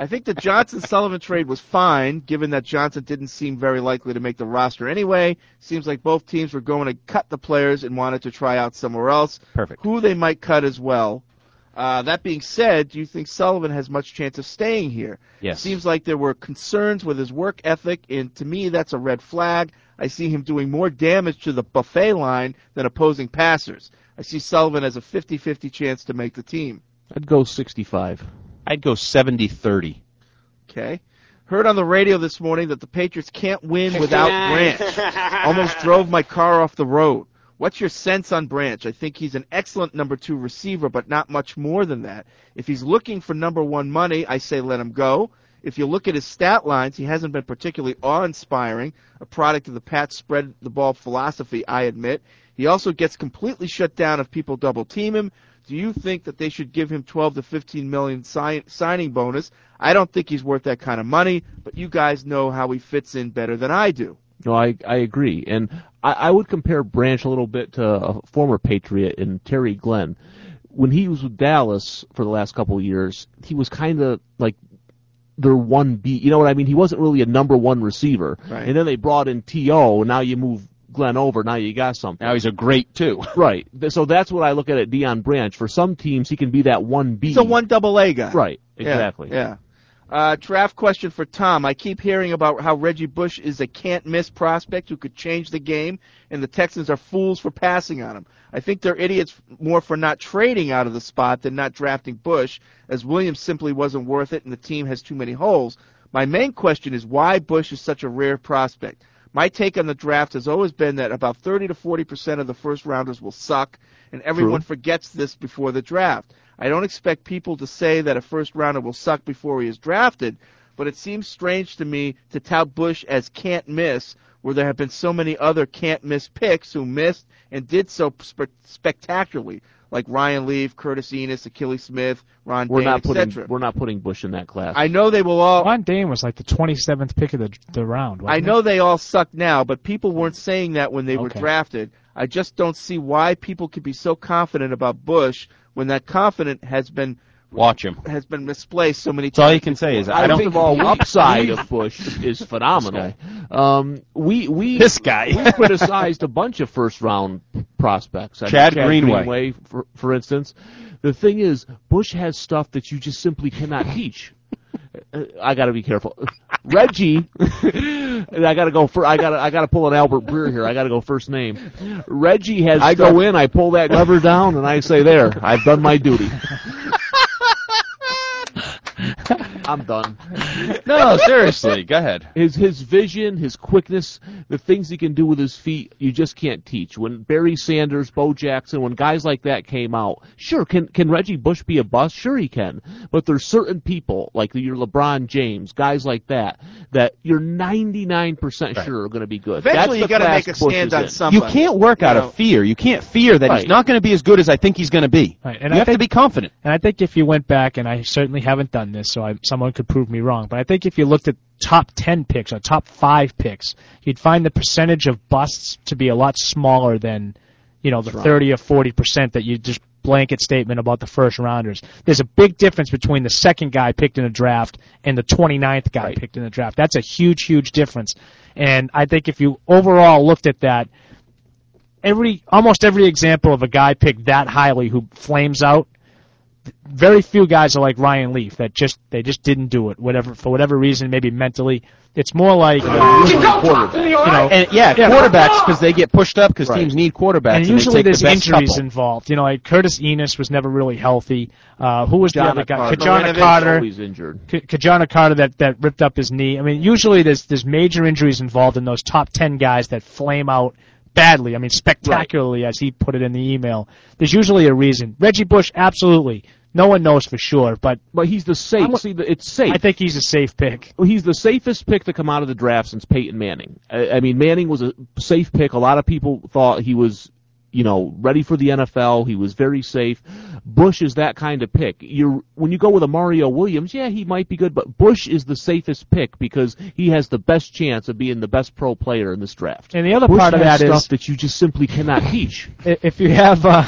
I think the Johnson-Sullivan trade was fine, given that Johnson didn't seem very likely to make the roster anyway. Seems like both teams were going to cut the players and wanted to try out somewhere else. Perfect. Who they might cut as well. Uh, that being said, do you think Sullivan has much chance of staying here? Yes. Seems like there were concerns with his work ethic, and to me that's a red flag. I see him doing more damage to the buffet line than opposing passers. I see Sullivan as a fifty-fifty chance to make the team. I'd go sixty-five. I'd go seventy thirty. Okay. Heard on the radio this morning that the Patriots can't win without Branch. Almost drove my car off the road. What's your sense on Branch? I think he's an excellent number two receiver, but not much more than that. If he's looking for number one money, I say let him go. If you look at his stat lines, he hasn't been particularly awe-inspiring, a product of the Pats spread the ball philosophy, I admit. He also gets completely shut down if people double team him. Do you think that they should give him twelve to fifteen million sign, signing bonus? I don't think he's worth that kind of money, but you guys know how he fits in better than I do. No, I I agree, and I, I would compare Branch a little bit to a former Patriot in Terry Glenn. When he was with Dallas for the last couple of years, he was kind of like their one B. You know what I mean? He wasn't really a number one receiver, Right. and then they brought in T O, and now you move Glenn over. Now you got something. Now he's a great two. Right. So that's what I look at at Deion Branch. For some teams, he can be that one B. He's a one double A guy. Right. Yeah, Exactly. Yeah. Uh, draft question for Tom. I keep hearing about how Reggie Bush is a can't-miss prospect who could change the game, and the Texans are fools for passing on him. I think they're idiots more for not trading out of the spot than not drafting Bush, as Williams simply wasn't worth it and the team has too many holes. My main question is why Bush is such a rare prospect. My take on the draft has always been that about thirty to forty percent of the first-rounders will suck, and everyone True. forgets this before the draft. I don't expect people to say that a first-rounder will suck before he is drafted, but it seems strange to me to tout Bush as can't-miss, where there have been so many other can't-miss picks who missed and did so spe- spectacularly, like Ryan Leaf, Curtis Enos, Achilles Smith, Ron We're Dane, not et putting cetera. we're not putting Bush in that class. I know they will all. Ron Dane was like the twenty-seventh pick of the the round. I wasn't know it? they all suck now, but people weren't saying that when they were Okay. drafted. I just don't see why people could be so confident about Bush when that confidence has been Watch him. has been misplaced so many That's all times. you can say is I, I don't think of all upside of Bush is phenomenal. Um, we we This guy. we criticized a bunch of first round prospects. I mean, Chad Greenway. for, for instance. The thing is, Bush has stuff that you just simply cannot teach. Uh, I got to be careful. Reggie, and I got to go for. I got to I got to pull an Albert Breer here. I got to go first name. Reggie has. I go in, I pull that lever down, and I say, "There, I've done my duty." I'm done. No, seriously, go ahead. His his vision, his quickness, the things he can do with his feet, you just can't teach. When Barry Sanders, Bo Jackson, when guys like that came out, sure, can can Reggie Bush be a bust? Sure he can. But there's certain people, like your LeBron James, guys like that, that you're ninety-nine percent Right. sure are going to be good. Eventually That's you the got to make class a Bush stand is on in. somebody. You can't work You out know? of fear. You can't fear that Right. he's not going to be as good as I think he's going to be. Right, and you I have think- to be confident. And I think if you went back, and I certainly haven't done this, so I, someone could prove me wrong, but I think if you looked at top ten picks or top five picks, you'd find the percentage of busts to be a lot smaller than, you know, the That's right. thirty or forty percent that you just blanket statement about the first rounders. There's a big difference between the second guy picked in a draft and the twenty-ninth guy Right. picked in a draft. That's a huge, huge difference. And I think if you overall looked at that, every almost every example of a guy picked that highly who flames out, very few guys are like Ryan Leaf that just they just didn't do it, whatever for whatever reason, maybe mentally. It's more like uh, You know, and yeah, quarterbacks because they get pushed up because Right. teams need quarterbacks. And and usually they take there's the best injuries couple. involved. You know, like Curtis Enos was never really healthy. Uh, who was the Kajana other guy? Carter. Kajana Marinovich Carter. always injured. K- Kajana Carter that, that ripped up his knee. I mean, usually there's there's major injuries involved in those top ten guys that flame out badly. I mean, spectacularly, as he put it in the email. There's usually a reason. Reggie Bush, absolutely. No one knows for sure, but But he's the safe. I'm- See, the- it's safe. I think he's a safe pick. Well, he's the safest pick to come out of the draft since Peyton Manning. I, I mean, Manning was a safe pick. A lot of people thought he was you know, ready for the N F L. He was very safe. Bush is that kind of pick. You're, when you go with a Mario Williams, yeah, he might be good, but Bush is the safest pick because he has the best chance of being the best pro player in this draft. And the other Bush part of has that stuff is that you just simply cannot teach. If you have uh,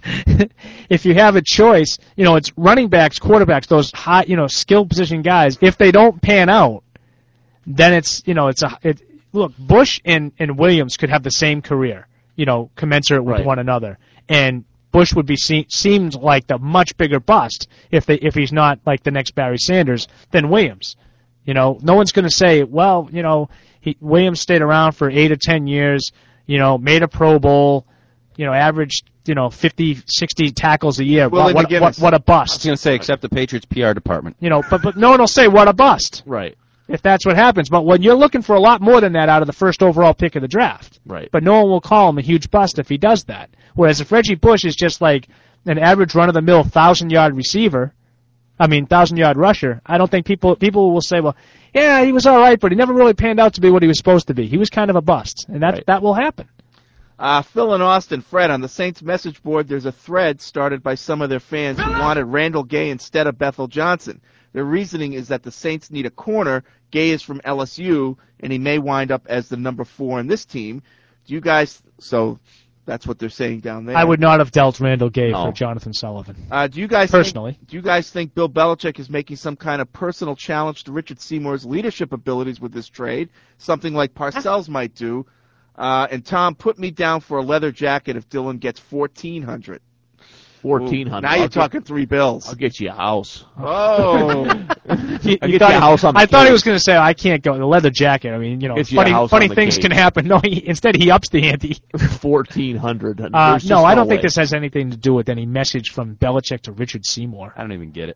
if you have a choice, you know, it's running backs, quarterbacks, those high, you know, skill position guys. If they don't pan out, then it's, you know, it's a it. Look, Bush and and Williams could have the same career, you know, commensurate with Right. one another, and Bush would be se- seemed like the much bigger bust if they if he's not like the next Barry Sanders than Williams. You know, no one's going to say, well, you know, he, Williams stayed around for eight or ten years, you know, made a Pro Bowl, you know, averaged, you know, fifty, sixty tackles a year. Willie What, what, what, what a I was bust. going to say, except the Patriots P R department. You know, but but no one will say what a bust. Right. If that's what happens. But when you're looking for a lot more than that out of the first overall pick of the draft. Right. But no one will call him a huge bust if he does that. Whereas if Reggie Bush is just like an average run-of-the-mill thousand-yard receiver, I mean, thousand-yard rusher, I don't think people people will say, well, yeah, he was all right, but he never really panned out to be what he was supposed to be. He was kind of a bust, and that Right. that will happen. Uh, Phil and Austin, Fred, on the Saints message board, there's a thread started by some of their fans who wanted Randall Gay instead of Bethel Johnson. Their reasoning is that the Saints need a corner. Gay is from L S U, and he may wind up as the number four in this team. Do you guys, so that's what they're saying down there. I would not have dealt Randall Gay No. for Jonathan Sullivan. Uh, do you guys Personally. Think, do you guys think Bill Belichick is making some kind of personal challenge to Richard Seymour's leadership abilities with this trade? Something like Parcells might do. Uh, and Tom, put me down for a leather jacket if Dylan gets fourteen hundred. Fourteen hundred. Now you're talking three bills. I'll get you a house. Oh. He- I'll he get you thought a he- house on the I thought he Cape. was going to say, I can't go. The leather jacket. I mean, you know, Get you a funny, house funny on the things Cape. can happen. No, he, instead he ups the ante. Fourteen hundred. Uh, no, I don't think this has anything to do with any message from Belichick to Richard Seymour. I don't even get it.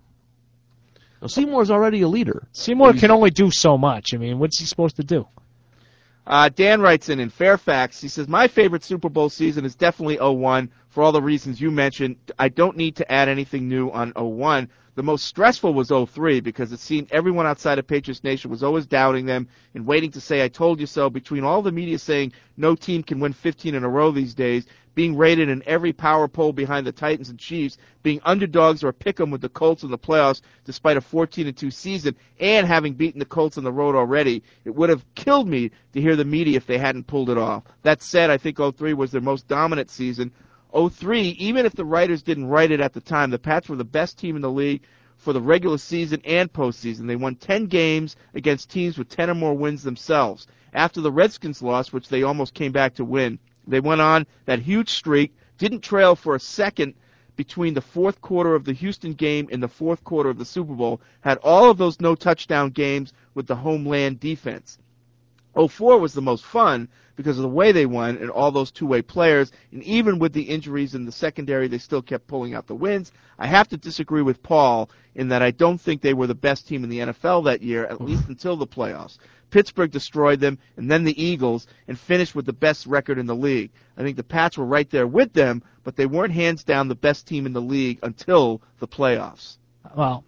Well, Seymour's already a leader. Seymour can only do so much. I mean, what's he supposed to do? Uh, Dan writes in in Fairfax. He says, my favorite Super Bowl season is definitely oh one for all the reasons you mentioned. I don't need to add anything new on oh one. The most stressful was oh three because it seemed everyone outside of Patriots Nation was always doubting them and waiting to say, I told you so. Between all the media saying no team can win fifteen in a row these days, being rated in every power poll behind the Titans and Chiefs, being underdogs or pick 'em with the Colts in the playoffs despite a fourteen and two season, and having beaten the Colts on the road already, it would have killed me to hear the media if they hadn't pulled it off. That said, I think oh three was their most dominant season. oh three, even if the writers didn't write it at the time, the Pats were the best team in the league for the regular season and postseason. They won ten games against teams with ten or more wins themselves. After the Redskins lost, which they almost came back to win, they went on that huge streak, didn't trail for a second between the fourth quarter of the Houston game and the fourth quarter of the Super Bowl, had all of those no-touchdown games with the homeland defense. oh four was the most fun because of the way they won and all those two-way players, and even with the injuries in the secondary, they still kept pulling out the wins. I have to disagree with Paul in that I don't think they were the best team in the N F L that year, at least until the playoffs. Pittsburgh destroyed them, and then the Eagles, and finished with the best record in the league. I think the Pats were right there with them, but they weren't hands down the best team in the league until the playoffs. Well,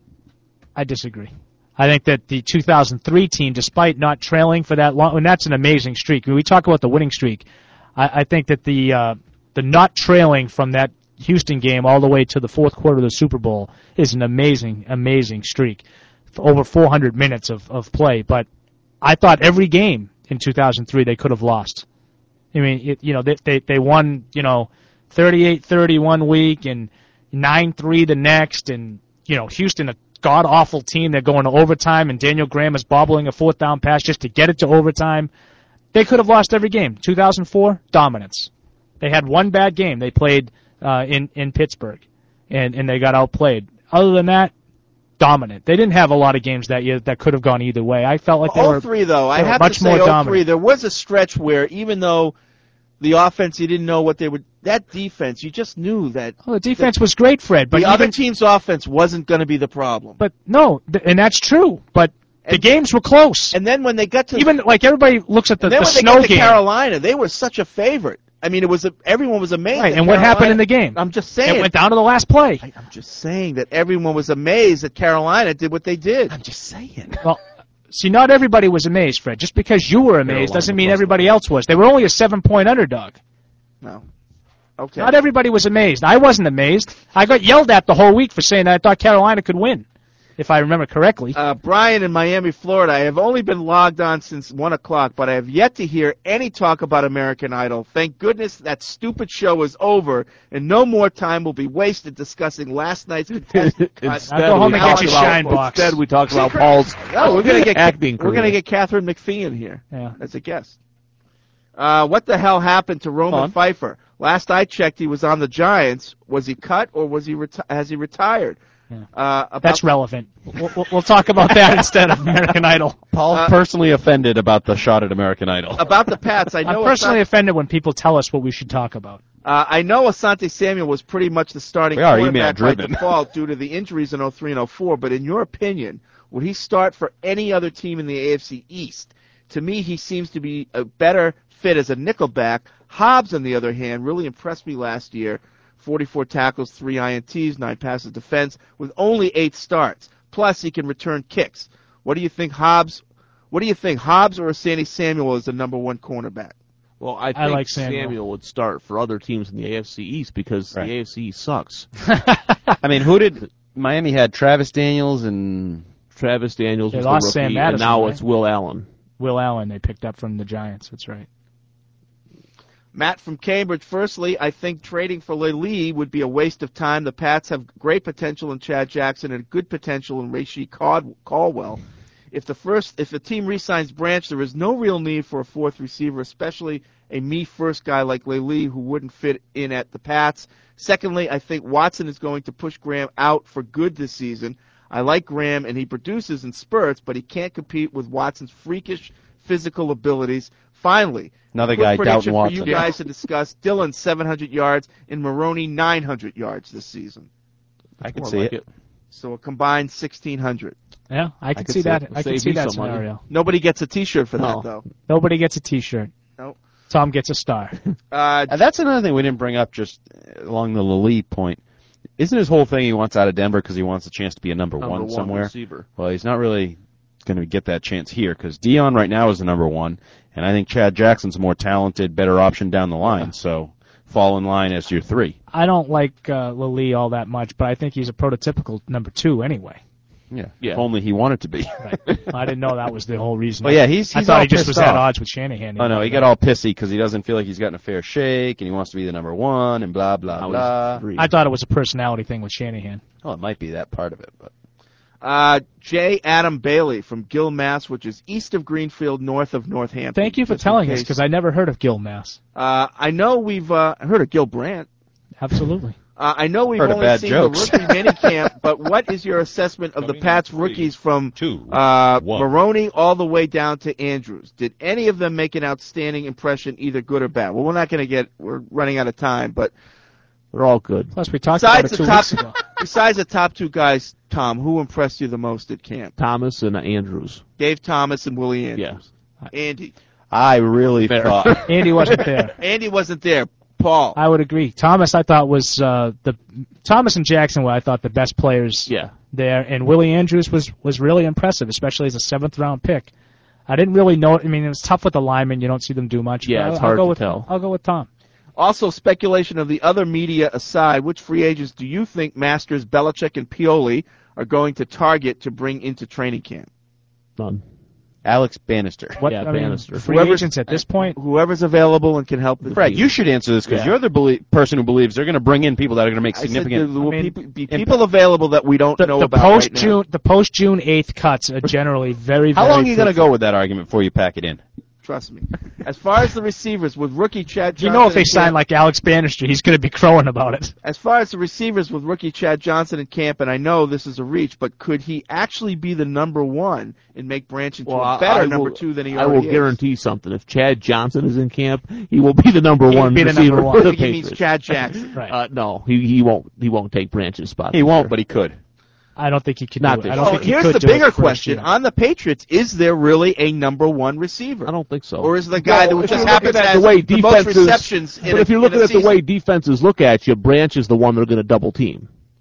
I disagree. I think that the two thousand three team, despite not trailing for that long, and that's an amazing streak. When we talk about the winning streak, I, I think that the uh, the not trailing from that Houston game all the way to the fourth quarter of the Super Bowl is an amazing, amazing streak. For over four hundred minutes of, of play. But I thought every game in two thousand three they could have lost. I mean, it, you know, they, they they won, you know, thirty-eight thirty one week and nine three the next, and you know, Houston, a god-awful team. They're going to overtime, and Daniel Graham is bobbling a fourth down pass just to get it to overtime. They could have lost every game. two thousand four, dominance. They had one bad game. They played uh, in, in Pittsburgh, and, and they got outplayed. Other than that, dominant. They didn't have a lot of games that year that could have gone either way. I felt like they were oh three, though, I they were have much to more say oh three, dominant. there was a stretch where even though the offense, you didn't know what they would, that defense, you just knew that. Oh, the defense was great, Fred. But the even, other team's offense wasn't going to be the problem. But no, th- and that's true. But the games were close. And then when they got to even like everybody looks at the, and then the when snow they got to game. Carolina, they were such a favorite. I mean, it was a, everyone was amazed. Right, at and what happened Carolina. in the game? I'm just saying. It went down to the last play. I, I'm just saying that everyone was amazed that Carolina did what they did. I'm just saying. Well, see, not everybody was amazed, Fred. Just because you were amazed Carolina doesn't mean plus everybody else was. They were only a seven-point underdog. No. Okay. Not everybody was amazed. I wasn't amazed. I got yelled at the whole week for saying that I thought Carolina could win, if I remember correctly. Uh, Brian in Miami, Florida. I have only been logged on since one o'clock, but I have yet to hear any talk about American Idol. Thank goodness that stupid show is over, and no more time will be wasted discussing last night's contestant cut. Instead, go home and get your shine box. Instead, we talk about Paul's no, we're gonna get acting We're going to career. get Catherine McPhee here yeah. as a guest. Uh, what the hell happened to Roman On. Pfeiffer? Last I checked, he was on the Giants. Was he cut or was he reti- has he retired? Yeah. Uh, about That's relevant. We'll, we'll, we'll talk about that instead of American Idol. Paul's Uh, personally offended about the shot at American Idol. About the Pats, I know I'm personally Asante, offended when people tell us what we should talk about. uh, I know Asante Samuel was pretty much the starting We are quarterback by email-driven. default due to the injuries in oh three and oh four, but in your opinion, would he start for any other team in the A F C East? To me, he seems to be a better fit as a nickelback. Hobbs, on the other hand, really impressed me last year. forty-four tackles, three I N Ts, nine passes defense, with only eight starts. Plus, he can return kicks. What do you think, Hobbs? What do you think, Hobbs or Asante Samuel is the number one cornerback? Well, I think I like Samuel. Samuel. would start for other teams in the A F C East because Right. the A F C East sucks. I mean, who did Miami had? Travis Daniels and Travis Daniels They was lost the Sam rookie, Madison, and now right? it's Will Allen. Will Allen they picked up from the Giants. That's right. Matt from Cambridge. Firstly, I think trading for Lely would be a waste of time. The Pats have great potential in Chad Jackson and good potential in Rasheed Cald- Caldwell. If the first, if the team re-signs Branch, there is no real need for a fourth receiver, especially a me-first guy like Lely who wouldn't fit in at the Pats. Secondly, I think Watson is going to push Graham out for good this season. I like Graham, and he produces in spurts, but he can't compete with Watson's freakish physical abilities. Finally, Another quick guy, prediction Dalton for you Watson. guys to discuss: Dylan seven hundred yards and Maroney nine hundred yards this season. I can More see like it. So a combined sixteen hundred. Yeah, I can could see see that. it. I can Save see me that some money. scenario. Nobody gets a T-shirt for No. that, though. Nobody gets a T-shirt. Nope. Tom gets a star. Uh, And that's another thing we didn't bring up just along the Lely point. Isn't his whole thing he wants out of Denver because he wants a chance to be a number, Number one one somewhere? receiver. Well, he's not really going to get that chance here because Dion right now is the number one, and I think Chad Jackson's a more talented, better option down the line. So fall in line as your three. I don't like uh, Lely all that much, but I think he's a prototypical number two anyway. Yeah. Yeah. If only he wanted to be. Right. I didn't know that was the whole reason. Well, yeah, he's- I he's thought all he just pissed was at off. odds with Shanahan. Oh no, he got all pissy because he doesn't feel like he's gotten a fair shake, and he wants to be the number one, and blah blah Now he's blah. three. I thought it was a personality thing with Shanahan. Well, it might be that part of it, but Uh, J. Adam Bailey from Gill, Mass., which is east of Greenfield, north of Northampton. Thank you for Just in telling us case. because I never heard of Gil Mass. Uh, I know we've uh, heard of Gil Brandt. Absolutely. Uh, I know we've Heard of only bad seen jokes. the rookie minicamp, but what is your assessment of the Pats rookies from two, uh, one. Maroney all the way down to Andrews? Did any of them make an outstanding impression, either good or bad? Well, we're not going to get, we're running out of time, but They're all good. Plus, we talked besides about it the two top, weeks ago. besides the top two guys, Tom, who impressed you the most at camp? Thomas and Andrews. Dave Thomas and Willie Yeah. Andrews. Andy. I really Fair. thought Andy wasn't there. Andy wasn't there. Paul. I would agree. Thomas, I thought was uh, the Thomas and Jackson were I thought the best players Yeah. there, and Willie Andrews was was really impressive, especially as a seventh round pick. I didn't really know. I mean, it was tough with the linemen. You don't see them do much. Yeah, but it's I'll, hard I'll go to with, tell. I'll go with Tom. Also, speculation of the other media aside, which free agents do you think Masters, Belichick, and Pioli are going to target to bring into training camp? None. Alex Bannister. What Yeah, I mean, Bannister. free Whoever's- agents at this point. Whoever's available and can help the Fred, team. you should answer this because Yeah. you're the belie- person who believes they're going to bring in people that are going to make I said significant. there will I mean, people, be people available that we don't The, know the about post right now. June, the post June eighth cuts are generally very. How very long are you going to fruitful. go with that argument before you pack it in? Trust me. As far as the receivers, with rookie Chad Johnson, You know, if they in sign camp, like Alex Bannister, he's going to be crowing about it. as far as the receivers with rookie Chad Johnson in camp, and I know this is a reach, but could he actually be the number one and make Branch into Well, a I- better I number will- two than he I already will is? guarantee something. If Chad Johnson is in camp, he will be the number He will one be the receiver number one. for I the think he means Patriots. Chad Jackson. Right. Uh, no, he he won't he won't take Branch's spot. He for won't, sure. but he could. I don't think he could Not do it. this I don't Oh, think he here's could the do it bigger first question. year. On the Patriots, is there really a number one receiver? I don't think so. Or is the guy Well, that if just you're happens looking to at have the way the most defenses, receptions in but a- if you're in looking a at the season? way defenses look at you, Branch is the one they're going to double team.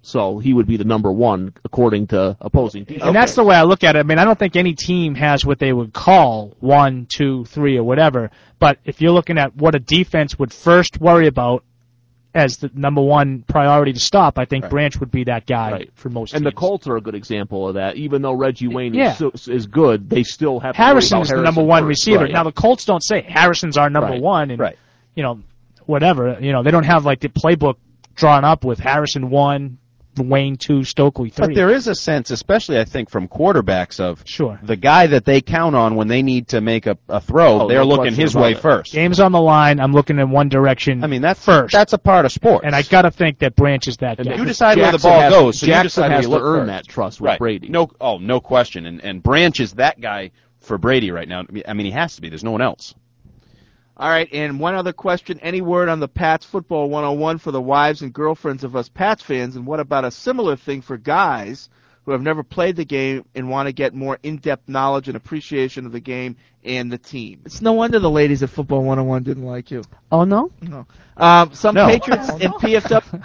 So he would be the number one according to opposing teams. And that's the way I look at it. I mean, I don't think any team has what they would call one, two, three, or whatever. But if you're looking at what a defense would first worry about as the number one priority to stop, I think Right. Branch would be that guy Right. for most And teams. the Colts are a good example of that. Even though Reggie Wayne Yeah. is, so, is good, they still have to Harrison worry is about the Harrison number one first. receiver. Right. Now the Colts don't say Harrison's our number Right. one, and Right. you know, whatever. You know, they don't have like the playbook drawn up with Harrison one, Wayne two, Stokely three. But there is a sense, especially I think from quarterbacks, of sure the guy that they count on when they need to make a, a throw, Oh, they're no looking question his about way it. first. Game's on the line. I'm looking in one direction. I mean, that's first. That's a part of sports. And I got to think that Branch is that guy. You decide where the Jackson ball has- goes, so you Jackson decide where has you to look earn first. that trust with right. Brady. No, oh, no question. And and Branch is that guy for Brady right now. I mean, he has to be. There's no one else. All right, and one other question. Any word on the Pats Football one oh one for the wives and girlfriends of us Pats fans? And what about a similar thing for guys who have never played the game and want to get more in-depth knowledge and appreciation of the game and the team? It's no wonder the ladies at Football one oh one didn't like you. Oh, no? No. Um, some No. Patriots in P F W.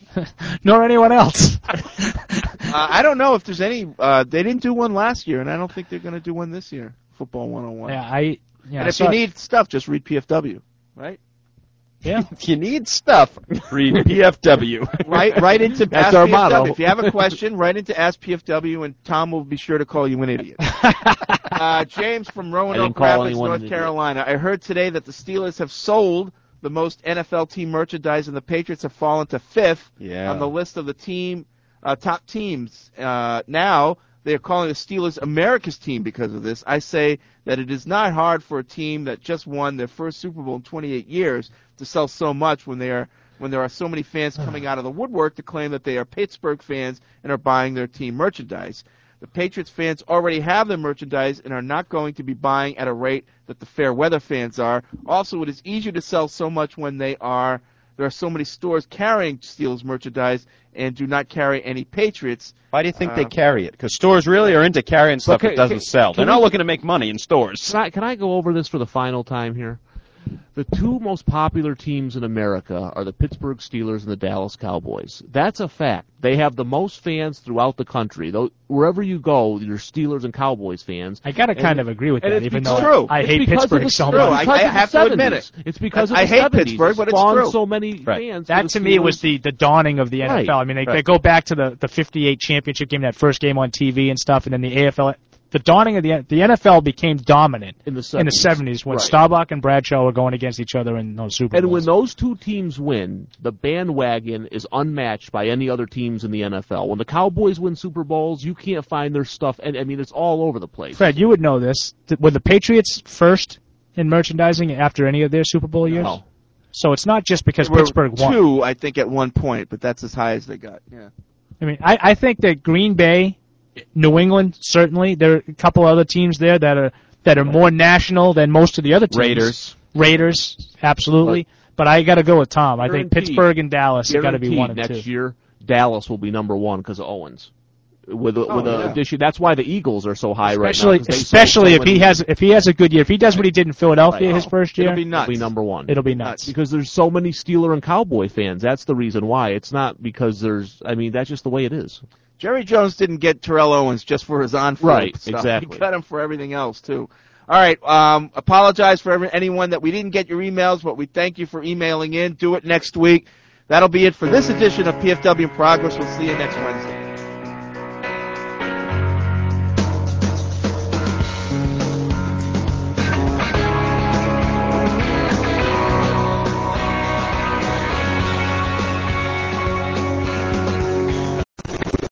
Nor anyone else. uh, I don't know if there's any. Uh, they didn't do one last year, and I don't think they're going to do one this year. Football one oh one. Yeah, I. Yeah, and I if saw- you need stuff, just read P F W, right? Yeah. If you need stuff, read P F W. Right, right into That's Ask our P F W. motto. If you have a question, write into Ask P F W, and Tom will be sure to call you an idiot. uh, James from I Roanoke didn't call Rapids, anyone North an idiot. Carolina. I heard today that the Steelers have sold the most N F L team merchandise, and the Patriots have fallen to fifth Yeah. on the list of the team uh, top teams. Uh, now they are calling the Steelers America's team because of this. I say that it is not hard for a team that just won their first Super Bowl in twenty-eight years to sell so much when they are when there are so many fans coming out of the woodwork to claim that they are Pittsburgh fans and are buying their team merchandise. The Patriots fans already have their merchandise and are not going to be buying at a rate that the fair weather fans are. Also, it is easier to sell so much when they are there are so many stores carrying Steelers merchandise and do not carry any Patriots. Why do you think Uh, they carry it? Because stores really are into carrying stuff can- that doesn't can- sell. can They're not we- looking to make money in stores. Can I, can I go over this for the final time here? The two most popular teams in America are the Pittsburgh Steelers and the Dallas Cowboys. That's a fact. They have the most fans throughout the country. Though wherever you go, there's Steelers and Cowboys fans. I got to And- kind of agree with and that, it's even because- though I it's hate because of Pittsburgh the- so true. much. I- I Because of have the to admit seventies. it. It's because of I the hate seventies. Pittsburgh, but it's spawned true. so many Right. fans. That for to the me was Steelers. the, the dawning of the N F L. Right. I mean, they, Right. they go back to the, the fifty-eight championship game, that first game on T V and stuff, and then the A F L. The dawning of the the N F L became dominant in the in the seventies. seventies when Right. Staubach and Bradshaw were going against each other in those Super And Bowls. when those two teams win, the bandwagon is unmatched by any other teams in the N F L. When the Cowboys win Super Bowls, you can't find their stuff, and I mean it's all over the place. Fred, you would know this. Th- Were the Patriots first in merchandising after any of their Super Bowl years? No. So it's not just because There were Pittsburgh won. two, I think, at one point, but that's as high as they got. Yeah. I mean, I, I think that Green Bay, New England, certainly, there are a couple other teams there that are that are more national than most of the other teams. Raiders. Raiders, absolutely. But I got to go with Tom. I think Guaranteed. Pittsburgh and Dallas have got to be Guaranteed one and next two. year, Dallas will be number one because of Owens. With a, Oh, with a yeah. addition, that's why the Eagles are so high Especially, right now. 'cause they sold especially so if he many- has if he has a good year. If he does what he did in Philadelphia Right. his first year, It'll be nuts. It'll be number one. it'll be nuts. Because there's so many Steeler and Cowboy fans. That's the reason why. It's not because there's. I mean, that's just the way it is. Jerry Jones didn't get Terrell Owens just for his on-field Right, stuff. exactly. He got him for everything else, too. All right, um, apologize for every, anyone that we didn't get your emails, but we thank you for emailing in. Do it next week. That'll be it for this edition of P F W in Progress. We'll see you next Wednesday.